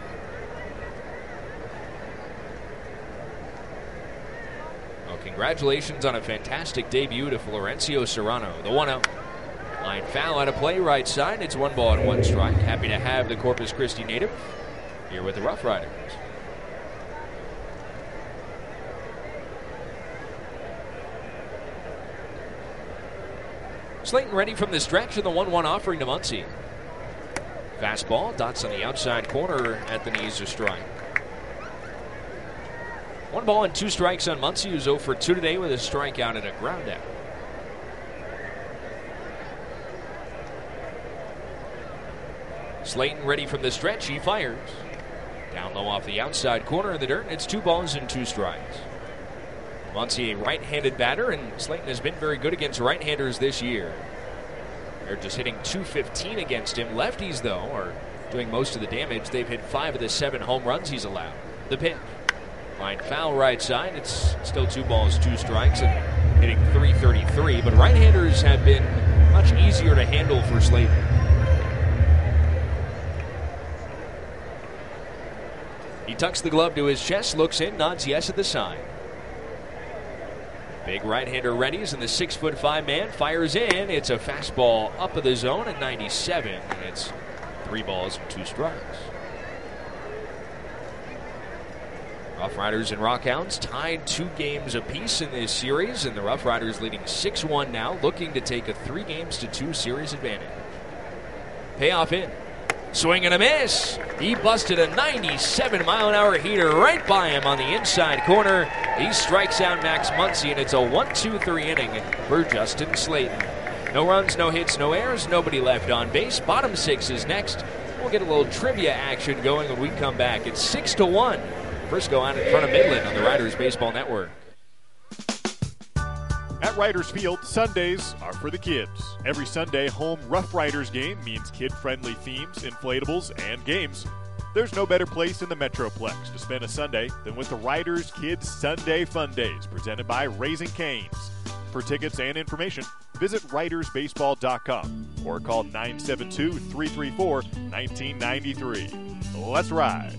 Well, congratulations on a fantastic debut to Florencio Serrano. The 1-0. Line foul out of play, right side. It's 1 ball and 1 strike. Happy to have the Corpus Christi native here with the Rough Riders. Slayton ready from the stretch and the 1-1 offering to Muncy. Fastball, dots on the outside corner at the knees, a strike. 1 ball and 2 strikes on Muncy, who's 0 for 2 today with a strikeout and a ground out. Slayton ready from the stretch, he fires. Down low off the outside corner in the dirt, and it's 2 balls and 2 strikes. Muncy, a right-handed batter, and Slayton has been very good against right-handers this year. They're just hitting .215 against him. Lefties, though, are doing most of the damage. They've hit 5 of the 7 home runs he's allowed. The pitch. Line foul right side. It's still 2 balls, 2 strikes, and hitting .333. But right-handers have been much easier to handle for Slayton. He tucks the glove to his chest, looks in, nods yes at the sign. Big right-hander readies, and the 6'5" man fires in. It's a fastball up of the zone at 97, and it's 3 balls and 2 strikes. Rough Riders and Rockhounds tied 2 games apiece in this series, and the Rough Riders leading 6-1 now, looking to take a 3-2 series advantage. Payoff in. Swing and a miss. He busted a 97-mile-an-hour heater right by him on the inside corner. He strikes out Max Muncy, and it's a 1-2-3 inning for Justin Slayton. No runs, no hits, no errors, nobody left on base. Bottom 6 is next. We'll get a little trivia action going when we come back. It's 6-1. Frisco out in front of Midland on the Riders Baseball Network. At Riders Field, Sundays are for the kids. Every Sunday home Rough Riders game means kid-friendly themes, inflatables, and games. There's no better place in the Metroplex to spend a Sunday than with the Riders Kids Sunday Fun Days, presented by Raising Cane's. For tickets and information, visit RidersBaseball.com or call 972-334-1993. Let's ride.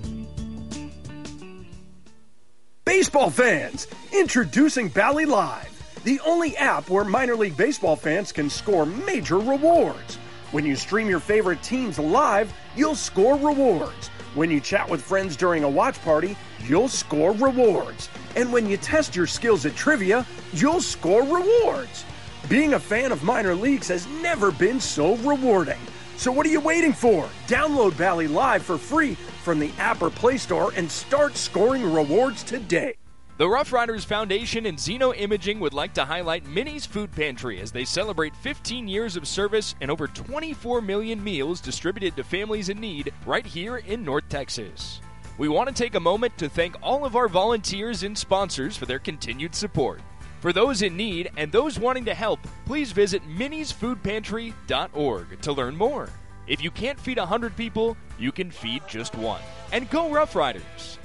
Baseball fans, introducing Bally Live, the only app where minor league baseball fans can score major rewards. When you stream your favorite teams live, you'll score rewards. When you chat with friends during a watch party, you'll score rewards. And when you test your skills at trivia, you'll score rewards. Being a fan of minor leagues has never been so rewarding. So what are you waiting for? Download Bally Live for free from the app or Play Store and start scoring rewards today. The Rough Riders Foundation and Xeno Imaging would like to highlight Minnie's Food Pantry as they celebrate 15 years of service and over 24 million meals distributed to families in need right here in North Texas. We want to take a moment to thank all of our volunteers and sponsors for their continued support. For those in need and those wanting to help, please visit minniesfoodpantry.org to learn more. If you can't feed 100 people, you can feed just one. And go Rough Riders!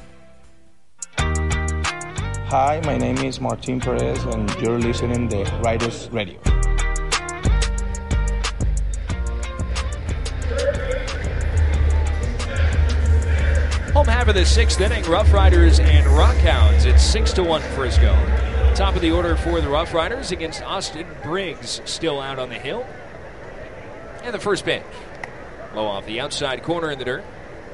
Hi, my name is Martin Perez, and you're listening to Riders Radio. Home half of the 6th inning, Rough Riders and Rockhounds. It's 6-1 Frisco. Top of the order for the Rough Riders against Austin Briggs, still out on the hill. And the first pitch. Low off the outside corner in the dirt.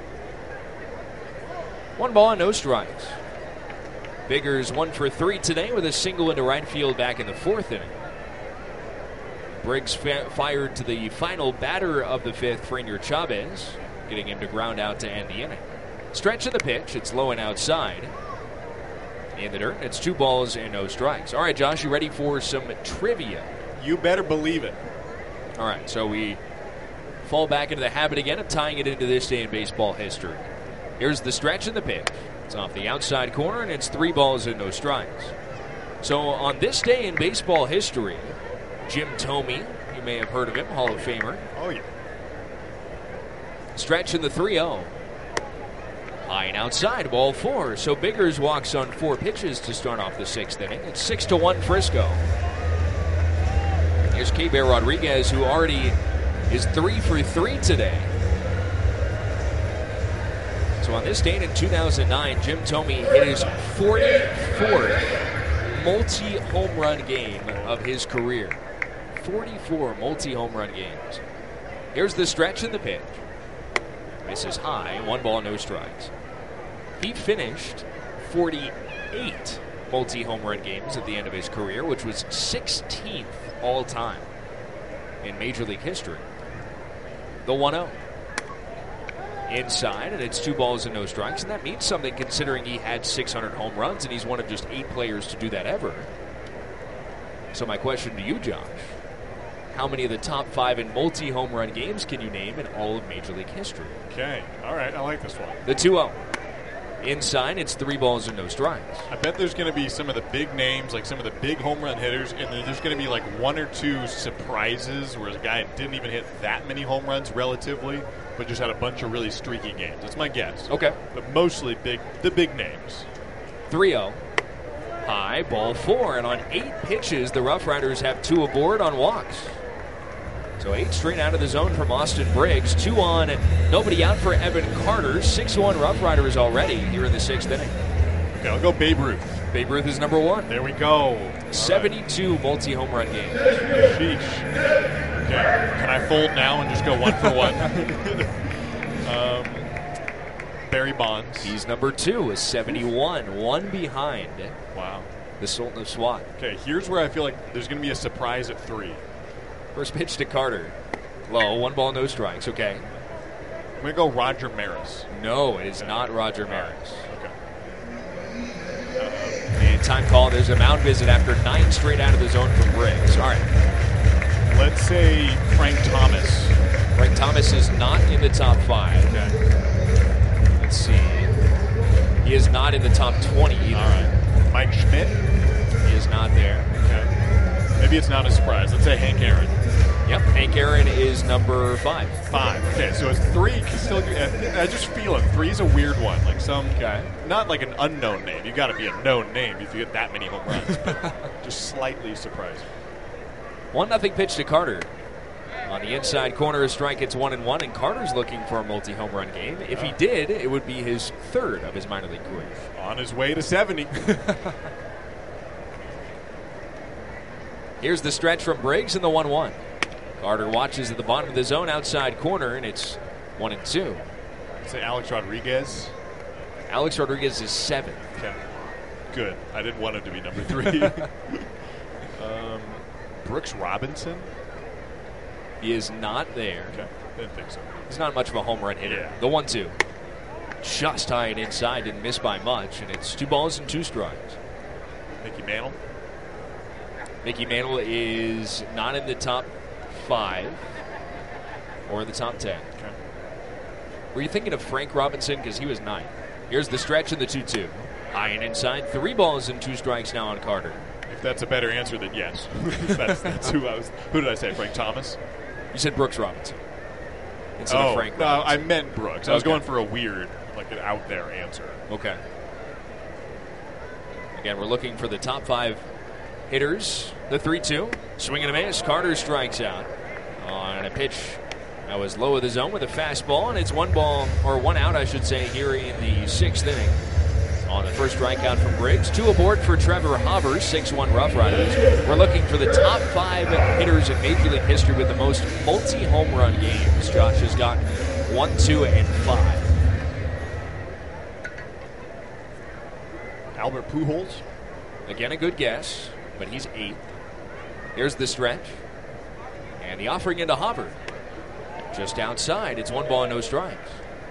1 ball and no strikes. Biggers 1 for 3 today with a single into right field back in the 4th inning. Briggs fired to the final batter of the 5th, Frenier Chavez, getting him to ground out to end the inning. Stretch of the pitch. It's low and outside. In the dirt. It's 2 balls and no strikes. All right, Josh, you ready for some trivia? You better believe it. All right, so we fall back into the habit again of tying it into this day in baseball history. Here's the stretch and the pitch. It's off the outside corner, and it's 3 balls and no strikes. So on this day in baseball history, Jim Thome, you may have heard of him, Hall of Famer. Oh, yeah. Stretch in the 3-0. High and outside, ball 4. So Biggers walks on 4 pitches to start off the 6th inning. It's 6-1 Frisco. Here's Keibert Rodriguez, who already is 3 for 3 today. So on this date in 2009, Jim Thome hit his 44th multi-home run game of his career. 44 multi-home run games. Here's the stretch and the pitch. Misses high, 1 ball, no strikes. He finished 48 multi-home run games at the end of his career, which was 16th all-time in Major League history. The 1-0. Inside, and it's 2 balls and no strikes, and that means something considering he had 600 home runs, and he's one of just 8 players to do that ever. So my question to you, Josh, how many of the top 5 in multi-home run games can you name in all of Major League history? Okay, all right, I like this one. The 2-0. Inside, it's 3 balls and no strikes. I bet there's going to be some of the big names, like some of the big home run hitters, and then there's going to be like 1 or 2 surprises where a guy didn't even hit that many home runs relatively, but just had a bunch of really streaky games. That's my guess. Okay. But mostly the big names. 3-0. High, ball 4, and on 8 pitches, the Rough Riders have 2 aboard on walks. So 8 straight out of the zone from Austin Briggs. 2 on, and nobody out for Evan Carter. 6-1 Rough Riders already here in the 6th inning. Okay, I'll go Babe Ruth. Babe Ruth is number 1. There we go. 72 multi-home run games. Sheesh. Okay, can I fold now and just go 1 for 1? Barry Bonds. He's number 2 is 71. 1 behind. Wow. The Sultan of SWAT. Okay, here's where I feel like there's going to be a surprise at 3. First pitch to Carter. Low, 1 ball, no strikes. Okay. I'm going to go Roger Maris. No, it is not Roger Maris. Okay. And time call. There's a mound visit after 9 straight out of the zone from Briggs. All right. Let's say Frank Thomas. Frank Thomas is not in the top 5. Okay. Let's see. He is not in the top 20 either. All right. Mike Schmidt? He is not there. Okay. Maybe it's not a surprise. Let's say Hank Aaron. Yep, Hank Aaron is number 5. 5. Okay, so it's 3. Still, I just feel it. 3 is a weird one. Like some guy, not like an unknown name. You got to be a known name if you get that many home runs. But just slightly surprising. 1-0 pitch to Carter. On the inside corner, a strike. It's 1-1, and Carter's looking for a multi-home run game. If he did, it would be his 3rd of his minor league career. On his way to 70. Here's the stretch from Briggs and the 1-1. Carter watches at the bottom of the zone, outside corner, and it's 1-2. Say Alex Rodriguez. Alex Rodriguez is 7. Okay. Good. I didn't want him to be number 3. Brooks Robinson. He is not there. Okay. Didn't think so. He's not much of a home run hitter. Yeah. The 1-2. Just high and inside, didn't miss by much, and it's 2 balls and 2 strikes. Mickey Mantle? Mickey Mantle is not in the top 5 or in the top 10. Okay. Were you thinking of Frank Robinson? Because he was 9. Here's the stretch in the 2-2. High and inside, 3 balls and 2 strikes now on Carter. If that's a better answer, then yes. that's who I was. Who did I say? Frank Thomas? You said Brooks Robinson instead of Frank Robinson. I meant Brooks. I was going for a weird, like an out there answer. Okay. Again, we're looking for the top 5 hitters. The 3-2. Swing and a miss. Carter strikes out on a pitch that was low of the zone with a fastball, and it's 1 out, I should say, here in the 6th inning. On the first strikeout from Briggs. 2 aboard for Trevor Hauber, 6-1 Rough Riders. We're looking for the top 5 hitters in Major League history with the most multi-home run games. Josh has gotten 1, 2, and 5. Albert Pujols. Again, a good guess, but he's 8th. Here's the stretch. And the offering into Hauber. Just outside. It's 1 ball and no strikes.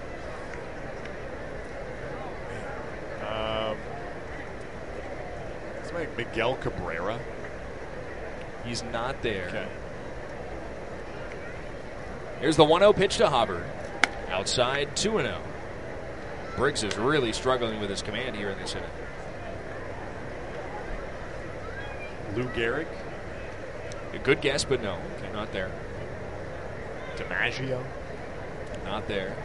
It's like Miguel Cabrera. He's not there. Okay. Here's the 1-0 pitch to Hauber. Outside, 2-0. Briggs is really struggling with his command here in this inning. Lou Gehrig. A good guess, but no. Okay, not there. DiMaggio. Not there.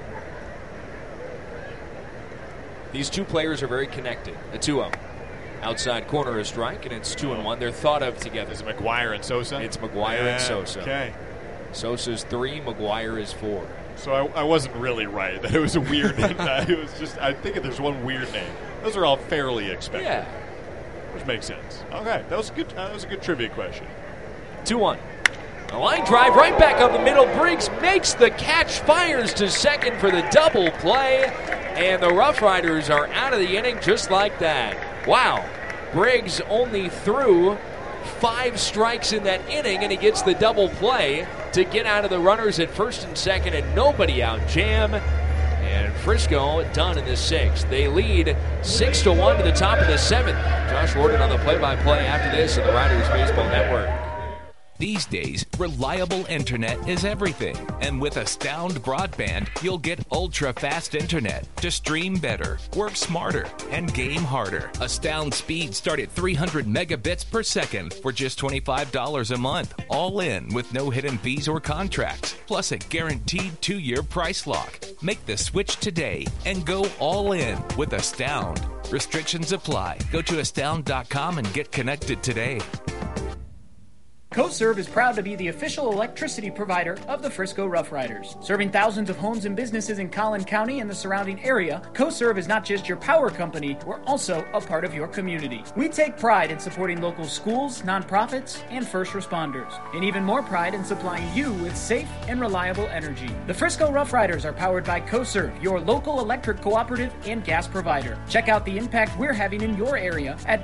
These 2 players are very connected. A 2-0. Outside corner a strike, and it's 2-1. They're thought of together. Is it McGuire and Sosa? It's McGuire and Sosa. Okay. Sosa's 3, McGuire is 4. So I wasn't really right. That it was a weird name. It was just, I think there's one weird name. Those are all fairly expected. Yeah. Which makes sense. Okay, that was a good trivia question. 2-1. A line drive right back up the middle. Briggs makes the catch, fires to second for the double play, and the Rough Riders are out of the inning just like that. Wow. Briggs only threw 5 strikes in that inning, and he gets the double play to get out of the runners at first and second and nobody out. Jam and Frisco done in the 6th. They lead 6-1 to the top of the 7th. Josh Warden on the play-by-play after this on the Riders Baseball Network. These days, reliable internet is everything. And with Astound Broadband, you'll get ultra-fast internet to stream better, work smarter, and game harder. Astound speeds start at 300 megabits per second for just $25 a month. All in with no hidden fees or contracts, plus a guaranteed 2-year price lock. Make the switch today and go all in with Astound. Restrictions apply. Go to astound.com and get connected today. CoServe is proud to be the official electricity provider of the Frisco Rough Riders. Serving thousands of homes and businesses in Collin County and the surrounding area, CoServe is not just your power company, we're also a part of your community. We take pride in supporting local schools, nonprofits, and first responders, and even more pride in supplying you with safe and reliable energy. The Frisco Rough Riders are powered by CoServe, your local electric cooperative and gas provider. Check out the impact we're having in your area at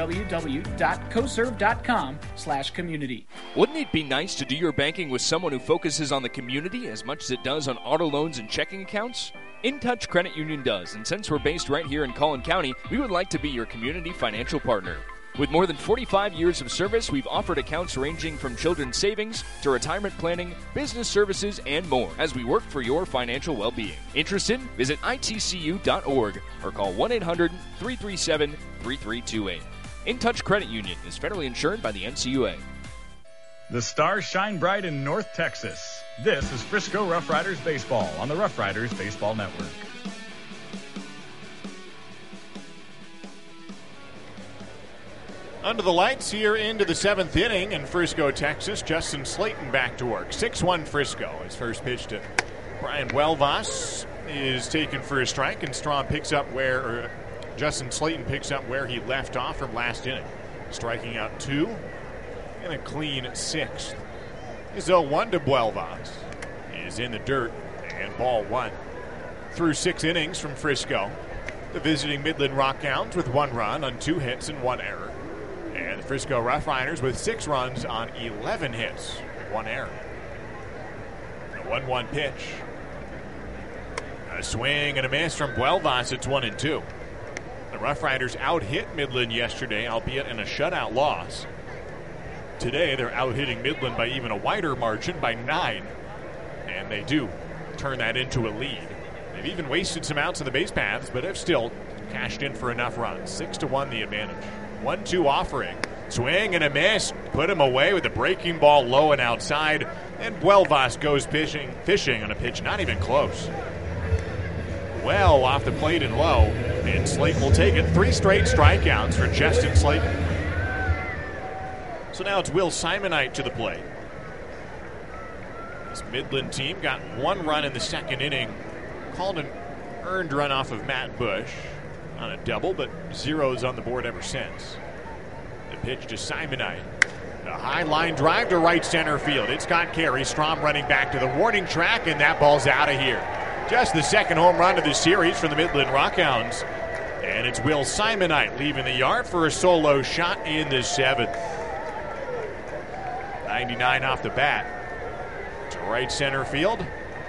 www.coserve.com/community. Wouldn't it be nice to do your banking with someone who focuses on the community as much as it does on auto loans and checking accounts? InTouch Credit Union does, and since we're based right here in Collin County, we would like to be your community financial partner. With more than 45 years of service, we've offered accounts ranging from children's savings to retirement planning, business services, and more as we work for your financial well-being. Interested? Visit itcu.org or call 1-800-337-3328. InTouch Credit Union is federally insured by the NCUA. The stars shine bright in North Texas. This is Frisco Rough Riders Baseball on the Rough Riders Baseball Network. Under the lights here into the 7th inning in Frisco, Texas. Justin Slayton back to work. 6-1 Frisco. His first pitch to Brian Buelvas is taken for a strike, and Justin Slayton picks up where he left off from last inning. Striking out 2 and a clean 6th. His 0-1 to Buelvas is in the dirt and ball 1. Through 6 innings from Frisco, the visiting Midland Rockhounds with 1 run on 2 hits and 1 error. And the Frisco Rough Riders with 6 runs on 11 hits and 1 error. A 1-1 pitch. A swing and a miss from Buelvas. It's 1-2. The Rough Riders out-hit Midland yesterday, albeit in a shutout loss. Today, they're out-hitting Midland by even a wider margin, by 9. And they do turn that into a lead. They've even wasted some outs on the base paths, but have still cashed in for enough runs. 6-1 the advantage. 1-2 offering. Swing and a miss. Put him away with a breaking ball low and outside. And Buelvas goes fishing on a pitch not even close. Well off the plate and low. And Slayton will take it. 3 straight strikeouts for Justin Slayton. So now it's Will Simonite to the plate. This Midland team got 1 run in the second inning. Called an earned run off of Matt Bush on a double, but zeros on the board ever since. The pitch to Simonite. The high line drive to right center field. It's got Carey. Strom running back to the warning track, and that ball's out of here. Just the second home run of the series for the Midland Rockhounds. And it's Will Simonite leaving the yard for a solo shot in the 7th. 99 off the bat to right center field.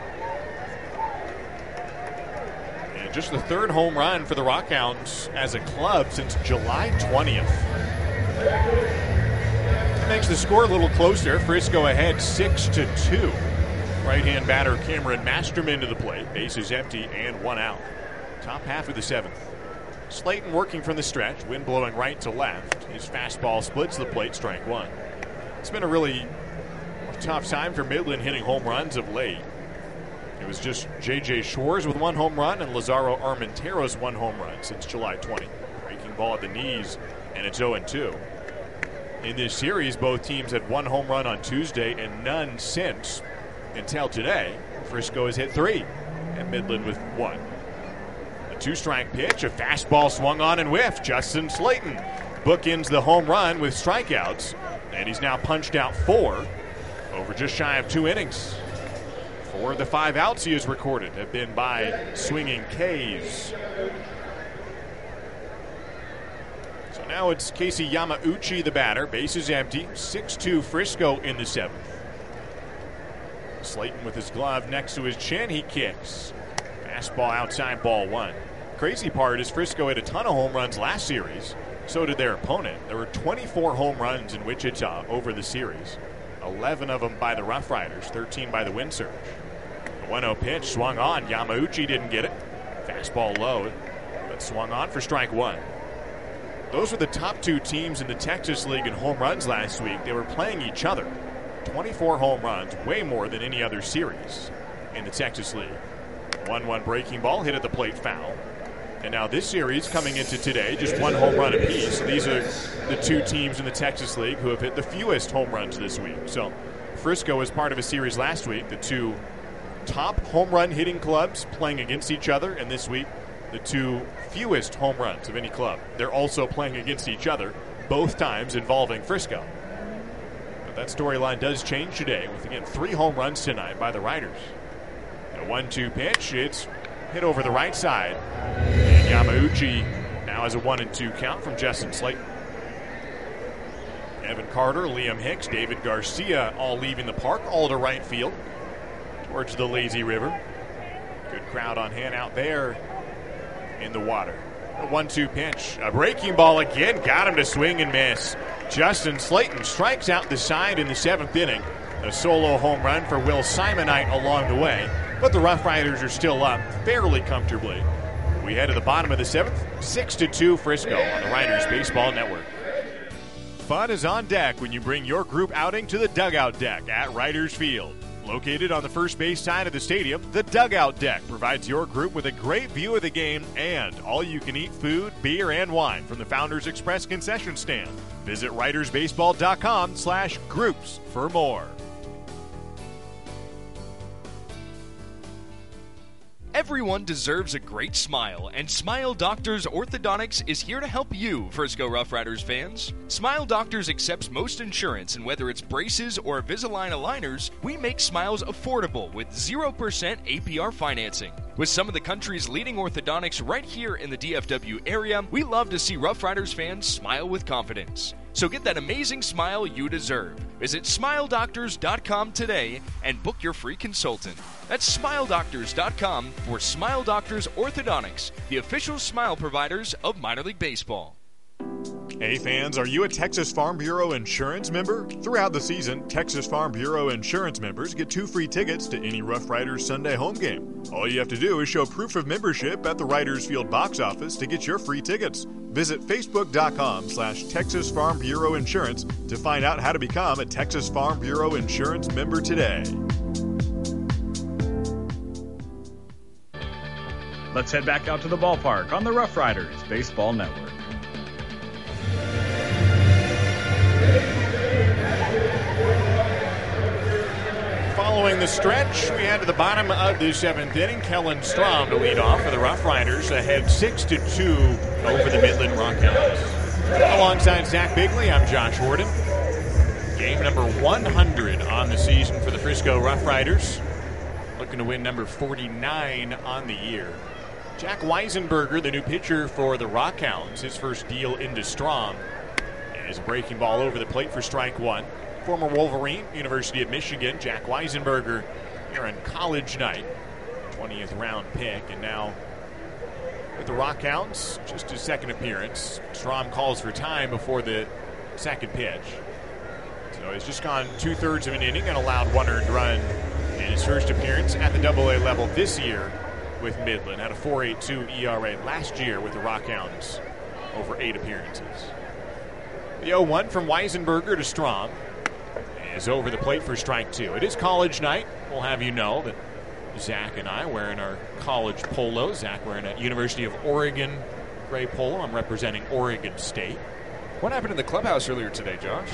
And just the 3rd home run for the Rockhounds as a club since July 20th. It makes the score a little closer. Frisco ahead 6-2. Right-hand batter Cameron Masterman to the plate. Bases empty and 1 out. Top half of the 7th. Slayton working from the stretch. Wind blowing right to left. His fastball splits the plate, strike 1. It's been a really tough time for Midland hitting home runs of late. It was just J.J. Shores with 1 home run and Lazaro Armenteros 1 home run since July 20. Breaking ball at the knees, and it's 0-2. In this series, both teams had 1 home run on Tuesday and none since. Until today, Frisco has hit 3, and Midland with 1. A 2-strike pitch, a fastball swung on and whiffed. Justin Slayton bookends the home run with strikeouts. And he's now punched out 4 over just shy of 2 innings. 4 of the 5 outs he has recorded have been by swinging K's. So now it's Casey Yamauchi, the batter. Bases empty. 6-2 Frisco in the 7th. Slayton with his glove next to his chin. He kicks. Fastball outside, ball 1. Crazy part is Frisco had a ton of home runs last series. So did their opponent. There were 24 home runs in Wichita over the series. 11 of them by the Rough Riders, 13 by the Wind Surge. The 1-0 pitch swung on. Yamauchi didn't get it. Fastball low, but swung on for strike 1. Those were the top 2 teams in the Texas League in home runs last week. They were playing each other. 24 home runs, way more than any other series in the Texas League. 1-1 breaking ball hit at the plate, foul. And now this series coming into today, just 1 home run apiece. These are the 2 teams in the Texas League who have hit the fewest home runs this week. So Frisco was part of a series last week, the 2 top home run hitting clubs playing against each other, and this week the 2 fewest home runs of any club. They're also playing against each other, both times involving Frisco. But that storyline does change today with, again, 3 home runs tonight by the Riders. A 1-2 pitch, it's hit over the right side. And Yamauchi now has a 1-2 count from Justin Slayton. Evan Carter, Liam Hicks, David Garcia all leaving the park, all to right field towards the lazy river. Good crowd on hand out there in the water. A 1-2 pitch, a breaking ball again, got him to swing and miss. Justin Slayton strikes out the side in the 7th inning. A solo home run for Will Simonite along the way. But the Rough Riders are still up fairly comfortably. We head to the bottom of the 7th, 6-2 Frisco on the Riders Baseball Network. Fun is on deck when you bring your group outing to the Dugout Deck at Riders Field. Located on the first base side of the stadium, the Dugout Deck provides your group with a great view of the game and all-you-can-eat food, beer, and wine from the Founders Express concession stand. Visit ridersbaseball.com/groups for more. Everyone deserves a great smile, and Smile Doctors Orthodontics is here to help you, Frisco Rough Riders fans. Smile Doctors accepts most insurance, and whether it's braces or Invisalign aligners, we make smiles affordable with 0% APR financing. With some of the country's leading orthodontics right here in the DFW area, we love to see Rough Riders fans smile with confidence. So get that amazing smile you deserve. Visit smiledoctors.com today and book your free consultant. That's SmileDoctors.com for Smile Doctors Orthodontics, the official smile providers of minor league baseball. Hey fans, are you a Texas Farm Bureau insurance member? Throughout the season, Texas Farm Bureau insurance members get 2 free tickets to any Rough Riders Sunday home game. All you have to do is show proof of membership at the Riders Field box office to get your free tickets. Visit Facebook.com/Texas Farm Bureau Insurance to find out how to become a Texas Farm Bureau insurance member today. Let's head back out to the ballpark on the Rough Riders Baseball Network. Following the stretch, we head to the bottom of the 7th inning. Kellen Strom to lead off for the Rough Riders, ahead 6-2 over the Midland Rockhounds. Alongside Zach Bigley, I'm Josh Warden. Game number 100 on the season for the Frisco Rough Riders. Looking to win number 49 on the year. Jack Weisenberger, the new pitcher for the Rockhounds, his first deal into Strom. Is a breaking ball over the plate for strike 1. Former Wolverine, University of Michigan, Jack Weisenberger here on college night. 20th round pick, and now with the Rockhounds, just his second appearance. Strom calls for time before the second pitch. So he's just gone 2/3 of an inning and allowed 1 earned run in his first appearance at the AA level this year with Midland. Had a 4.82 ERA last year with the Rockhounds over 8 appearances. The 0-1 from Weisenberger to Strom is over the plate for strike 2. It is college night. We'll have you know that Zach and I wearing our college polos. Zach wearing a University of Oregon gray polo. I'm representing Oregon State. What happened in the clubhouse earlier today, Josh?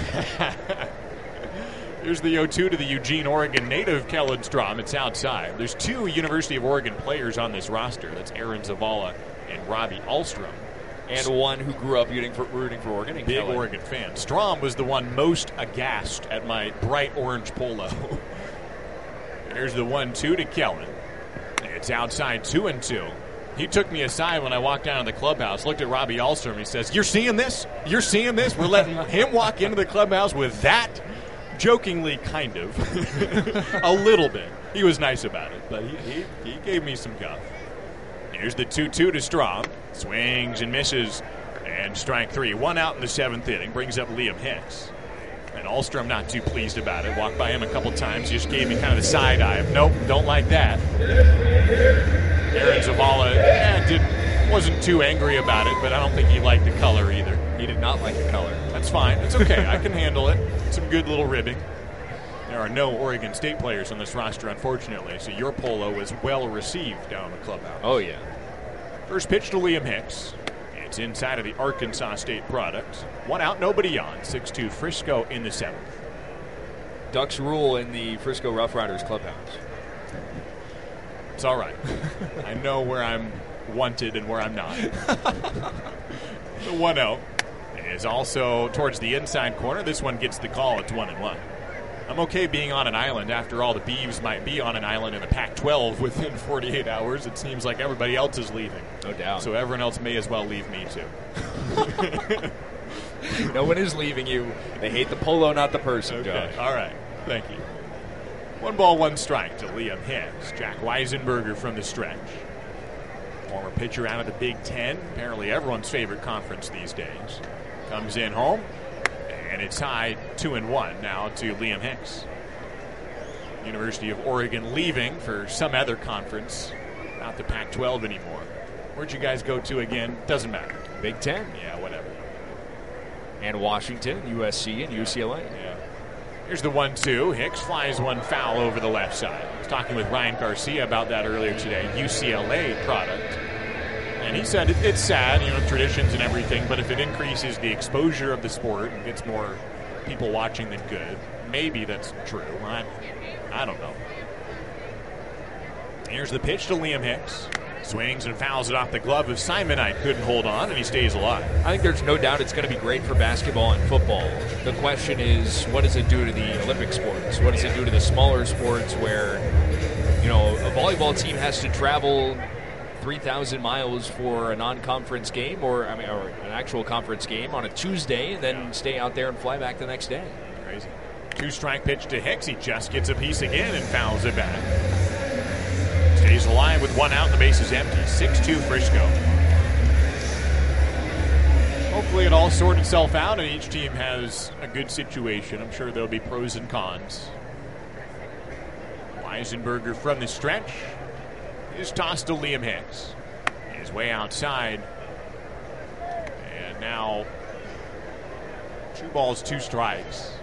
Here's the 0-2 to the Eugene, Oregon native Kellen Strom. It's outside. There's 2 University of Oregon players on this roster. That's Aaron Zavala and Robbie Ahlstrom. And one who grew up rooting for Oregon. And big Kellen. Oregon fan. Strom was the one most aghast at my bright orange polo. There's the 1-2 to Kellen. It's outside 2-2. He took me aside when I walked down to the clubhouse, looked at Robbie Ahlstrom. He says, "You're seeing this? You're seeing this? We're letting him walk into the clubhouse with that?" Jokingly, kind of. A little bit. He was nice about it, but he gave me some guff. Here's the 2-2 to Strom. Swings and misses. And strike 3. 1 out in the 7th inning. Brings up Liam Hicks. And Ahlstrom not too pleased about it. Walked by him a couple times. Just gave me kind of the side eye. Nope, don't like that. Aaron Zavala wasn't too angry about it, but I don't think he liked the color either. He did not like the color. That's fine. It's okay. I can handle it. Some good little ribbing. There are no Oregon State players on this roster, unfortunately, so your polo was well received down in the clubhouse. Oh, yeah. First pitch to Liam Hicks. It's inside of the Arkansas State product. 1 out, nobody on. 6-2 Frisco in the 7th. Ducks rule in the Frisco Rough Riders clubhouse. It's all right. I know where I'm wanted and where I'm not. The 1-0 is also towards the inside corner. This one gets the call. It's 1-1. I'm okay being on an island. After all, the Beavs might be on an island in the Pac-12 within 48 hours. It seems like everybody else is leaving. No doubt. So everyone else may as well leave me, too. No one is leaving you. They hate the polo, not the person, Okay. Josh. All right. Thank you. 1 ball, 1 strike to Liam Hicks. Jack Weisenberger from the stretch. Former pitcher out of the Big Ten. Apparently everyone's favorite conference these days. Comes in home. And it's tied 2-1 now to Liam Hicks. University of Oregon leaving for some other conference. Not the Pac-12 anymore. Where'd you guys go to again? Doesn't matter. Big Ten. Yeah, whatever. And Washington, USC, and UCLA. Yeah. Here's the 1-2. Hicks flies one foul over the left side. I was talking with Ryan Garcia about that earlier today. UCLA product. And he said it's sad, traditions and everything, but if it increases the exposure of the sport and gets more people watching than good, maybe that's true. I don't know. Here's the pitch to Liam Hicks. Swings and fouls it off the glove of Simonite. Couldn't hold on, and he stays alive. I think there's no doubt it's going to be great for basketball and football. The question is, what does it do to the Olympic sports? What does it do to the smaller sports where, a volleyball team has to travel 3,000 miles for a non-conference game or an actual conference game on a Tuesday and then stay out there and fly back the next day. Crazy. 2-strike pitch to Hicks. He just gets a piece again and fouls it back. Stays alive with one out and the base is empty. 6-2 Frisco. Hopefully it all sorts itself out and each team has a good situation. I'm sure there'll be pros and cons. Weisenberger from the stretch is tossed to Liam Hicks. His way outside. And now 2 balls, 2 strikes.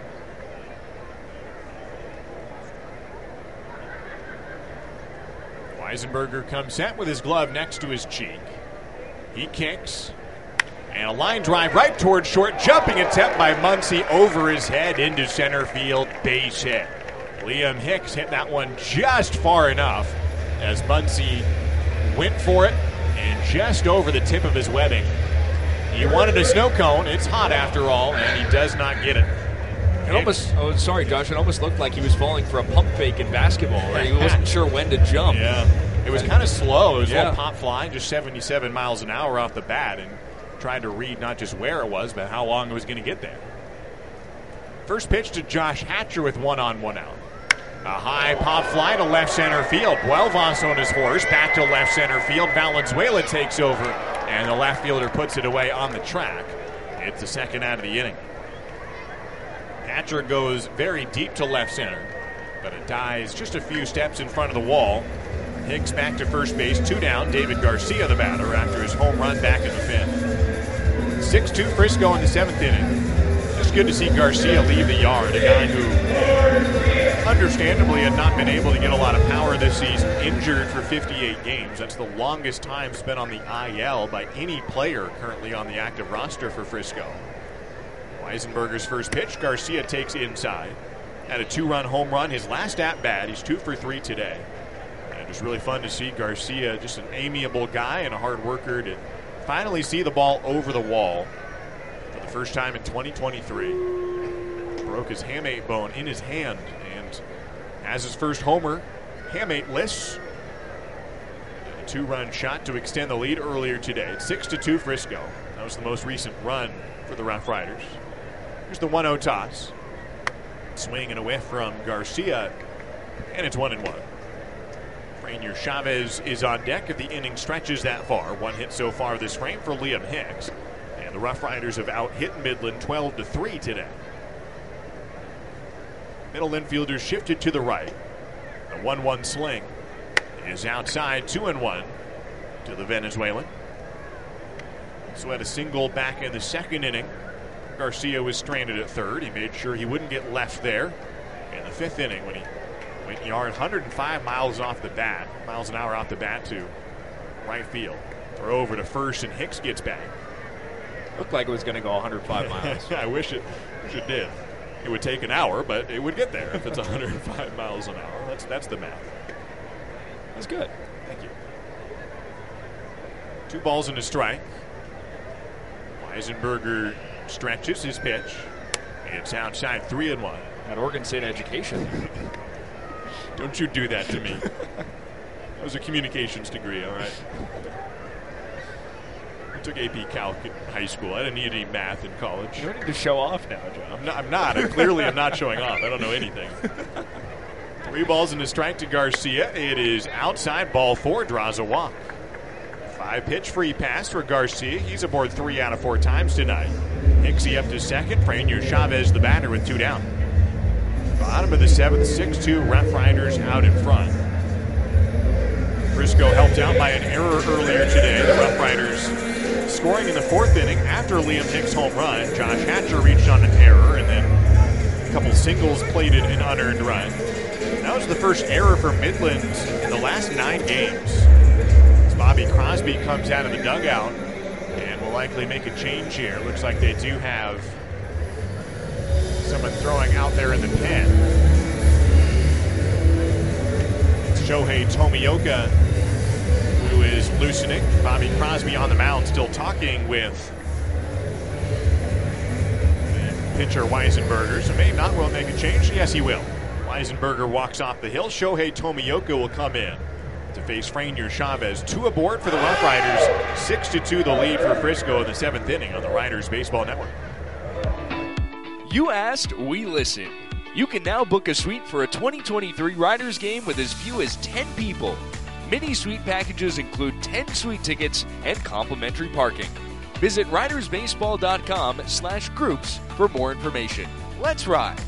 Weisenberger comes set with his glove next to his cheek. He kicks. And a line drive right towards short. Jumping attempt by Muncy over his head into center field. Base hit. Liam Hicks hit that one just far enough as Muncy went for it and just over the tip of his webbing. He wanted a snow cone. It's hot after all, and he does not get it. It almost, sorry, Josh, it almost looked like he was falling for a pump fake in basketball. Right? He wasn't sure when to jump. Yeah. It was kind of slow. It was a little pop flying, just 77 miles an hour off the bat, and trying to read not just where it was, but how long it was going to get there. First pitch to Josh Hatcher with 1-on-1 out. A high pop fly to left center field. Buelvas on his horse, back to left center field. Valenzuela takes over, and the left fielder puts it away on the track. It's the second out of the inning. Hatcher goes very deep to left center, but it dies just a few steps in front of the wall. Hicks back to first base, 2 down. David Garcia, the batter, after his home run back in the 5th. 6-2 Frisco in the 7th inning. Just good to see Garcia leave the yard, a guy who understandably had not been able to get a lot of power this season, injured for 58 games. That's the longest time spent on the IL by any player currently on the active roster for Frisco. Weisenberger's first pitch, Garcia takes inside. Had a 2-run home run, his last at-bat. He's 2 for 3 today. And it was really fun to see Garcia, just an amiable guy and a hard worker, to finally see the ball over the wall for the first time in 2023. Broke his hamate bone in his hand and has his first homer, hamate-less. A 2-run shot to extend the lead earlier today. It's 6-2 Frisco. That was the most recent run for the Rough Riders. Here's the 1-0 toss. Swing and a whiff from Garcia, and it's 1-1. Rainier Chavez is on deck if the inning stretches that far. 1 hit so far this frame for Liam Hicks. And the Rough Riders have out-hit Midland 12-3 today. Middle infielders shifted to the right. The 1-1 sling is outside, 2-1 to the Venezuelan. So had a single back in the 2nd inning. Garcia was stranded at 3rd. He made sure he wouldn't get left there in the 5th inning when he went yard 105 miles an hour off the bat to right field. Throw over to first and Hicks gets back. Looked like it was going to go 105 miles. I wish it did. It would take an hour, but it would get there if it's 105 miles an hour. That's the math. That's good. Thank you. 2 balls and a strike. Weisenberger stretches his pitch. It's outside, 3-1. At Oregon State education. Don't you do that to me. That was a communications degree, all right? I took AP Calc in high school. I didn't need any math in college. You don't need to show off now, John. I'm not. I clearly am not showing off. I don't know anything. 3 balls and a strike to Garcia. It is outside, ball 4, draws a walk. 5-pitch free pass for Garcia. He's aboard 3 out of 4 times tonight. Hicksy up to 2nd. Rainier Chavez, the batter, with 2 down. Bottom of the 7th, 6-2 Rough Riders out in front. Frisco helped out by an error earlier today. The Rough Riders scoring in the 4th inning after Liam Hicks' home run. Josh Hatcher reached on an error, and then a couple singles plated an unearned run. That was the first error for Midland in the last 9 games. As Bobby Crosby comes out of the dugout and will likely make a change here. Looks like they do have someone throwing out there in the pen. It's Shohei Tomioka who is loosening. Bobby Crosby on the mound still talking with pitcher Weisenberger. So may not well make a change. Yes, he will. Weisenberger walks off the hill. Shohei Tomioka will come in to face Rainier Chavez. 2 aboard for the Rough Riders. 6-2 the lead for Frisco in the 7th inning on the Riders Baseball Network. You asked, we listened. You can now book a suite for a 2023 Riders game with as few as 10 people. Mini suite packages include 10 suite tickets and complimentary parking. Visit ridersbaseball.com/groups for more information. Let's ride.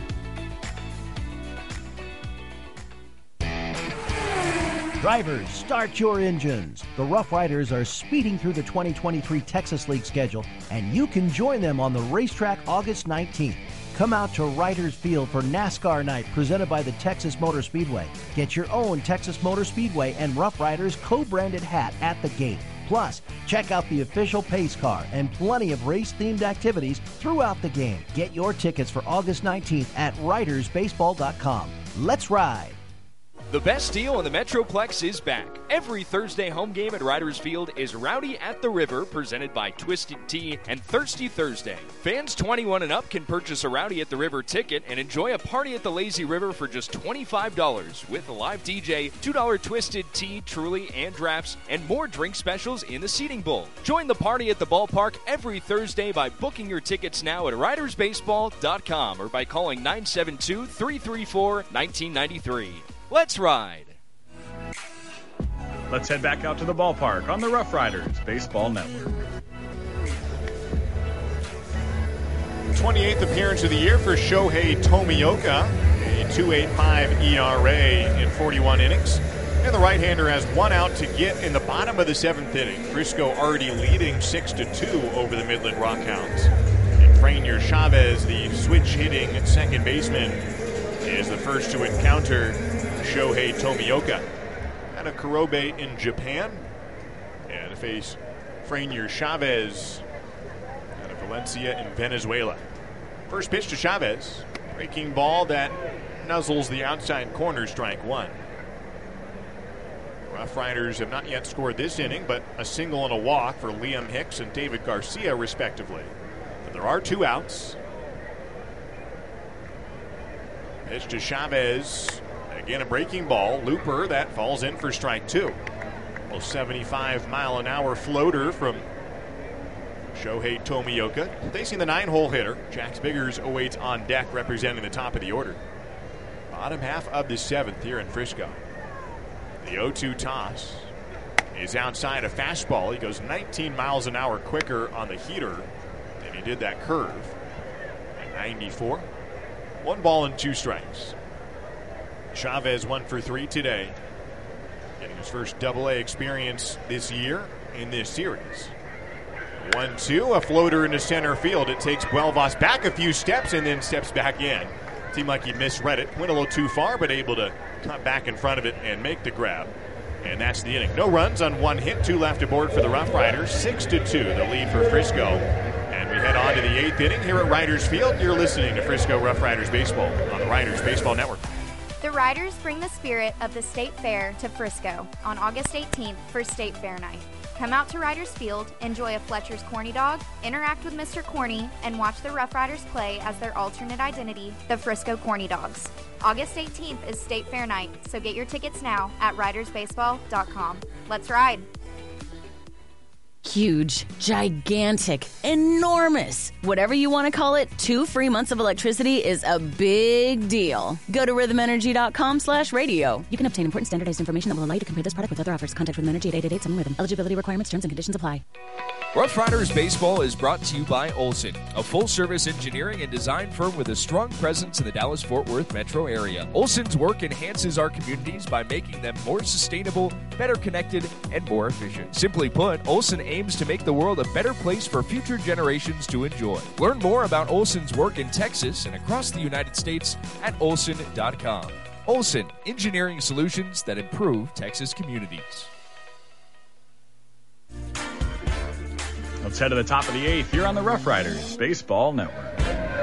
Drivers, start your engines. The Rough Riders are speeding through the 2023 Texas League schedule, and you can join them on the racetrack August 19th. Come out to Riders Field for NASCAR Night presented by the Texas Motor Speedway. Get your own Texas Motor Speedway and Rough Riders co-branded hat at the gate. Plus, check out the official pace car and plenty of race-themed activities throughout the game. Get your tickets for August 19th at ridersbaseball.com. Let's ride. The best deal in the Metroplex is back. Every Thursday home game at Riders Field is Rowdy at the River, presented by Twisted Tea and Thirsty Thursday. Fans 21 and up can purchase a Rowdy at the River ticket and enjoy a party at the Lazy River for just $25 with a live DJ, $2 Twisted Tea, Truly, and drafts, and more drink specials in the seating bowl. Join the party at the ballpark every Thursday by booking your tickets now at ridersbaseball.com or by calling 972-334-1993. Let's ride. Let's head back out to the ballpark on the Rough Riders Baseball Network. 28th appearance of the year for Shohei Tomioka, a 2.85 ERA in 41 innings. And the right-hander has one out to get in the bottom of the 7th inning. Frisco already leading 6-2 over the Midland Rockhounds. And Franier Chavez, the switch-hitting second baseman, is the first to encounter Shohei Tomioka out of Kurobe in Japan, and to face Franier Chavez out of Valencia in Venezuela. First pitch to Chavez, breaking ball that nuzzles the outside corner, strike one. Rough Riders have not yet scored this inning, but a single and a walk for Liam Hicks and David Garcia respectively. But there are two outs. Pitch to Chavez. Again, a breaking ball. Looper that falls in for strike two. A 75-mile-an-hour floater from Shohei Tomioka. Facing the 9-hole hitter. Jax Biggers awaits on deck representing the top of the order. Bottom half of the 7th here in Frisco. The 0-2 toss is outside a fastball. He goes 19 miles an hour quicker on the heater than he did that curve. At 94. 1 ball and 2 strikes. Chavez 1 for 3 today. Getting his first AA experience this year in this series. 1-2, a floater into center field. It takes Buelvas back a few steps and then steps back in. Seemed like he misread it. Went a little too far, but able to cut back in front of it and make the grab. And that's the inning. No runs on 1 hit, 2 left aboard for the Rough Riders. 6-2, the lead for Frisco. And we head on to the 8th inning here at Riders Field. You're listening to Frisco Rough Riders Baseball on the Riders Baseball Network. The Riders bring the spirit of the State Fair to Frisco on August 18th for State Fair Night. Come out to Riders Field, enjoy a Fletcher's Corny Dog, interact with Mr. Corny, and watch the Rough Riders play as their alternate identity, the Frisco Corny Dogs. August 18th is State Fair Night, so get your tickets now at ridersbaseball.com. Let's ride! Huge, gigantic, enormous. Whatever you want to call it, 2 free months of electricity is a big deal. Go to rhythmenergy.com/radio. You can obtain important standardized information that will allow you to compare this product with other offers. Contact Rhythm Energy at 888-7-RHYTHM. Eligibility requirements, terms, and conditions apply. Rough Riders Baseball is brought to you by Olson, a full-service engineering and design firm with a strong presence in the Dallas-Fort Worth metro area. Olson's work enhances our communities by making them more sustainable, better connected, and more efficient. Simply put, Olson aims to make the world a better place for future generations to enjoy. Learn more about Olson's work in Texas and across the United States at olson.com. Olson, engineering solutions that improve Texas communities. Let's head to the top of the 8th here on the Rough Riders Baseball Network.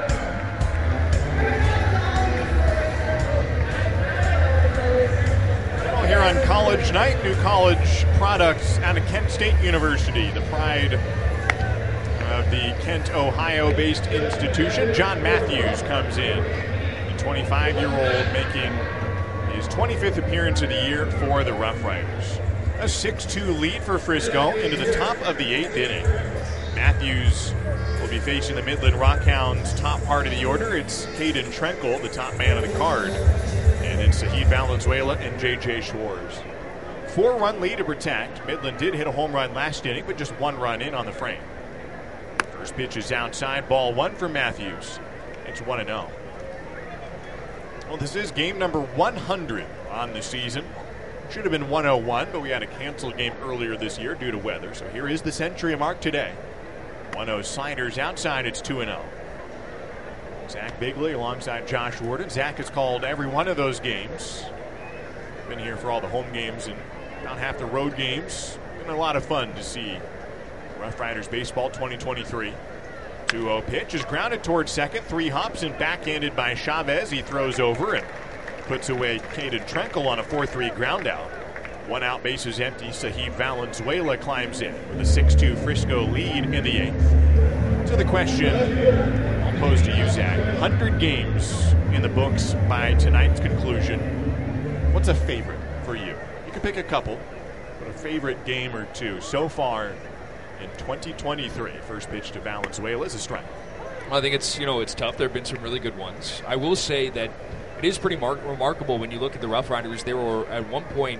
Well, here on College Night, new college products out of Kent State University, the pride of the Kent, Ohio-based institution. John Matthews comes in, the 25-year-old making his 25th appearance of the year for the Rough Riders. A 6-2 lead for Frisco into the top of the 8th inning. Matthews will be facing the Midland Rockhounds' top part of the order. It's Caden Trenkle, the top man of the card. And then Sahid Valenzuela and J.J. Schwartz. 4-run lead to protect. Midland did hit a home run last inning, but just 1 run in on the frame. First pitch is outside, ball 1 for Matthews. It's 1-0. Well, this is game number 100 on the season. Should have been 101, but we had a canceled game earlier this year due to weather. So here is the century mark today. 1-0 sliders outside, it's 2-0. Zach Bigley alongside Josh Warden. Zach has called every one of those games. Been here for all the home games and about half the road games. Been a lot of fun to see Rough Riders baseball 2023. 2-0 pitch is grounded towards second. 3 hops and backhanded by Chavez. He throws over and puts away Caden Trenkel on a 4-3 ground out. 1 out, bases empty. Sahib Valenzuela climbs in with a 6-2 Frisco lead in the 8th. So the question I'll pose to you, Zach. 100 games in the books by tonight's conclusion. What's a favorite for you? You can pick a couple, but a favorite game or two so far in 2023. First pitch to Valenzuela is a strike. Well, I think it's tough. There have been some really good ones. I will say that it is pretty remarkable when you look at the Rough Riders. They were at one point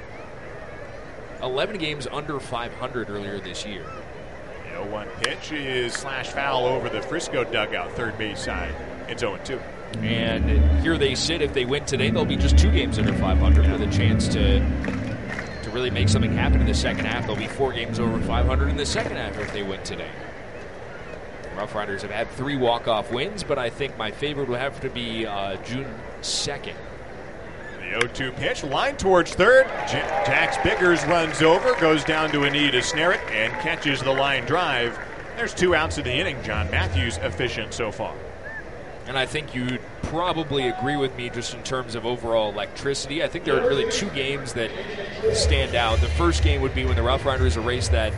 11 games under 500 earlier this year. The 0-1 pitch is slash foul over the Frisco dugout, third base side. It's 0-2. And here they sit. If they win today, they'll be just 2 games under 500 with a chance to really make something happen in the second half. They'll be 4 games over 500 in the second half if they win today. Rough Riders have had 3 walk-off wins, but I think my favorite would have to be June 2nd. The 0-2 pitch, line towards third. Jax Biggers runs over, goes down to a knee to snare it, and catches the line drive. There's 2 outs of the inning. John Matthews efficient so far. And I think you'd probably agree with me just in terms of overall electricity. I think there are really 2 games that stand out. The first game would be when the Rough Riders erased that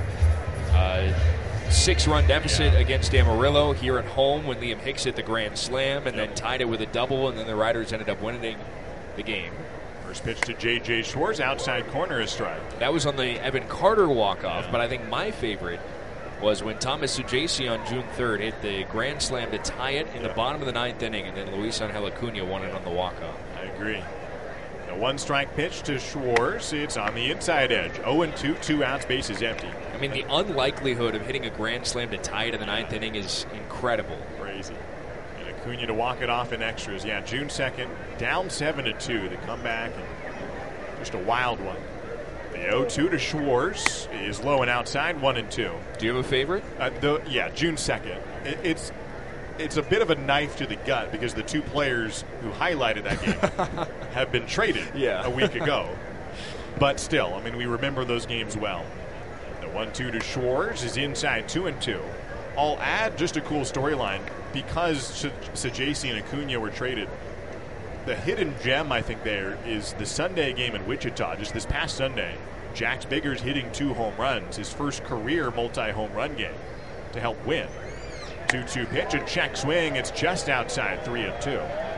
6-run deficit against Amarillo here at home when Liam Hicks hit the grand slam and then tied it with a double, and then the Riders ended up winning the game. First pitch to J.J. Schwartz, outside corner is strike. That was on the Evan Carter walk-off, but I think my favorite was when Thomas Sujaci on June 3rd hit the grand slam to tie it in the bottom of the 9th inning, and then Luis Angel Acuna won it on the walk-off. I agree. The 1-strike pitch to Schwartz. It's on the inside edge. 0-2, 2 outs, bases empty. I mean, the unlikelihood of hitting a grand slam to tie it in the 9th inning is incredible. Crazy. And Acuna to walk it off in extras. Yeah, June 2nd, down 7-2. The comeback, and just a wild one. The 0-2 to Schwartz is low and outside, 1-2. Do you have a favorite? June 2nd. It's a bit of a knife to the gut because the 2 players who highlighted that game have been traded a week ago. But still, I mean, we remember those games well. The 1-2 to Schwartz is inside, 2-2. I'll add just a cool storyline because Sujaci and Acuna were traded. The hidden gem, I think, there is the Sunday game in Wichita, just this past Sunday. Jax Biggers hitting 2 home runs, his first career multi-home run game to help win. 2-2 pitch, a check swing, it's just outside, 3-2.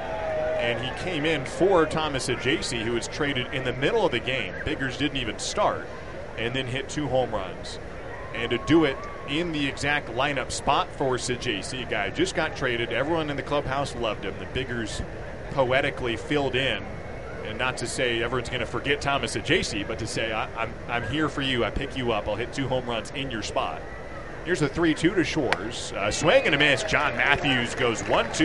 And he came in for Thomas Sujaci, who was traded in the middle of the game. Biggers didn't even start, and then hit 2 home runs. And to do it in the exact lineup spot for Sujaci, a guy just got traded, everyone in the clubhouse loved him. The Biggers poetically filled in, and not to say everyone's going to forget Thomas Sujaci, but to say I'm here for you, I pick you up, I'll hit 2 home runs in your spot. Here's the 3-2 to Shores. Swing and a miss. John Matthews goes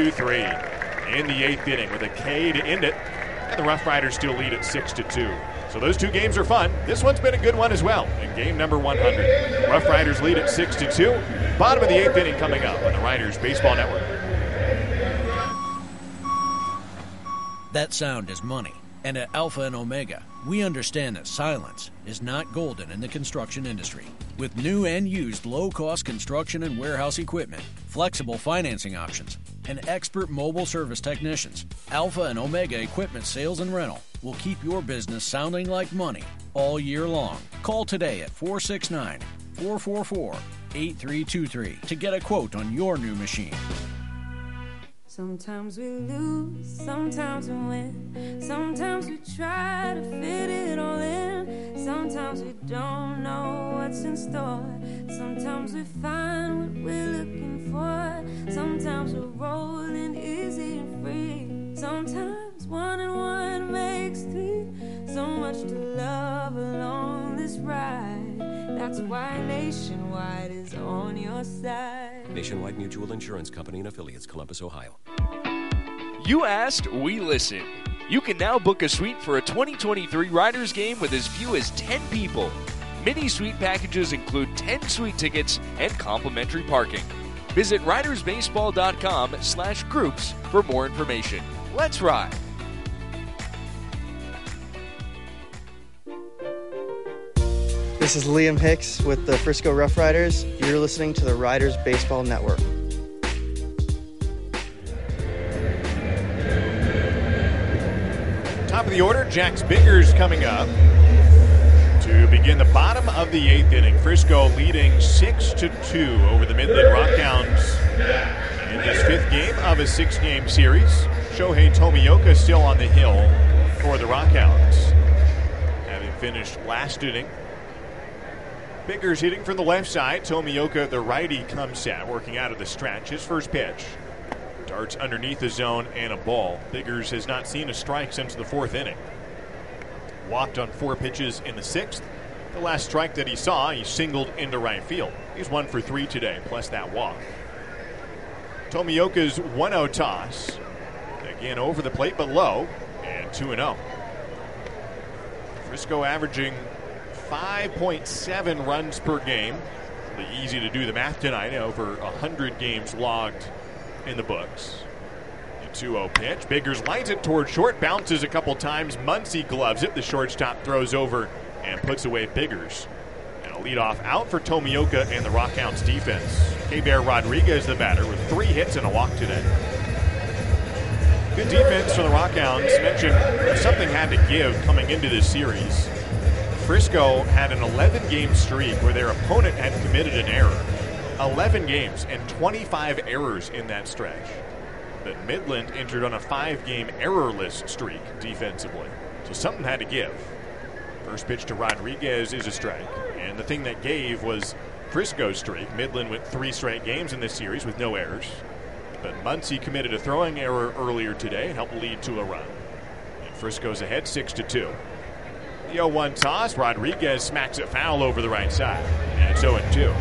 1-2-3 in the 8th inning with a K to end it, and the Rough Riders still lead at 6-2. So those 2 games are fun. This one's been a good one as well in game number 100. Rough Riders lead at 6-2. Bottom of the 8th inning coming up on the Riders Baseball Network. That sound is money. And at Alpha and Omega, we understand that silence is not golden in the construction industry. With new and used low-cost construction and warehouse equipment, flexible financing options, and expert mobile service technicians, Alpha and Omega Equipment Sales and Rental will keep your business sounding like money all year long. Call today at 469-444-8323 to get a quote on your new machine. Sometimes we lose, sometimes we win. Sometimes we try to fit it all in. Sometimes we don't know what's in store. Sometimes we find what we're looking for. Sometimes we're rolling easy and free. Sometimes 1 and 1 makes 3. So much to love along That's why Nationwide is on your side. Nationwide Mutual Insurance Company and Affiliates, Columbus, Ohio. You asked, we listened. You can now book a suite for a 2023 Riders game with as few as 10 people. Mini suite packages include 10 suite tickets and complimentary parking. Visit ridersbaseball.com/groups for more information. Let's ride. This is Liam Hicks with the Frisco Rough Riders. You're listening to the Riders Baseball Network. Top of the order, Jax Biggers coming up to begin the bottom of the 8th inning. Frisco leading 6-2 over the Midland Rockhounds in this 5th game of a 6-game series. Shohei Tomioka still on the hill for the Rockhounds, having finished last inning. Biggers hitting from the left side. Tomioka, the righty, comes set, working out of the stretch. His first pitch. Darts underneath the zone and a ball. Biggers has not seen a strike since the 4th inning. Walked on 4 pitches in the 6th. The last strike that he saw, he singled into right field. He's 1 for 3 today, plus that walk. Tomioka's 1-0 toss. Again over the plate, but low, and 2-0. Frisco averaging 5.7 runs per game. Really easy to do the math tonight. Over 100 games logged in the books. The 2-0 pitch. Biggers lines it toward short, bounces a couple times. Muncy gloves it. The shortstop throws over and puts away Biggers. And a leadoff out for Tomioka and the Rockhounds defense. K-Bear Rodriguez, the batter, with 3 hits and a walk today. Good defense for the Rockhounds. Mentioned something had to give coming into this series. Frisco had an 11-game streak where their opponent had committed an error. 11 games and 25 errors in that stretch. But Midland entered on a 5-game errorless streak defensively. So something had to give. First pitch to Rodriguez is a strike. And the thing that gave was Frisco's streak. Midland went 3 straight games in this series with no errors. But Muncy committed a throwing error earlier today and helped lead to a run. And Frisco's ahead 6-2. The 0-1 toss. Rodriguez smacks it foul over the right side. And it's 0-2.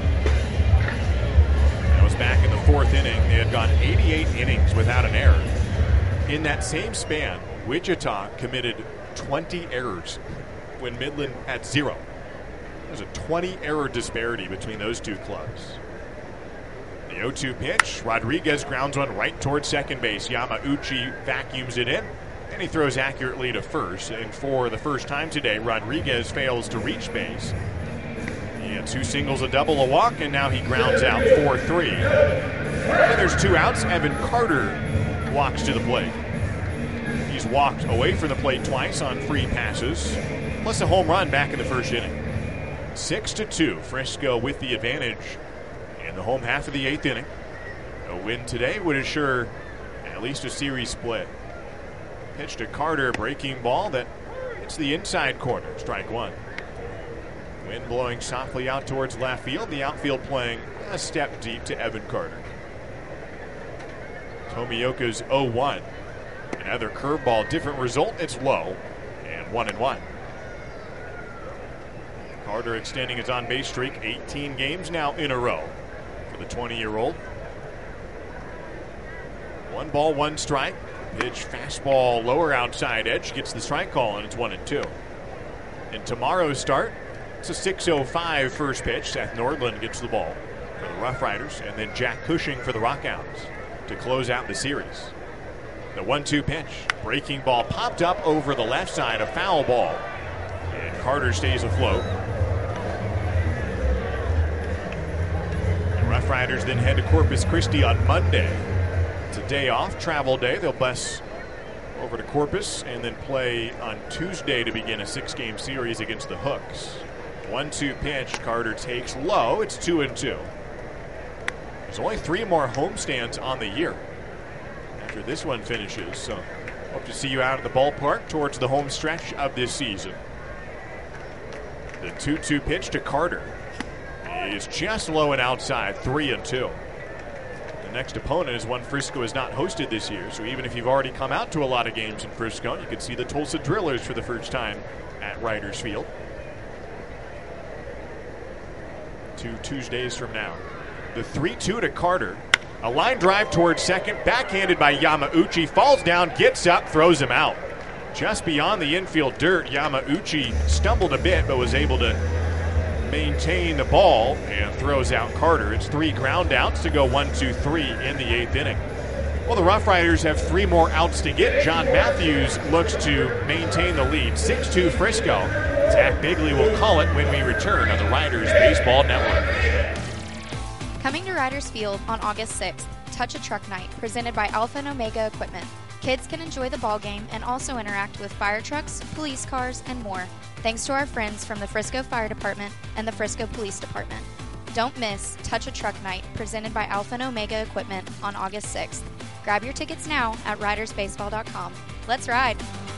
Back in the 4th inning, they had gone 88 innings without an error. In that same span, Wichita committed 20 errors when Midland had 0. There's a 20-error disparity between those two clubs. The 0-2 pitch, Rodriguez grounds one right towards second base. Yamauchi vacuums it in, and he throws accurately to first. And for the first time today, Rodriguez fails to reach base. He had 2 singles, a double, a walk, and now he grounds out 4-3. And there's 2 outs. Evan Carter walks to the plate. He's walked away from the plate twice on free passes, plus a home run back in the 1st inning. 6-2, Frisco with the advantage in the home half of the 8th inning. A win today would assure at least a series split. Pitch to Carter, breaking ball that hits the inside corner, strike 1. Wind blowing softly out towards left field. The outfield playing a step deep to Evan Carter. Tomioka's 0-1. Another curveball, different result. It's low and 1-1. Carter extending his on-base streak, 18 games now in a row for the 20-year-old. 1 ball, 1 strike. Pitch, fastball, lower outside edge, gets the strike call, and it's 1-2. In tomorrow's start, it's a 6:05 first pitch. Seth Nordland gets the ball for the Rough Riders, and then Jack Cushing for the Rockhounds to close out the series. The 1-2 pitch, breaking ball popped up over the left side, a foul ball, and Carter stays afloat. The Rough Riders then head to Corpus Christi on Monday. It's a day off, travel day. They'll bus over to Corpus and then play on Tuesday to begin a 6-game series against the Hooks. 1-2 pitch, Carter takes low. It's 2-2. There's only 3 more homestands on the year after this one finishes, so hope to see you out at the ballpark towards the home stretch of this season. The 2-2 pitch to Carter is just low and outside, 3-2. The next opponent is one Frisco has not hosted this year, so even if you've already come out to a lot of games in Frisco, you can see the Tulsa Drillers for the first time at Riders Field. 2 Tuesdays from now. The 3-2 to Carter. A line drive towards second, backhanded by Yamauchi, falls down, gets up, throws him out. Just beyond the infield dirt, Yamauchi stumbled a bit but was able to maintain the ball and throws out Carter. It's 3 ground outs to go 1-2-3 in the 8th inning. Well, the Rough Riders have 3 more outs to get. John Matthews looks to maintain the lead. 6-2 Frisco. Zach Bigley will call it when we return on the Riders Baseball Network. Coming to Riders Field on August 6th, Touch a Truck Night, presented by Alpha and Omega Equipment. Kids can enjoy the ball game and also interact with fire trucks, police cars, and more, thanks to our friends from the Frisco Fire Department and the Frisco Police Department. Don't miss Touch a Truck Night, presented by Alpha and Omega Equipment on August 6th. Grab your tickets now at ridersbaseball.com. Let's ride!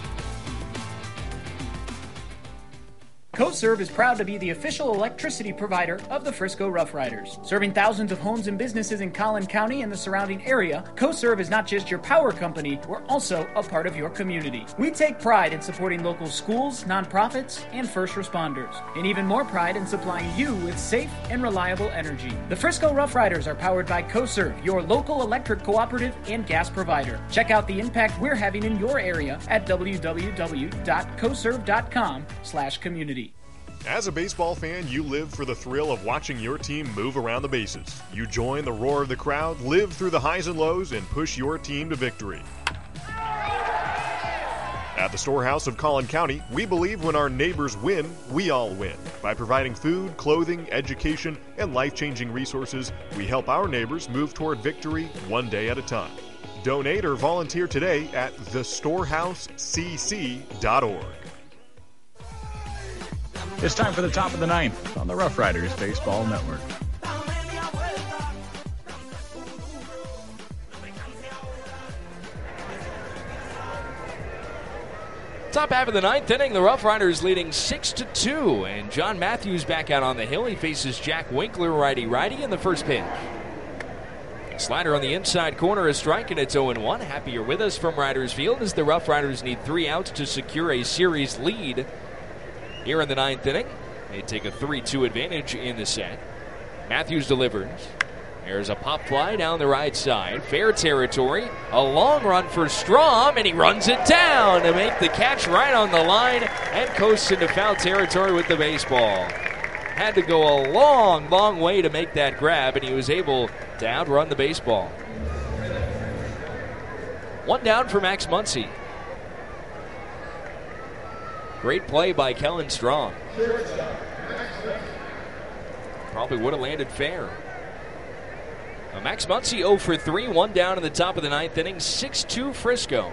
CoServe is proud to be the official electricity provider of the Frisco Rough Riders. Serving thousands of homes and businesses in Collin County and the surrounding area, CoServe is not just your power company, we're also a part of your community. We take pride in supporting local schools, nonprofits, and first responders, and even more pride in supplying you with safe and reliable energy. The Frisco Rough Riders are powered by CoServe, your local electric cooperative and gas provider. Check out the impact we're having in your area at www.coserve.com/community. As a baseball fan, you live for the thrill of watching your team move around the bases. You join the roar of the crowd, live through the highs and lows, and push your team to victory. At the Storehouse of Collin County, we believe when our neighbors win, we all win. By providing food, clothing, education, and life-changing resources, we help our neighbors move toward victory one day at a time. Donate or volunteer today at thestorehousecc.org. It's time for the top of the 9th on the Rough Riders Baseball Network. Top half of the 9th inning, the Rough Riders leading 6-2, and John Matthews back out on the hill. He faces Jack Winkler, righty-righty, in the first pitch. Slider on the inside corner, a strike, and it's 0-1. Happy you're with us from Riders Field as the Rough Riders need 3 outs to secure a series lead here in the 9th inning. They take a 3-2 advantage in the set. Matthews delivers. There's a pop fly down the right side. Fair territory. A long run for Strom, and he runs it down to make the catch right on the line and coasts into foul territory with the baseball. Had to go a long, long way to make that grab, and he was able to outrun the baseball. 1 down for Max Muncy. Great play by Kellen Strom. Probably would have landed fair. Max Muncy 0 for 3, 1 down in the top of the 9th inning, 6-2 Frisco.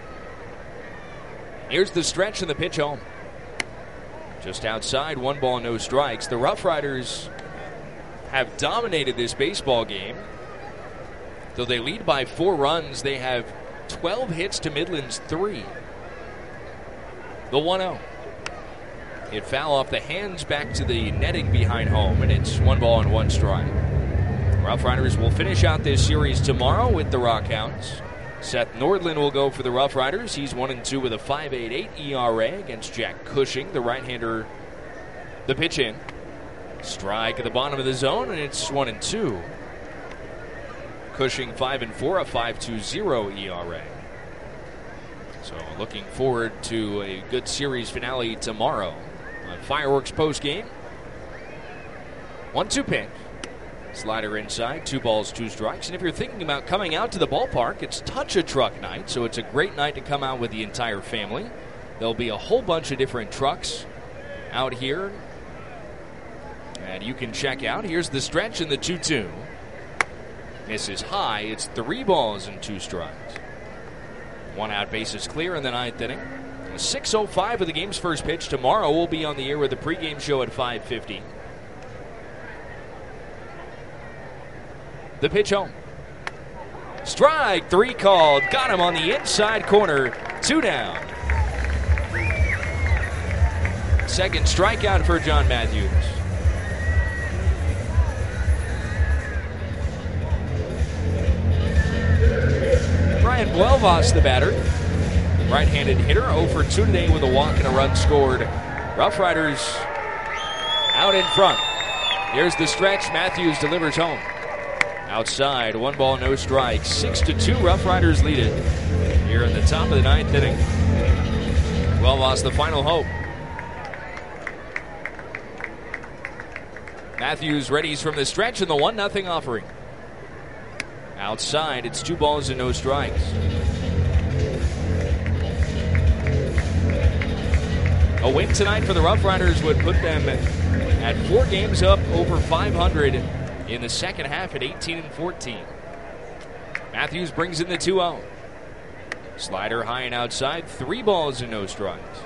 Here's the stretch and the pitch home. Just outside, 1 ball, no strikes. The Rough Riders have dominated this baseball game. Though they lead by 4 runs, they have 12 hits to Midland's 3. The 1-0. It foul off the hands back to the netting behind home, and it's 1 ball and 1 strike. Rough Riders will finish out this series tomorrow with the Rockhounds. Seth Nordland will go for the Rough Riders. He's 1-2 with a 5.88 ERA against Jack Cushing, the right-hander. The pitch in. Strike at the bottom of the zone, and it's 1-2. Cushing 5-4, a 5.20 ERA. So looking forward to a good series finale tomorrow. Fireworks post game. 1-2 pitch. Slider inside, 2 balls, 2 strikes. And if you're thinking about coming out to the ballpark, it's Touch a Truck Night, so it's a great night to come out with the entire family. There'll be a whole bunch of different trucks out here, and you can check out. Here's the stretch and the 2-2. Misses high. It's 3 balls and 2 strikes. 1 out, bases clear in the 9th inning. 6:05 of the game's first pitch. Tomorrow we'll be on the air with the pregame show at 5:50. The pitch home. Strike 3 called. Got him on the inside corner. 2 down. Second strikeout for John Matthews. Brian Buelvas, the batter. Right-handed hitter, 0 for 2 today with a walk and a run scored. Rough Riders out in front, Here's the stretch. Matthews delivers home. Outside, 1 ball, no strikes. 6-2, Rough Riders lead it here in the top of the 9th inning. 12 lost the final hope. Matthews readies from the stretch in the 1-0 offering. Outside, it's 2 balls and no strikes. A win tonight for the Rough Riders would put them at 4 games up over 500 in the second half at 18-14. Matthews brings in the 2-0. Slider high and outside, 3 balls and no strikes.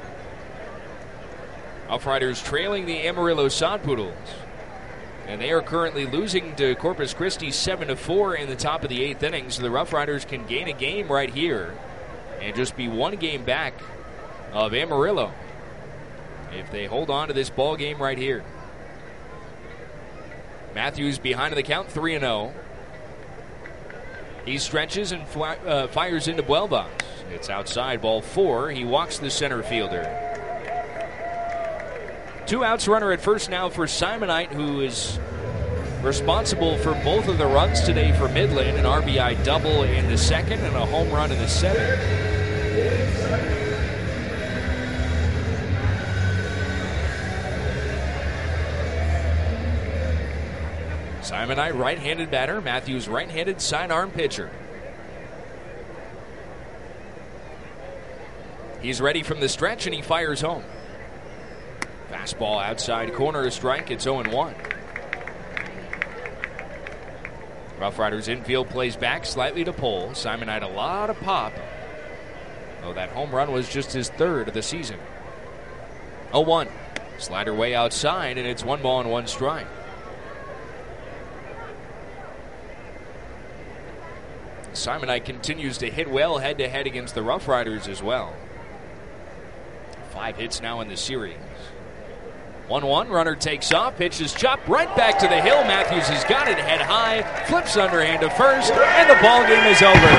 Rough Riders trailing the Amarillo Sod Poodles. And they are currently losing to Corpus Christi 7-4 in the top of the 8th inning. So the Rough Riders can gain a game right here and just be 1 game back of Amarillo if they hold on to this ball game right here. Matthews behind the count, 3-0. He stretches and fires into Buelvas. It's outside, ball 4. He walks the center fielder. 2 outs, runner at first now for Simonite, who is responsible for both of the runs today for Midland. An RBI double in the 2nd and a home run in the 7th. Simonite, right-handed batter. Matthews, right-handed sidearm pitcher. He's ready from the stretch, and he fires home. Fastball outside corner, a strike. It's 0-1. Rough Riders infield plays back slightly to Pole. Simonite, a lot of pop. Oh, that home run was just his 3rd of the season. 0-1. Slider way outside, and it's 1 ball and 1 strike. Simonite continues to hit well head-to-head against the Rough Riders as well. 5 hits now in the series. 1-1, runner takes off, pitch is chopped right back to the hill. Matthews has got it head high, flips underhand to first, and the ball game is over.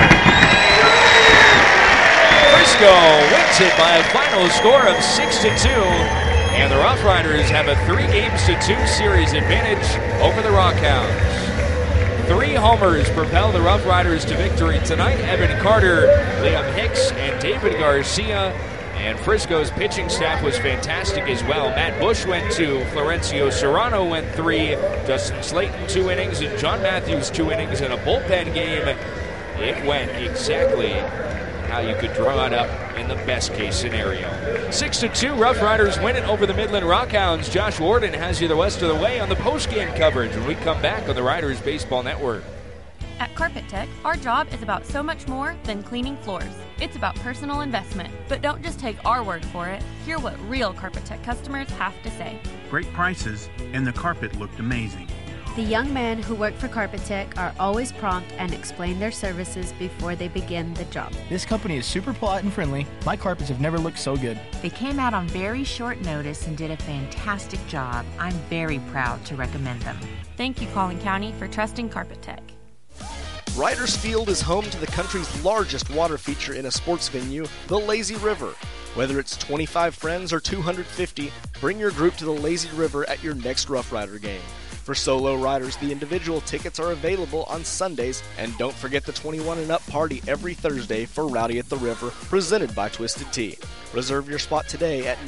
Frisco wins it by a final score of 6-2, and the Rough Riders have a 3-2 series advantage over the Rockhounds. 3 homers propel the Rough Riders to victory tonight. Evan Carter, Liam Hicks, and David Garcia. And Frisco's pitching staff was fantastic as well. Matt Bush went 2, Florencio Serrano went 3, Justin Slayton 2 innings, and John Matthews 2 innings in a bullpen game. It went exactly how you could draw it up in the best case scenario. 6-2, Rough Riders win it over the Midland Rockhounds. Josh Warden has you the rest of the way on the post-game coverage when we come back on the Riders Baseball Network. At Carpet Tech, our job is about so much more than cleaning floors. It's about personal investment. But don't just take our word for it. Hear what real Carpet Tech customers have to say. Great prices, and the carpet looked amazing. The young men who work for Carpet Tech are always prompt and explain their services before they begin the job. This company is super polite and friendly. My carpets have never looked so good. They came out on very short notice and did a fantastic job. I'm very proud to recommend them. Thank you, Collin County, for trusting Carpet Tech. Riders Field is home to the country's largest water feature in a sports venue, the Lazy River. Whether it's 25 friends or 250, bring your group to the Lazy River at your next Rough Rider game. For solo riders, the individual tickets are available on Sundays, and don't forget the 21 and up party every Thursday for Rowdy at the River, presented by Twisted Tea. Reserve your spot today at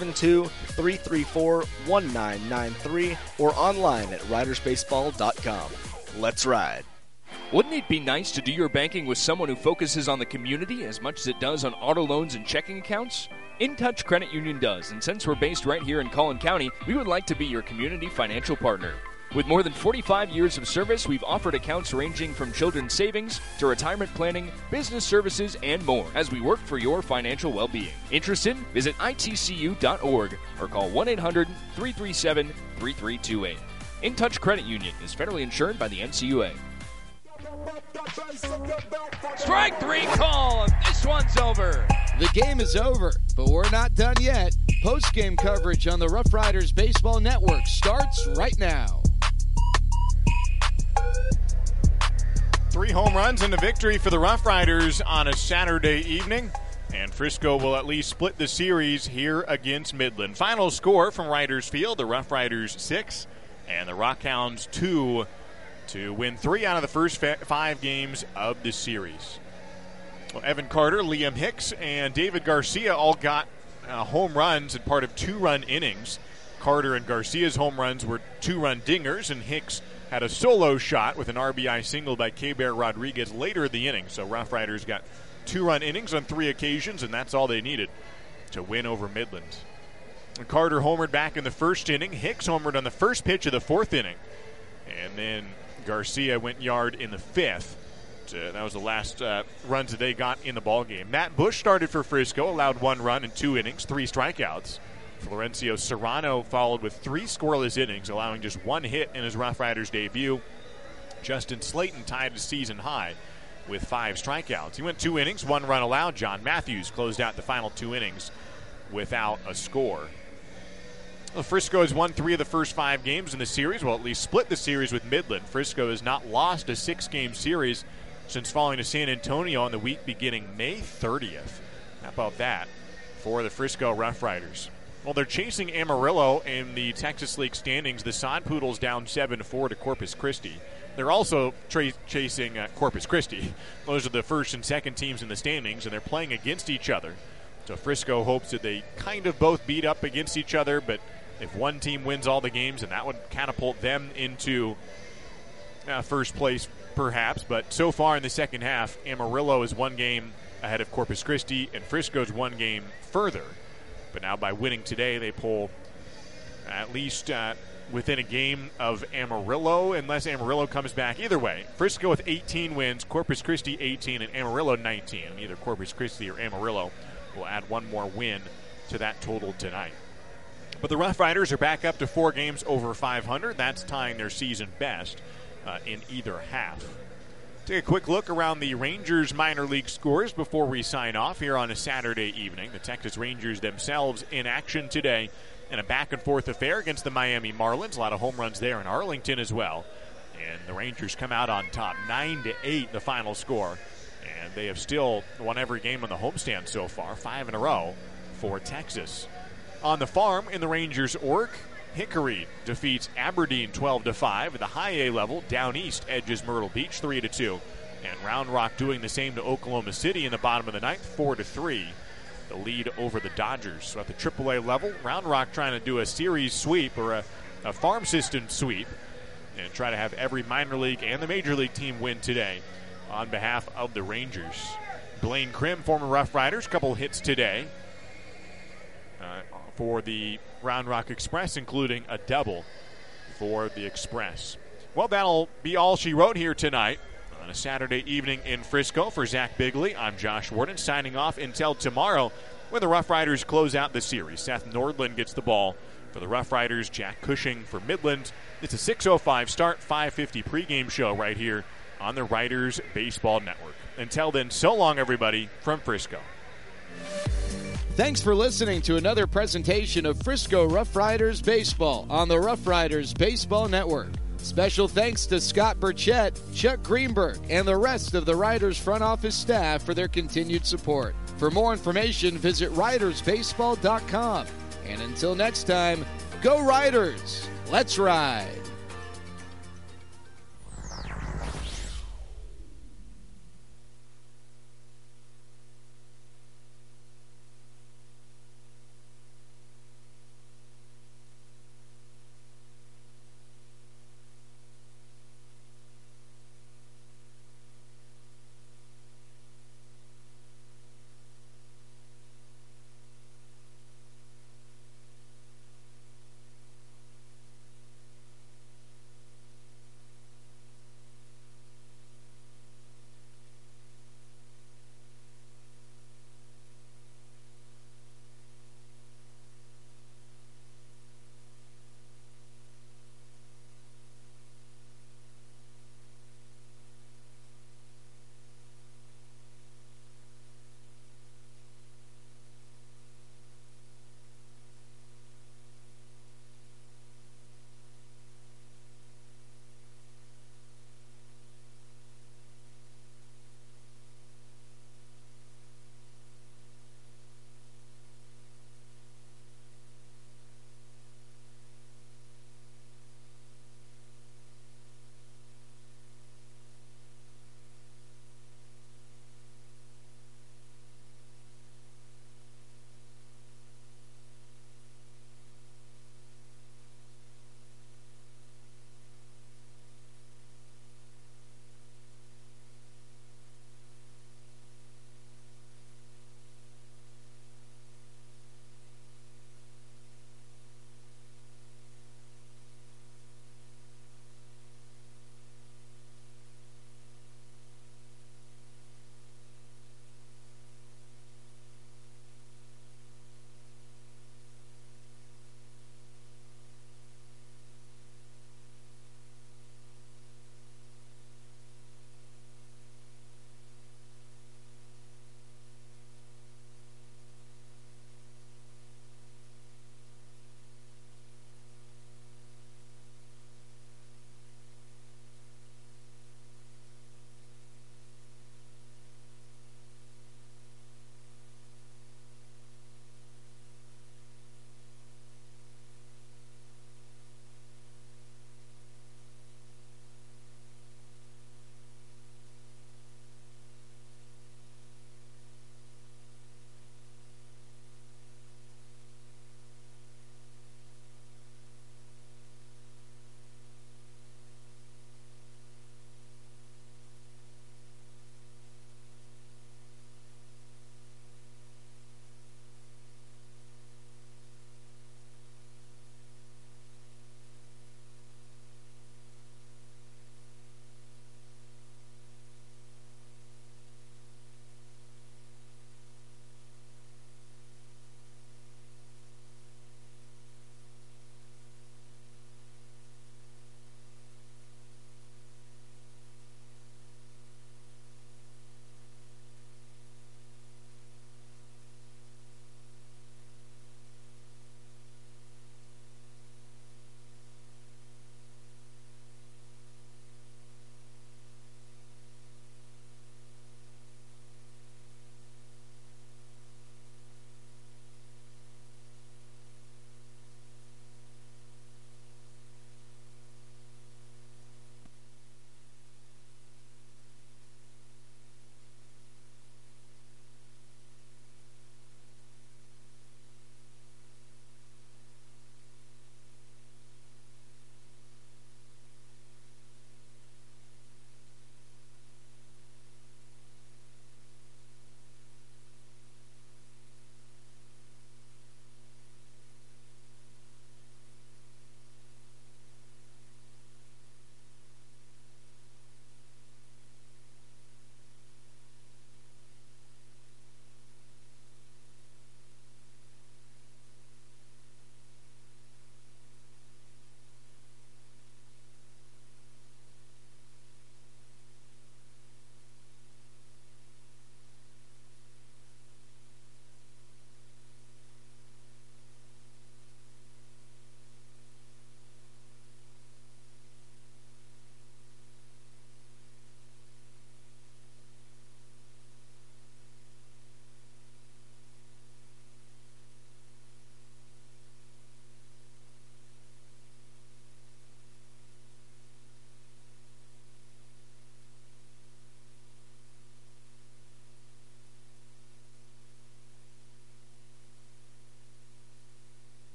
972-334-1993 or online at ridersbaseball.com. Let's ride. Wouldn't it be nice to do your banking with someone who focuses on the community as much as it does on auto loans and checking accounts? InTouch Credit Union does, and since we're based right here in Collin County, we would like to be your community financial partner. With more than 45 years of service, we've offered accounts ranging from children's savings to retirement planning, business services, and more as we work for your financial well-being. Interested? Visit itcu.org or call 1-800-337-3328. InTouch Credit Union is federally insured by the NCUA. Strike 3 call. This one's over. The game is over, but we're not done yet. Post-game coverage on the Rough Riders Baseball Network starts right now. 3 home runs and a victory for the Rough Riders on a Saturday evening. And Frisco will at least split the series here against Midland. Final score from Riders Field, the Rough Riders 6 And the Rockhounds 2 to win 3 out of the first 5 games of the series. Well, Evan Carter, Liam Hicks, and David Garcia all got home runs in part of 2-run innings. Carter and Garcia's home runs were 2-run dingers, and Hicks had a solo shot with an RBI single by K-Bear Rodriguez later in the inning. So Rough Riders got 2-run innings on 3 occasions, and that's all they needed to win over Midland. And Carter homered back in the first inning. Hicks homered on the first pitch of the 4th inning. And then Garcia went yard in the 5th. That was the last runs that they got in the ballgame. Matt Bush started for Frisco, allowed 1 run in 2 innings, 3 strikeouts. Florencio Serrano followed with 3 scoreless innings, allowing just 1 hit in his Rough Riders debut. Justin Slayton tied his season high with 5 strikeouts. He went 2 innings, 1 run allowed. John Matthews closed out the final 2 innings without a score. Well, Frisco has won 3 of the first 5 games in the series, well, at least split the series with Midland. Frisco has not lost a 6-game series since falling to San Antonio on the week beginning May 30th. How about that for the Frisco Rough Riders? Well, they're chasing Amarillo in the Texas League standings. The Sod Poodles down 7-4 to Corpus Christi. They're also chasing Corpus Christi. Those are the first and second teams in the standings, and they're playing against each other. So Frisco hopes that they kind of both beat up against each other, but if one team wins all the games, and that would catapult them into first place perhaps. But so far in the second half, Amarillo is 1 game ahead of Corpus Christi, and Frisco's 1 game further. But now by winning today, they pull at least within a game of Amarillo, unless Amarillo comes back. Either way, Frisco with 18 wins, Corpus Christi 18, and Amarillo 19. Either Corpus Christi or Amarillo will add 1 more win to that total tonight. But the Rough Riders are back up to 4 games over 500. That's tying their season best in either half. Take a quick look around the Rangers minor league scores before we sign off here on a Saturday evening. The Texas Rangers themselves in action today in a back-and-forth affair against the Miami Marlins. A lot of home runs there in Arlington as well. And the Rangers come out on top, 9-8 the final score. And they have still won every game on the homestand so far, 5 in a row for Texas. On the farm in the Rangers org, Hickory defeats Aberdeen 12-5. At the high A level, Down East edges Myrtle Beach 3-2. And Round Rock doing the same to Oklahoma City in the bottom of the 9th, 4-3. The lead over the Dodgers. So at the AAA level, Round Rock trying to do a series sweep or a farm system sweep and try to have every minor league and the major league team win today on behalf of the Rangers. Blaine Krim, former Rough Riders, couple hits today for the Round Rock Express, including a double for the Express. Well, that'll be all she wrote here tonight on a Saturday evening in Frisco. For Zach Bigley, I'm Josh Warden, signing off until tomorrow when the Rough Riders close out the series. Seth Nordland gets the ball for the Rough Riders, Jack Cushing for Midland. It's a 6:05 start, 5:50 pregame show right here on the Riders Baseball Network. Until then, so long, everybody, from Frisco. Thanks for listening to another presentation of Frisco Rough Riders Baseball on the Rough Riders Baseball Network. Special thanks to Scott Burchett, Chuck Greenberg, and the rest of the Riders front office staff for their continued support. For more information, visit ridersbaseball.com. And until next time, go Riders! Let's ride!